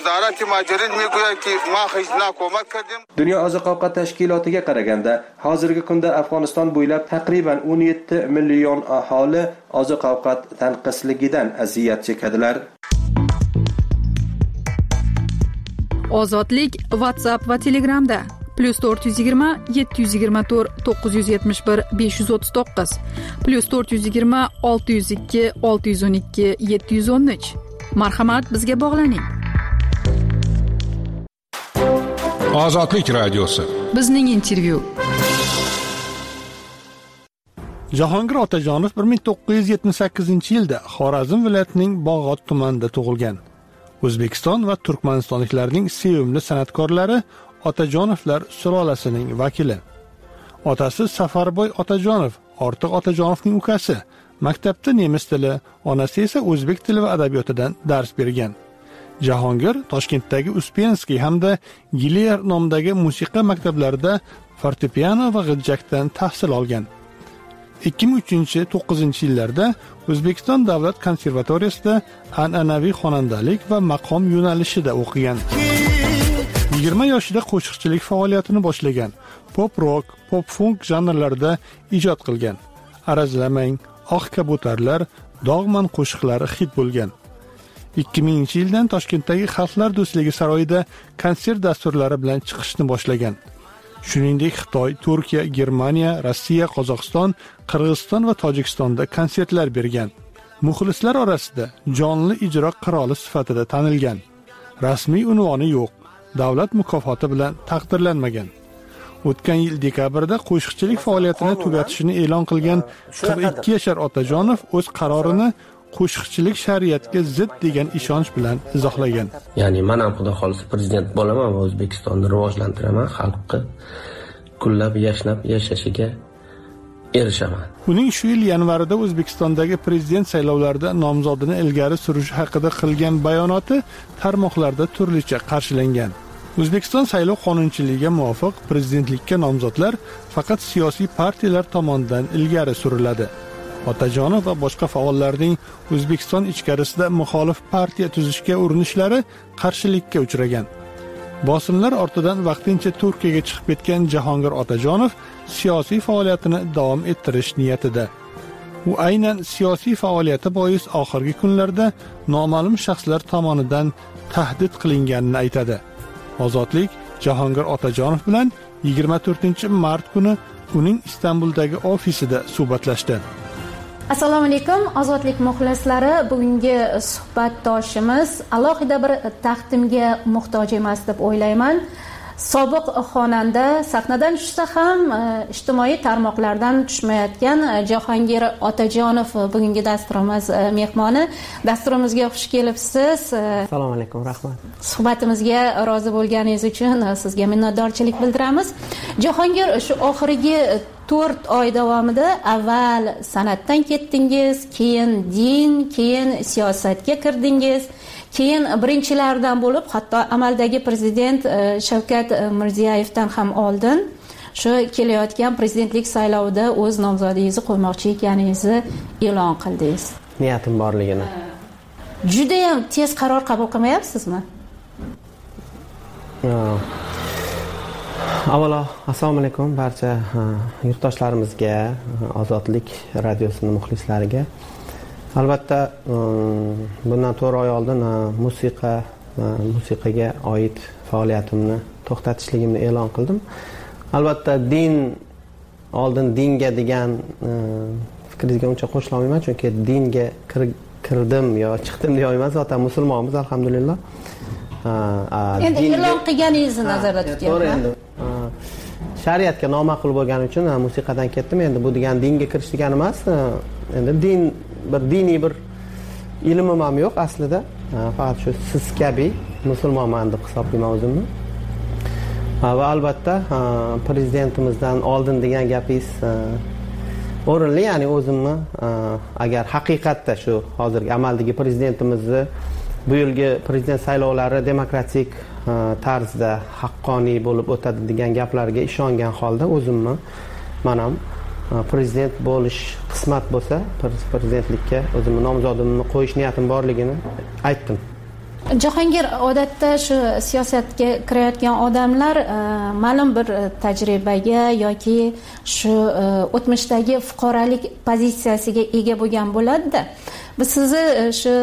Dunyo oziq-ovqat tashkilotiga qaraganda, hozirgi kunda Afg'oniston bo'ylab taqriban o'n yetti million aholi oziq-ovqat tanqisligidan aziyat chekadilar. Ozodlik WhatsApp va Telegramda plus to'rt yuz yigirma yetti yuz yigirma to'rt to'qqiz yuz yetmish bir besh yuz o'ttiz to'qqiz plus to'rt yuz yigirma olti yuz ikki olti yuz o'n ikki yetti yuz o'n uch. Marhamat, bizga bog'laning. Ozodlik radiosi. Bizning intervyu. Jahongir Otajonov bir ming to'qqiz yuz yetmish sakkizinchi yilda Xorazm viloyatining Bog'ot tumanida tug'ilgan. O'zbekiston va Turkmanistonliklarning sevimli san'atkorlari Otajonovlar sulolasining vakili. Otasi Safarboy Otajonov, Ortiq Otajonovning ukasi, maktabda nemis tili, onasi esa o'zbek tili va adabiyotidan dars bergan. Jahongir Toshkentdagi Uspenskiy hamda Giler nomidagi musiqa maktablarida fortepiano va g'iljakdan tahsil olgan. ikki ming uchinchi to'qqizinchi yillarda O'zbekiston davlat konservatoriyasida an'anaviy xonandalik va maqom yo'nalishida o'qigan. yigirma yoshida qo'shiqchilik faoliyatini boshlagan. Pop rock, pop funk janrlarida ijod qilgan. Arazlamang, oq kabutarlar, dog'man qo'shiqlari hit bo'lgan. ikki minginchi yildan Toshkentdagi Xalqlar do'stligi saroyida konsert dasturlari bilan chiqishni boshlagan. Shuningdek, Xitoy, Turkiya, Germaniya, Rossiya, Qozog'iston, Qirg'iziston va Tojikistonda konsertlar bergan. Muxlislar orasida jonli ijro qiroli sifatida tanilgan. Rasmiy unvoni yo'q. Davlat mukofoti bilan taqdirlanmagan. O'tgan yil dekabrda qo'shiqchilik faoliyatini tugatishini e'lon qilgan qirq ikki yashar Otajonov o'z qarorini qo'shiqchilik shariatga zid degan ishonch bilan izohlagan. Ya'ni men ham xudo xolisa prezident bo'laman va O'zbekistonni rivojlantiraman, xalqni kullab yashnab yashashiga erishaman. Uning shu yil yanvarida O'zbekistondagi prezident saylovlarida nomzodini ilgari surishi haqida qilgan bayonoti tarmoqlarda turlicha qarshilangan. O'zbekiston saylov qonunchiligiga muvofiq prezidentlikka nomzodlar faqat siyosiy partiyalar tomonidan ilgari suriladi. Otajonov va boshqa faollarning O'zbekiston ichkarisida muxolif partiya tuzishga urinishlari qarshilikka uchragan. Bosimlar ortidan vaqtincha Turkiyaga chiqib ketgan Jahongir Otajonov siyosiy faoliyatini davom ettirish niyatida. U aynan siyosiy faoliyati bois oxirgi kunlarda noma'lum shaxslar tomonidan tahdid qilinganini aytadi. Ozodlik Jahongir Otajonov bilan yigirma to'rtinchi mart kuni uning Istanbuldagi ofisida suhbatlashdi. Assalomu alaykum, Ozodlik muxlislari. Bugungi suhbatdoshimiz alohida bir taqdimga muhtoj emas deb o'ylayman. Sobiq xonanda, sahnadan tushsa ham ijtimoiy tarmoqlardan tushmayotgan Jahongir Otajonov bugungi dasturimiz mehmoni. Dasturimizga xush kelibsiz. Assalomu alaykum, rahmat. Suhbatimizga rozi bo'lganingiz uchun sizga minnatdorchilik bildiramiz. Jahongir, shu oxirgi to'rt oy davomida avval san'atdan ketdingiz, keyin din, keyin siyosatga kirdingiz, keyin birinchilardan bo'lib, hatto amaldagi prezident Shavkat Mirziyoyevdan ham oldin shu kelayotgan prezidentlik saylovida o'z nomzodingizni qo'ymoqchi ekaningizni e'lon qildingiz. Niyatim borligini. Juda ham tez qaror qabul qilmayapsizmi? Avvalo, assalomu alaykum barcha yurtdoshlarimizga, Ozodlik radiosining muxlislariga. Albatta, bundan to'rt oy oldin musiqa, musiqaga oid faoliyatimni to'xtatishligimni e'lon qildim. Albatta, din oldin dinga degan fikringizga uncha qo'shila olmayman, chunki dinga kirdim yo chiqdim deya olmayman. Zaten musulmonmiz, alhamdulillah. Endi e'lon qilganingizni nazarda tutyapman. Shariatga noma'qul bo'lgani uchun musiqadan ketdim. Endi bu degan dinga kirish degani emas. Endi din bir diniy bir ilmim ham yo'q aslida. Faqat shu siz kabi musulmonman deb hisoblayman o'zimni. Va albatta prezidentimizdan oldin degan gapingiz o'rinli, ya'ni o'zimni agar haqiqatda shu hozirgi amaldagi prezidentimizni bu yilgi prezident saylovlari demokratik tarzda haqqoniy bo'lib o'tadi degan gaplarga ishongan holda o'zimni mana prezident bo'lish qismat bo'lsa prezidentlikka o'zimni nomzodimni qo'yish niyatim borligini aytdim. Jahongir, odatda shu siyosatga kirayotgan odamlar ma'lum bir tajribaga yoki shu o'tmishdagi fuqarolik pozitsiyasiga ega bo'lgan bo'ladi-da. Biz sizni shu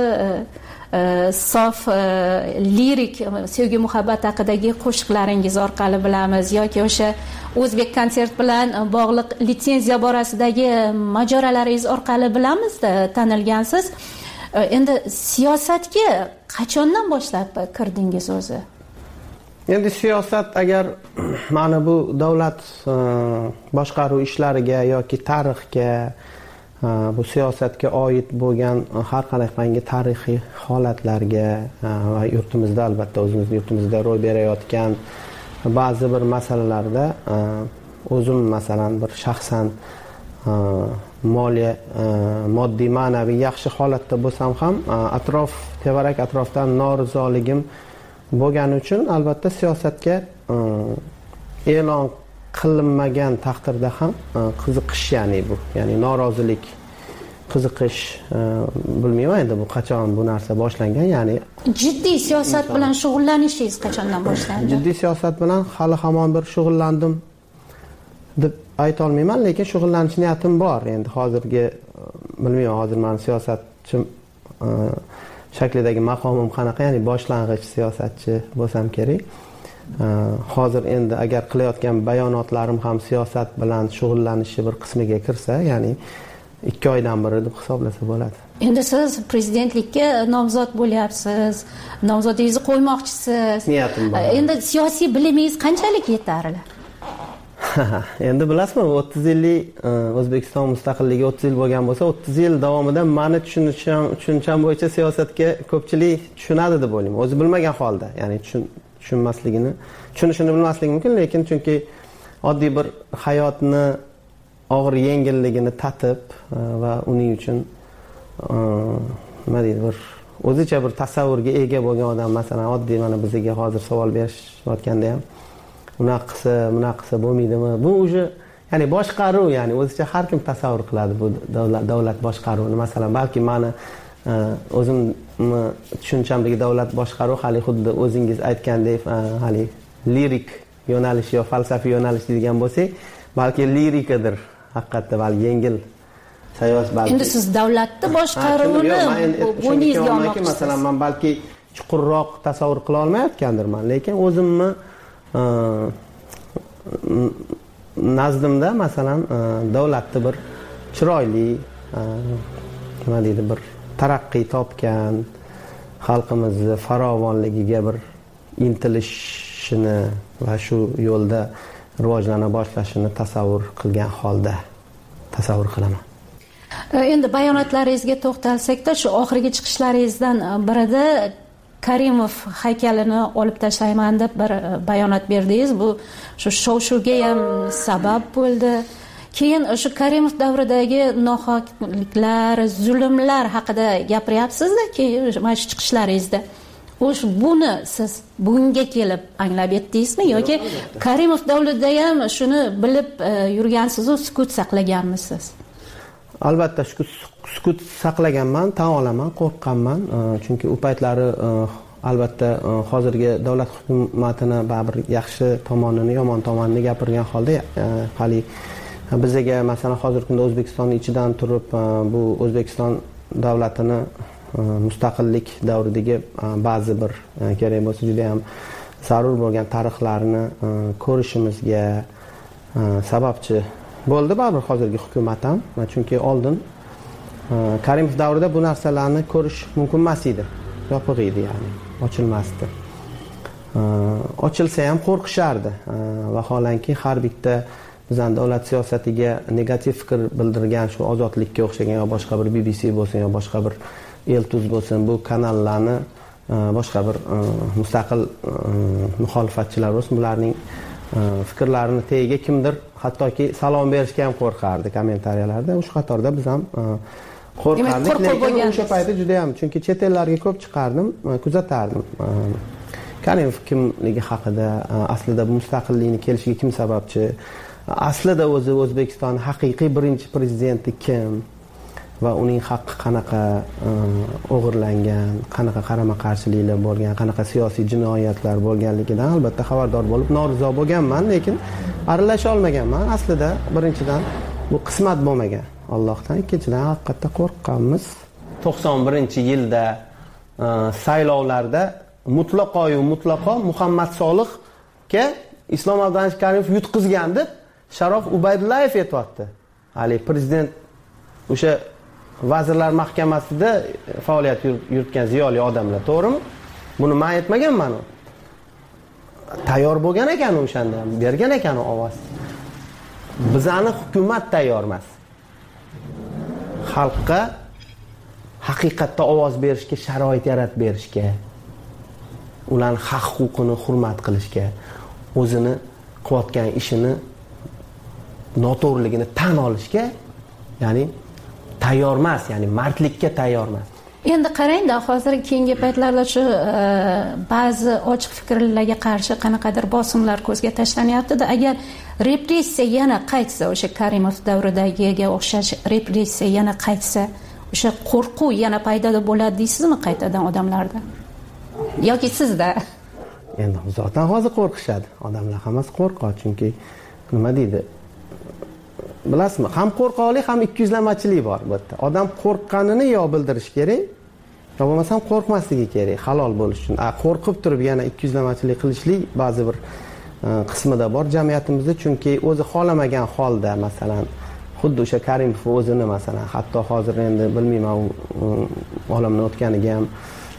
sof lirik sevgi muhabbat haqidagi qo'shiqlaringiz orqali bilamiz yoki o'sha O'zbek konsert bilan bog'liq litsenziya borasidagi mojarolaringiz orqali bilamiz-da, tanilgansiz. Endi siyosatga qachondan boshlab kirdingiz o'zi? Endi siyosat agar mana bu davlat boshqaruv ishlariga yoki tarixga, bu siyosatga oid bo'lgan har qanday tarixiy holatlarga va yurtimizda albatta o'zimiz yurtimizda ro'y berayotgan ba'zi bir masalalarda o'zim masalan bir shaxsan moliya moddiy ma'naviy yaxshi holatda bo'lsam ham atrof tevarak atrofdan norizoligim bo'lgani uchun albatta siyosatga e'lon qilinmagan taqdirda ham qiziqish, ya'ni bu, ya'ni norozilik, qiziqish, bilmayman endi bu qachon bu narsa boshlangan, ya'ni jiddiy siyosat bilan shug'ullanishingiz qachondan boshlandi? Jiddiy siyosat bilan hali hamon bir shug'ullandim deb ayta olmayman, lekin shug'ullanish niyatim bor. Endi hozirgi bilmayman, hozir men siyosatchi shaklidagi maqomim qanaqa, ya'ni boshlang'ich siyosatchi bo'lsam kerak. Hozir endi agar qilayotgan bayonotlarim ham siyosat bilan shug'ullanishi bir qismiga kirsa, ya'ni ikki oydan biri deb hisoblasa bo'ladi. Endi siz prezidentlikka nomzod bo'lyapsiz, nomzodingizni qo'ymoqchisiz. Niyatim bor. Endi siyosiy bilimingiz qanchalik yetarli? Endi bilasizmi, o'ttiz yillik O'zbekiston mustaqilligi o'ttiz yil bo'lgan bo'lsa, o'ttiz yil davomida meni tushunishim, tushuncham bo'yicha siyosatga ko'pchilik tushunadi deb o'ylayman. O'zi bilmagan holda, ya'ni tushun tushunmasligini, tushunishini bilmasligi mumkin, lekin chunki oddiy bir hayotni og'ir yengilligini tatib va uning uchun nima deydi, bir o'zicha bir tasavvurga ega bo'lgan odam, masalan, oddiy mana bizga hozir savol berishayotganda ham unaqa qilsa, bunaqa qilsa bo'lmaydimi? Bu уже, ya'ni boshqaruv, ya'ni o'zicha har kim tasavvur qiladi bu davlat davlat boshqaruvini. Masalan, balki meni o'zimni tushunchamdagi davlat boshqaruv hali xuddi o'zingiz aytgandek, hali lirik yo'nalish yo falsafiy yo'nalish degan bo'lsak, balki lirikadir. Haqiqatda balki yengil siyosat balki. Endi siz davlatni boshqaruvini bo'yningizga olmoqchisiz. Masalan, men balki chuqurroq tasavvur qila olmayotgandirman, lekin o'zimni nazdimda masalan davlatni bir chiroyli, nima deydi, bir taraqqiy topgan, xalqimizni farovonligiga bir intilishini va shu yo'lda rivojlana boshlashini tasavvur qilgan holda tasavvur qilaman. Endi bayonotlaringizga to'xtalsak-da, shu oxirgi chiqishlaringizdan birida Karimov haykalini olib tashlayman deb bir bayonot berdingiz. Bu shu shov-shuvga ham sabab bo'ldi. Keyin shu Karimov davridagi nohaqliklar, zulmlar haqida gapiryapsiz-da, keyin mana shu chiqishlaringizda. O'sh buni siz bunga kelib anglab yetdingizmi yoki Karimov davrida ham shuni bilib yurgansiz-u sukut saqlaganmisiz? Albatta sukut saqlaganman, tan olaman, qo'rqqanman, chunki u paytlari albatta hozirgi davlat hukumatini baribir yaxshi tomonini, yomon tomonini gapirgan holda hali bizga masalan hozirgi kunda O'zbekistonning ichidan turib bu O'zbekiston davlatini mustaqillik davridagi ba'zi bir kerak bo'lsa juda ham zarur bo'lgan tarixlarni ko'rishimizga sababchi bo'ldi baribir hozirgi hukumat ham, chunki oldin Karimov davrida bu narsalarni ko'rish mumkin emas edi, yopiq edi, ya'ni ochilmasdi. Ochilsa ham qo'rqishardi. Vaholanki har bitta bizning davlat siyosatiga negativ fikr bildirgan shu ozodlikka o'xshagan yo boshqa bir B B C bo'lsin yo boshqa bir Eltuz bo'lsin, bu kanallarni boshqa bir mustaqil muxolifatchilar bo'lsin, bularning fikrlarini tagiga kimdir hattoki salom berishga ham qo'rqardi kommentariyalarda. O'sha qatorda biz ham qo'rqardik, lekin o'sha paytda juda ham, chunki chet ellarga ko'p chiqardim, kuzatardim. Karimov kimligi haqida, aslida bu mustaqillikni kelishiga kim sababchi, aslida o'zi O'zbekiston haqiqiy birinchi prezidenti kim va uning haqqi qanaqa o'g'irlangan, qanaqa qarama-qarshiliklar bo'lgan, qanaqa siyosiy jinoyatlar bo'lganligidan albatta xabardor bo'lib norizo bo'lganman, lekin aralasha olmaganman. Aslida birinchidan bu qismat bo'lmagan Allohdan, ikkinchidan haqiqatda qo'rqqanmiz. to'qson birinchi yilda saylovlarda mutlaqo-yu mutlaqo Muhammad Solihga Islom Abdulaziz Karimov yutqizgan deb Sharof Ubaydullayev aytibdi. Hali prezident o'sha Vazirlar Mahkamasida faoliyat yuritgan ziyoli odamlar, to'g'rimi? Buni men aytmaganman. Tayyor bo'lgan ekan o'shanda, bergan ekan ovoz. Bizani hukumat tayyor emas. Xalqqa haqiqatda ovoz berishga sharoit yaratib berishga, ularning haq huquqini hurmat qilishga, o'zini qilayotgan ishini noto'g'riligini tan olishga, ya'ni tayyor emas, ya'ni mardlikka tayyor emas. Endi qarang-da, hozir keyingi paytlarda shu ba'zi ochiq fikrlarga qarshi qanaqadir bosimlar ko'zga tashlanyapti-da. Agar repressiya yana qaytsa, o'sha Karimov davridagiga o'xshash repressiya yana qaytsa, o'sha qo'rquv yana paydo bo'ladi deysizmi qaytadan odamlarda? Yoki sizda? Endi zotan hozir qo'rqishadi. Odamlar hammasi qo'rqoq, chunki nima deydi? Bilasizmi, ham qo'rqoqlik, ham ikkiyuzlamachilik bor bu yerda. Odam qo'rqqanini yo bildirish kerak, yo bo'lmasam qo'rqmasligi kerak halol bo'lish uchun. A qo'rqib turib yana ikkiyuzlamachilik qilishlik ba'zi bir qismida bor jamiyatimizda, chunki o'zi xolamagan holda, masalan, xuddi o'sha Karimov o'zini masalan, hatto hozir endi bilmayman, olamdan o'tganiga ham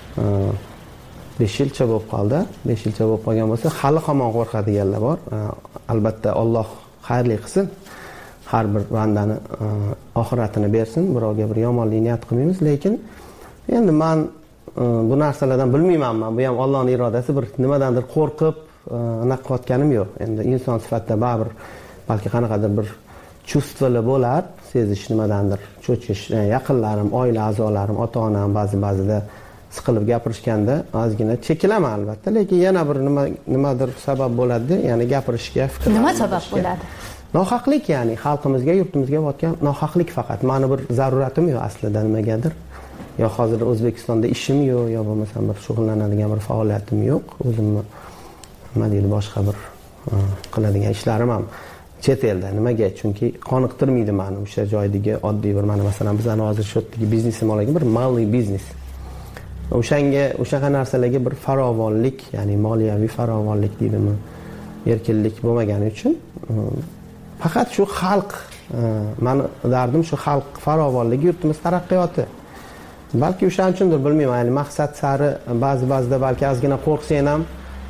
besh yilcha bo'lib qoldi. besh yilcha bo'lib qolgan bo'lsa, hali hamon qo'rqadiganlar bor. Albatta Alloh xayrli qilsin. Har bir bandani oxiratini bersin. Birovga bir yomonlik niyat qilmaymiz, lekin endi men bu narsalardan bilmayman. Men bu ham Allohning irodasi, bir nimadandir qo'rqib anaqa qilayotganim yo'q. Endi inson sifatida baribir balki qanaqadir bir chuvstvalar bo'lar, sezish nimadandir, cho'chish, yaqinlarim, oila a'zolarim, ota-onam ba'zi-ba'zida siqilib gapirishganda ozgina chekilaman albatta, lekin yana bir nima nimadir sabab bo'ladi, ya'ni gapirishga, fikr. Nima sabab bo'ladi? Nohaqlik, ya'ni xalqimizga, yurtimizga bo'tgan nohaqlik faqat. Meni bir zaruratim yo'q aslida nimagadir. Yo hozir O'zbekistonda ishim yo'q, yo bo'lmasam bir shug'ullanadigan bir faoliyatim yo'q. O'zimni nima deydi, boshqa bir qiladigan ishlarim ham chet elda. Nimaga? Chunki qoniqtirmaydi meni o'sha joydagi oddiy bir, mana masalan bizning hozir shu yerdagi biznesim olagan bir maliy biznes. O'shanga, o'shaqa narsalarga bir farovonlik, ya'ni moliyaviy farovonlik deydimi, erkinlik bo'lmagani uchun faqat shu xalq, meni dardim shu xalq farovonligi, yurtimiz taraqqiyoti. Balki o'shaning uchundir, bilmayman, ya'ni maqsad sari ba'zi-ba'zida balki ozgina qo'rqsang ham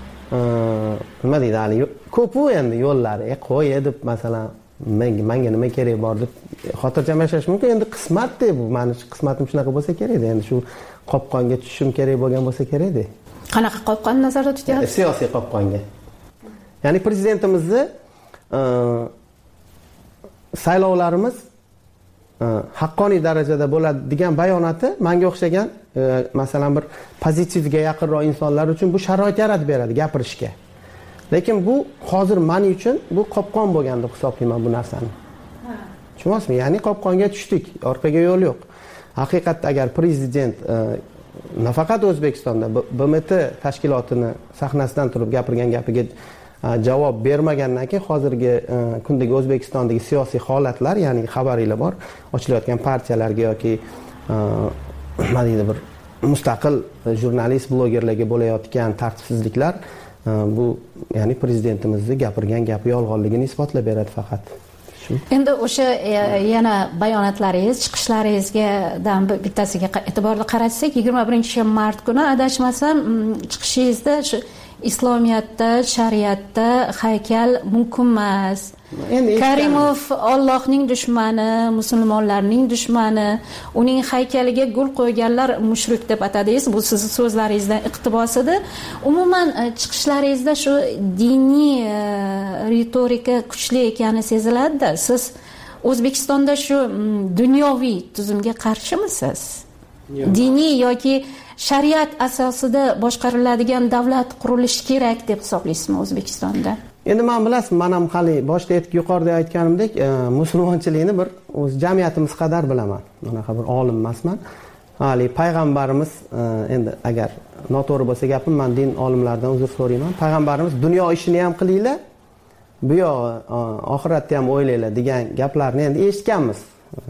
nima deydi, hali ko'p-u endi yo'llari, e qo'y deb masalan menga menga nima kerak bor deb xotirjam yashash mumkin. Endi qismat-da bu, meni qismatim shunaqa bo'lsa kerak-da. Endi shu qopqonga tushishim kerak bo'lgan bo'lsa kerak-da. Qanaqa qopqonni nazarda tutyapsiz? Siyosiy qopqonga. Ya'ni prezidentimizni saylovlarimiz haqqoniy darajada bo'ladi degan bayonoti menga o'xshagan masalan bir pozitivga yaqinroq insonlar uchun bu sharoit yaratib beradi gapirishga. Lekin bu hozir men uchun bu qopqon bo'lgan deb hisoblayman bu narsani. Tushunyapsizmi? Ya'ni qopqonga tushdik, orqaga yo'l yo'q. Haqiqatda agar prezident nafaqat O'zbekistonda B M T tashkilotini sahnasidan turib gapirgan gapiga javob bermagandan keyin hozirgi kundagi O'zbekistondagi siyosiy holatlar, ya'ni xabaringlar bor, ochilayotgan partiyalarga yoki nima deydi bir mustaqil jurnalist, blogerlarga bo'layotgan tartibsizliklar bu ya'ni prezidentimizni gapirgan gapi yolg'onligini isbotlab beradi faqat. Endi o'sha yana bayonotlaringiz, chiqishlaringizdan bittasiga e'tiborli qaratsak, yigirma birinchi mart kuni adashmasam chiqishingizda shu Islomiyatda, shariatda haykal mumkin emas. Karimov Allohning dushmani, musulmonlarning dushmani, uning haykaliga gul qo'yganlar mushrik deb atadingiz. Bu sizning so'zlaringizdan iqtibos edi. Umuman chiqishlaringizda shu diniy retorika kuchli ekani seziladi-da. Siz O'zbekistonda shu dunyoviy tuzumga qarshimisiniz? Diniy yoki shariat asosida boshqariladigan davlat qurilishi kerak deb hisoblaysizmi O'zbekistonda? Endi men bilasizmi, men ham hali boshda aytib yuqorida aytganimdek, musulmonchilikni bir o'z jamiyatimiz qadar bilaman. Bunaqa bir olim emasman. Hali payg'ambarimiz, endi agar noto'g'ri bo'lsa gapim, men din olimlaridan uzr so'rayman. Payg'ambarimiz dunyo ishini ham qilinglar, bu yoq oxiratni ham o'ylanglar degan gaplarni endi eshitganmiz.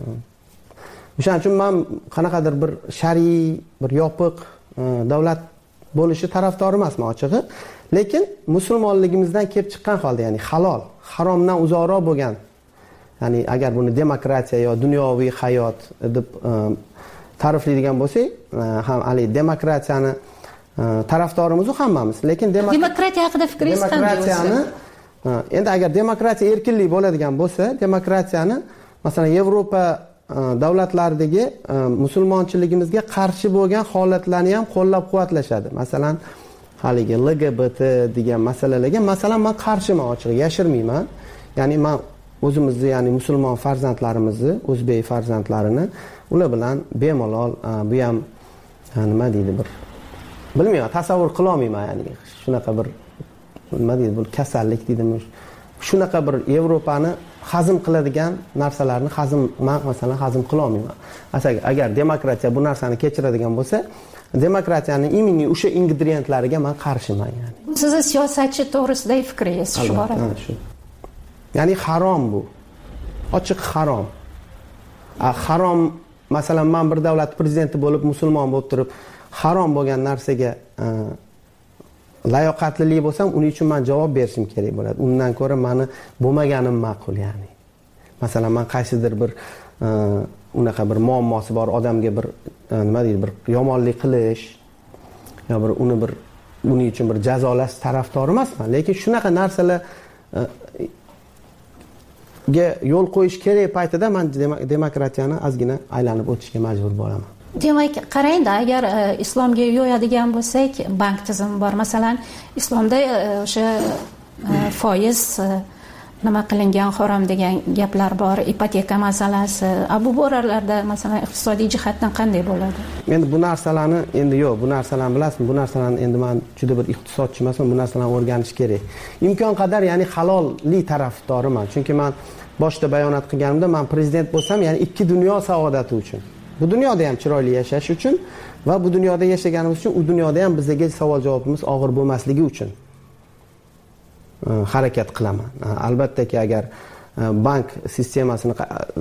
O'shaning uchun men qanaqadir bir shar'iy, bir yopiq davlat bo'lishi tarafdori emasman ochig'i. Lekin musulmonligimizdan kelib chiqqan holda, ya'ni halol, haromdan uzoqroq bo'lgan, ya'ni agar buni demokratiya yo dunyoviy hayot deb ta'riflaydigan bo'lsak, ham hali demokratiyani tarafdorimiz u hammamiz. Lekin demokratiya haqida fikringiz qanday? Demokratiyani endi agar demokratiya erkinlik bo'ladigan bo'lsa, demokratiyani masalan Yevropa davlatlaridagi musulmonchiligimizga qarshi bo'lgan holatlarni ham qo'llab-quvvatlashadi. Masalan, haligi L G B T degan masalalarga masalan men qarshiman, ochiq yashirmayman. Ya'ni men o'zimizni, ya'ni musulmon farzandlarimizni, o'zbek farzandlarini ular bilan bemalol, bu ham nima deydi, bir bilmayman, tasavvur qila olmayman, ya'ni shunaqa bir nima deydi, bu kasallik deydimi, shunaqa bir Yevropani hazm qiladigan narsalarni hazm men masalan hazm qila olmayman. Agar demokratiya bu narsani kechiradigan bo'lsa, demokratiyaning iminiy o'sha ingredientlariga men qarshiman yani. Sizni siyosatchi to'g'risidagi fikringiz shu borada. Ya'ni harom bu. Ochiq harom. A harom, masalan, men bir davlat prezidenti bo'lib, musulmon bo'lib turib, harom bo'lgan narsaga layoqatlilik bo'lsam, uning uchun men javob berishim kerak bo'ladi. Undan ko'ra meni bo'lmaganim ma'qul, ya'ni. Masalan, men qaysidir bir unaqa bir muammosi bor odamga bir nima deydi, bir yomonlik qilish yo bir uni bir uning uchun bir jazolash tarafdori emasman, lekin shunaqa narsalar ga yo'l qo'yish kerak paytida men demokratiyani ozgina aylanib o'tishga majbur bo'laman. Demak, qarangda, agar islomga yo'yadigan bo'lsak, bank tizimi bor. Masalan, islomda o'sha foiz nima qilingan harom degan gaplar bor, ipoteka masalasi. Bu bo'ralarda masalan iqtisodiy jihatdan qanday bo'ladi? Endi bu narsalarni endi yo'q, bu narsalarni bilasizmi? Bu narsalarni endi men juda bir iqtisodchi emasman, bu narsalarni o'rganish kerak. Imkon qadar, ya'ni halollik tarafdoriman. Chunki men boshda bayonot qilganimda, men prezident bo'lsam, ya'ni ikki dunyo saodati uchun, bu dunyoda ham chiroyli yashash uchun va bu dunyoda yashaganimiz uchun u dunyoda ham bizga savol javobimiz og'ir bo'lmasligi uchun harakat qilaman. Albattaki agar bank sistemasini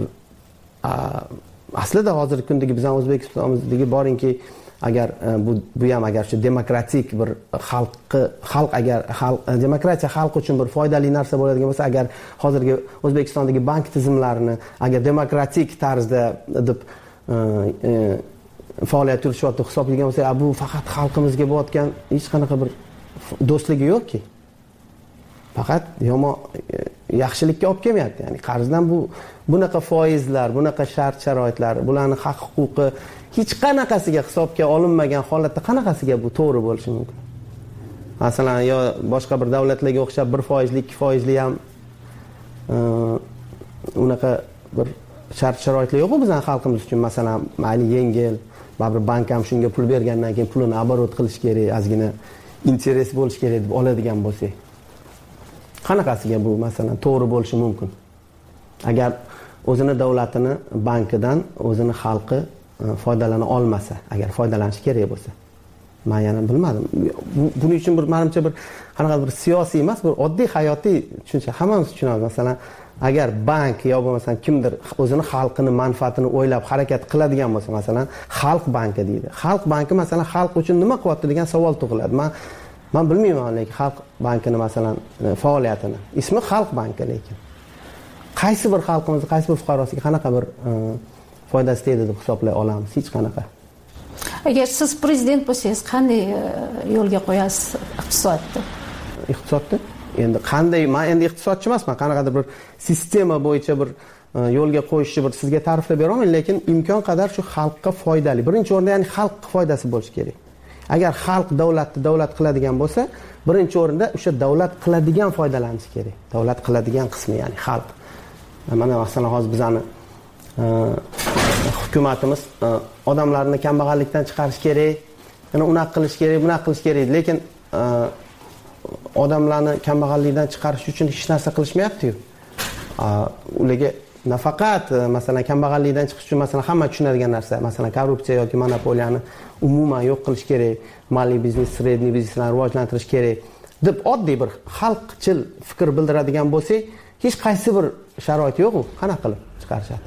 aslida hozirgi kundagi bizning O'zbekistonimizdagi boringki, agar bu bu ham agar shu demokratik bir xalqi xalq agar xalq demokratiya xalq uchun bir foydali narsa bo'ladigan bo'lsa, agar hozirgi O'zbekistondagi bank tizimlarini agar demokratik tarzda deb faoliyat yurishyapti hisoblagan bo'lsa, bu faqat xalqimizga bo'layotgan hech qanaqa bir do'stligi yo'qki. Faqat yomon yaxshilikka olib kelmayapti. Ya'ni qarzdan bu bunaqa foizlar, bunaqa shart-sharoitlar, bularning haq-huquqi hech qanaqasiga hisobga olinmagan holatda qanaqasiga bu to'g'ri bo'lishi mumkin? Masalan, yo boshqa bir davlatlarga o'xshab bir foizli, ikki foizli ham unaqa bir shart-sharoitlar yo'q bizning xalqimiz uchun. Masalan, mayli yengil, baribir bank ham shunga pul bergandan keyin pulini оборот qilish kerak, ozgina interes bo'lish kerak deb oladigan bo'lsak. Qanaqasiga bu masalan to'g'ri bo'lishi mumkin? Agar o'zini davlatini bankidan o'zini xalqi foydalana olmasa, agar foydalanish kerak bo'lsa. Men yana bilmadim. Buning uchun bir menimcha bir qanaqa bir siyosiy emas, bir oddiy hayotiy tushuncha hammamiz tushunamiz. Masalan, agar bank yo bo'lmasa kimdir o'zini xalqini manfaatini o'ylab harakat qiladigan bo'lsa, masalan, xalq banki deydi. Xalq banki masalan xalq uchun nima qilyapti degan savol tug'iladi. Men Men bilmayman, lekin xalq bankini masalan faoliyatini. Ismi xalq banki, lekin qaysi bir xalqimiz, qaysi bir fuqarosiga qanaqa bir foydasi tegdi deb hisoblay olamiz? Hech qanaqa. Agar siz prezident bo'lsangiz, qanday yo'lga qo'yasiz iqtisodni? Iqtisodni? Endi qanday? Men endi iqtisodchi emasman. Qanaqadir bir sistema bo'yicha bir yo'lga qo'yishni bir sizga ta'riflab bera olmayman, lekin imkon qadar shu xalqqa foydali. Birinchi o'rinda ya'ni xalq foydasi bo'lishi kerak. Agar xalq davlatni davlat qiladigan bo'lsa, birinchi o'rinda o'sha davlat qiladigan foydalanishi kerak. Davlat qiladigan qismi, ya'ni xalq. Mana masalan hozir bizani hukumatimiz odamlarni kambag'allikdan chiqarish kerak, yana unaqa qilish kerak, bunaqa qilish kerak, lekin odamlarni kambag'allikdan chiqarish uchun hech narsa qilishmayapti-yu. Ularga nafaqat masalan kambag'allikdan chiqish uchun masalan hamma tushunadigan narsa, masalan korrupsiya yoki monopoliyani umuman yo'q qilish kerak, maliy biznes, sredniy biznesni rivojlantirish kerak deb oddiy bir xalqchil fikr bildiradigan bo'lsak, hech qaysi bir sharoit yo'q-ku, qanaqa qilib chiqarishadi?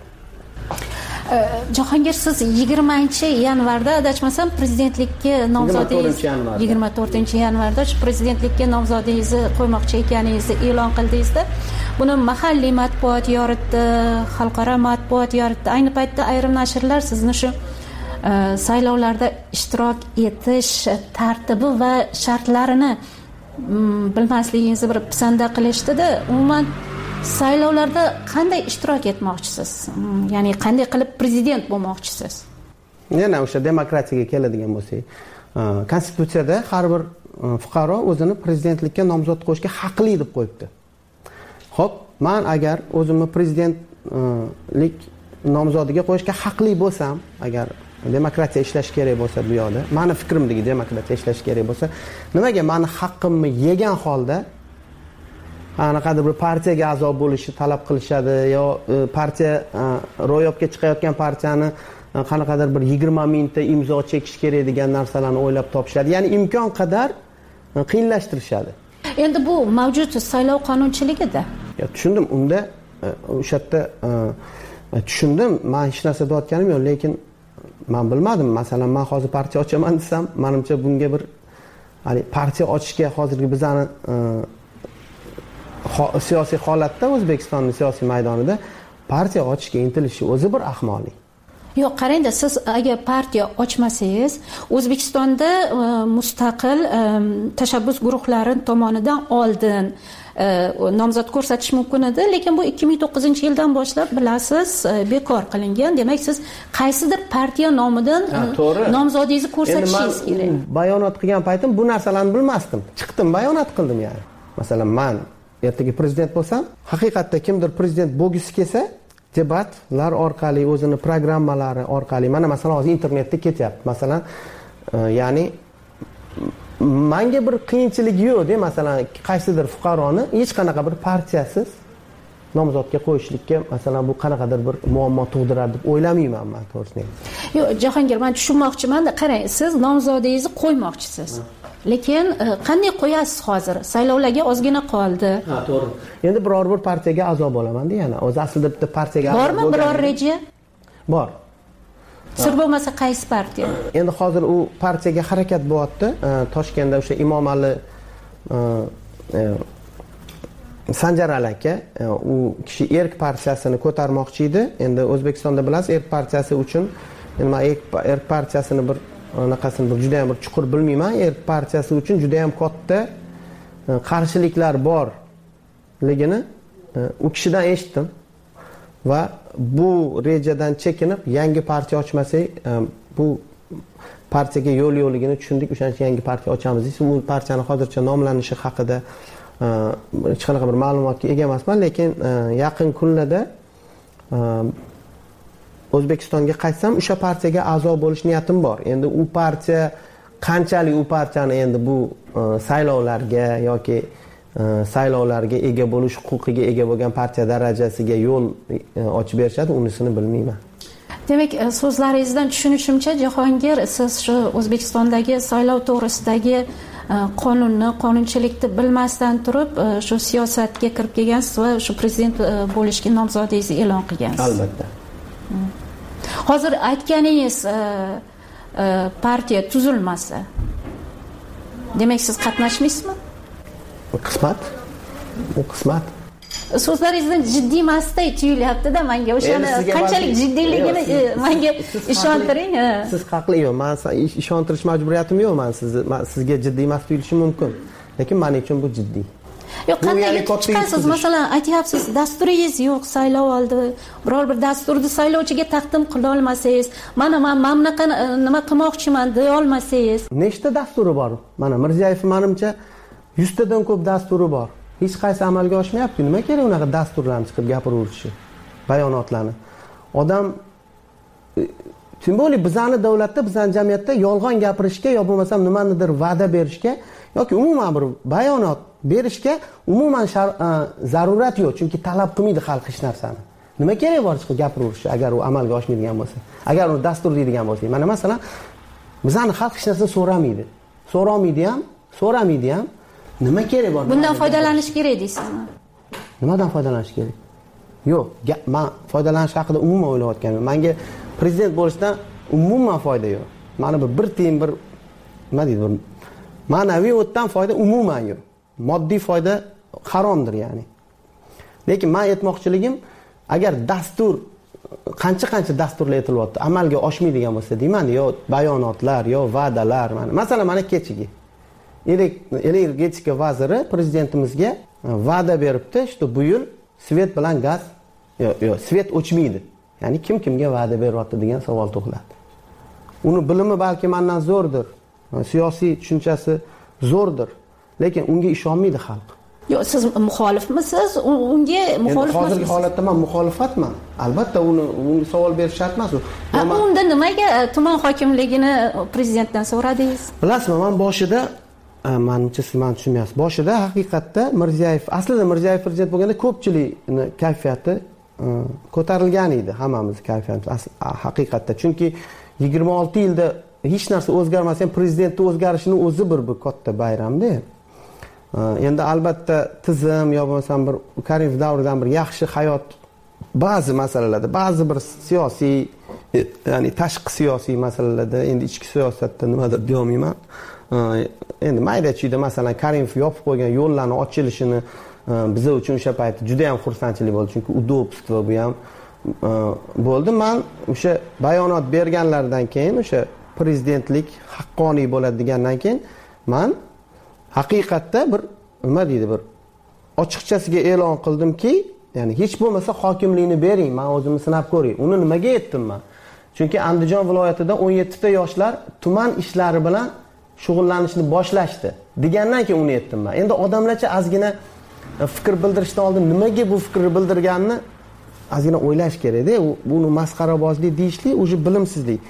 Jahongir, siz yigirmanchi yanvarda adashmasam prezidentlikka nomzodingiz yigirma to'rtinchi yanvarda shu prezidentlikka nomzodingizni qo'ymoqchi ekaningizni e'lon qildingizda, buni mahalliy matbuot yoritdi, xalqaro matbuot yoritdi. Ayni paytda ayrim nashrlar sizni shu saylovlarda ishtirok etish tartibi va shartlarini bilmasligingizni bir pisanda qilishdi-da. Umuman saylovlarda qanday ishtirok etmoqchisiz? Ya'ni qanday qilib prezident bo'lmoqchisiz? Yana o'sha demokratiyaga keladigan bo'lsak, konstitutsiyada har bir fuqaro o'zini prezidentlikka nomzod qo'yishga haqli deb qo'yibdi. Xo'p, men agar o'zimni prezidentlik nomzodiga qo'yishga haqli bo'lsam, agar demokratiya ishlash kerak bo'lsa bu yoqda, meni fikrimdagi demokratiya ishlash kerak bo'lsa, nimaga meni haqqimni yegan holda qanaqadir bir partiyaga a'zo bo'lishni talab qilishadi yo partiya ro'yobga chiqayotgan partiyani qanaqadir bir yigirma mingta imzo chekish kerak degan narsalarni o'ylab topishadi. Ya'ni imkon qadar qiyinlashtirishadi. Endi bu mavjud saylov qonunchiligida. Ya tushundim, unda o'sha yerda tushundim. Men hech narsa deyotganim yo'q, lekin men bilmadim. Masalan, men hozir partiya ochaman desam, menimcha bunga bir hali partiya ochishga hozirgi bizani siyosiy holatda O'zbekistonning siyosiy maydonida partiya ochishga intilishi o'zi bir ahmoqlik. Yo'q, qarangda, siz agar partiya ochmasangiz, O'zbekistonda mustaqil tashabbus guruhlari tomonidan oldin nomzod ko'rsatish mumkin edi, lekin bu ikki ming to'qqizinchi yildan boshlab bilasiz bekor qilingan. Demak, siz qaysidir partiya nomidan nomzodingizni ko'rsatishingiz kerak. Bayonot qilgan paytim bu narsalarni bilmasdim. Chiqdim, bayonot qildim yani. Masalan, men ertaga prezident bo'lsam, haqiqatda kimdir prezident bo'lgisi kelsa, debatlar orqali, o'zini programmalari orqali, mana masalan hozir internetda ketyapti. Masalan, ya'ni menga bir qiyinchilik yo'q-da, masalan, qaysidir fuqaroni hech qanaqa bir partiyasiz nomzodga qo'yishlikka, masalan, bu qanaqadir bir muammo tug'diradi deb o'ylamayman men, to'g'risini. Yo'q, Jahongir, men tushunmoqchiman-da, qarang, siz nomzodingizni qo'ymoqchisiz. Lekin qanday qo'yasiz hozir? Saylovlarga ozgina qoldi. Ha, to'g'ri. Endi biror bir partiyaga a'zo bo'laman-da yana. O'zi aslida bitta partiyaga a'zo bormi biror reja? Bor. Sir bo'lmasa qaysi partiya? Endi hozir u partiyaga harakat bo'lyapti. Toshkentda o'sha Imomali Sanjar aka, u kishi Erk partiyasini ko'tarmoqchi edi. Endi O'zbekistonda bilasiz, Erk partiyasi uchun, endi men Erk partiyasini bir anaqasini bir juda ham bir chuqur bilmayman. Erk partiyasi uchun juda ham katta qarshiliklar borligini u kishidan eshitdim va bu rejadan chekinib yangi partiya ochmasak, bu partiyaga yo'l yo'ligini tushundik, o'shaning uchun yangi partiya ochamiz. Bu partiyani hozircha nomlanishi haqida hech qanaqa bir ma'lumotga ega emasman, lekin yaqin kunlarda O'zbekistonga qaytsam, o'sha partiyaga a'zo bo'lish niyatim bor. Endi u partiya qanchalik u partiyani endi bu saylovlarga yoki saylovlarga ega bo'lish huquqiga ega bo'lgan partiya darajasiga yo'l ochib berishadi, unisini bilmayman. Demak, so'zlaringizdan tushunishimcha, Jahongir, siz shu O'zbekistondagi saylov to'g'risidagi qonunni, qonunchilikni bilmasdan turib, shu siyosatga kirib kelgansiz va shu prezident bo'lishga nomzodingizni e'lon qilgansiz. Albatta. Hozir aytganingiz partiya tuzilmasa, demak siz qatnashmaysizmi? Qismat. Bu qismat. So'zlaringizdan jiddiy emasday tuyulyapti-da menga. O'shani qanchalik jiddiyligini menga ishontiring. Siz haqli, yo'q, men ishontirish majburiyatim yo'q, men sizni sizga jiddiy emas tuyulishi mumkin. Lekin men uchun bu jiddiy. Yo'q, qanday chiqasiz? Masalan, aytyapsiz, dasturingiz yo'q, saylov oldi. Biror bir dasturni saylovchiga taqdim qila olmasangiz, mana men mana bunaqa nima qilmoqchiman deya olmasangiz. Nechta dasturi bor? Mana Mirziyoyev menimcha yuz tadan ko'p dasturi bor. Hech qaysi amalga oshmayapti. Nima kerak unaqa dasturlarni chiqib gapiraverishi, bayonotlarni? Odam tüm bo'li bizani davlatda, bizani jamiyatda yolg'on gapirishga yo bo'lmasam nimanidir va'da berishga yoki umuman bir bayonot berishga umuman zarurat yo'q, chunki talab qilmaydi xalq hech narsani. Nima kerak bor chiqib gapiraverishi agar u amalga oshmaydigan bo'lsa? Agar uni dastur deydigan bo'lsa, mana masalan bizani xalq hech narsani so'ramaydi. So'ramaydi ham, so'ramaydi ham. Nima kerak bor? Bundan foydalanish kerak deysizmi? Nimadan foydalanish kerak? Yo'q, men foydalanish haqida umuman o'ylayotganim. Menga prezident bo'lishdan umuman foyda yo'q. Mana bir bir tiyin bir nima deydi, bir ma'naviy o'tdan foyda umuman yo'q. Moddiy foyda haromdir ya'ni. Lekin men aytmoqchiligim, agar dastur qancha-qancha dasturlar aytilyapti, amalga oshmaydigan bo'lsa, deyman, yo bayonotlar, yo va'dalar, mana masalan mana kechigi energetika vaziri prezidentimizga va'da beribdi, işte bu yil svet bilan gaz, yo'q, yo'q, svet o'chmaydi. Ya'ni kim kimga va'da beryapti degan savol tug'iladi. Uni bilimi balki mendan zo'rdir, siyosiy tushunchasi zo'rdir, lekin unga ishonmaydi xalq. Yo'q, siz muxolifmisiz? Unga muxolifmisiz? Hozirgi holatda men muxolifatman. Albatta uni uni savol berish shart emas u. Unda nimaga tuman hokimligini prezidentdan so'radingiz? Bilasizmi, men boshida manimcha siz mani tushunmayapsiz. Boshida haqiqatda Mirziyoyev, aslida Mirziyoyev prezident bo'lganda ko'pchilikni kayfiyati ko'tarilgan edi, hammamiz kayfiyatimiz haqiqatda. Chunki yigirma olti yilda hech narsa o'zgarmasa ham prezidentning o'zgarishini o'zi bir bir katta bayramda. Endi albatta tizim yo bo'lmasam bir Karimov davridan bir yaxshi hayot ba'zi masalalarda, ba'zi bir siyosiy, ya'ni tashqi siyosiy masalalarda, endi ichki siyosatda nima deb deyolmayman. Endi mayda-chuyda masalan Karimov yopib qo'ygan yo'llarni ochilishini biz uchun o'sha payt juda ham xursandchilik bo'ldi, chunki udobstvo bu ham bo'ldi. Men o'sha bayonot berganlardan keyin, o'sha prezidentlik haqqoniy bo'ladi degandan keyin men haqiqatda bir nima deydi, bir ochiqchasiga e'lon qildimki, ya'ni hech bo'lmasa hokimlikni bering, men o'zimni sinab ko'ray. Uni nimaga aytdim men? Chunki Andijon viloyatida o'n yetti ta yoshlar tuman ishlari bilan shug'ullanishni boshlashdi. Degandan keyin uni aytdim men. Endi odamlarcha ozgina fikr bildirishdan oldin nimaga bu fikrni bildirganini ozgina o'ylash kerak-da. Buni masxarabozlik deyishlik, o'sha bilimsizlik.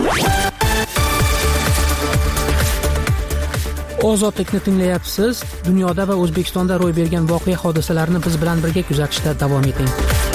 Ozodlikni tinglayapsiz. Dunyoda va O'zbekistonda ro'y bergan voqea hodisalarni biz bilan birga kuzatishda davom eting.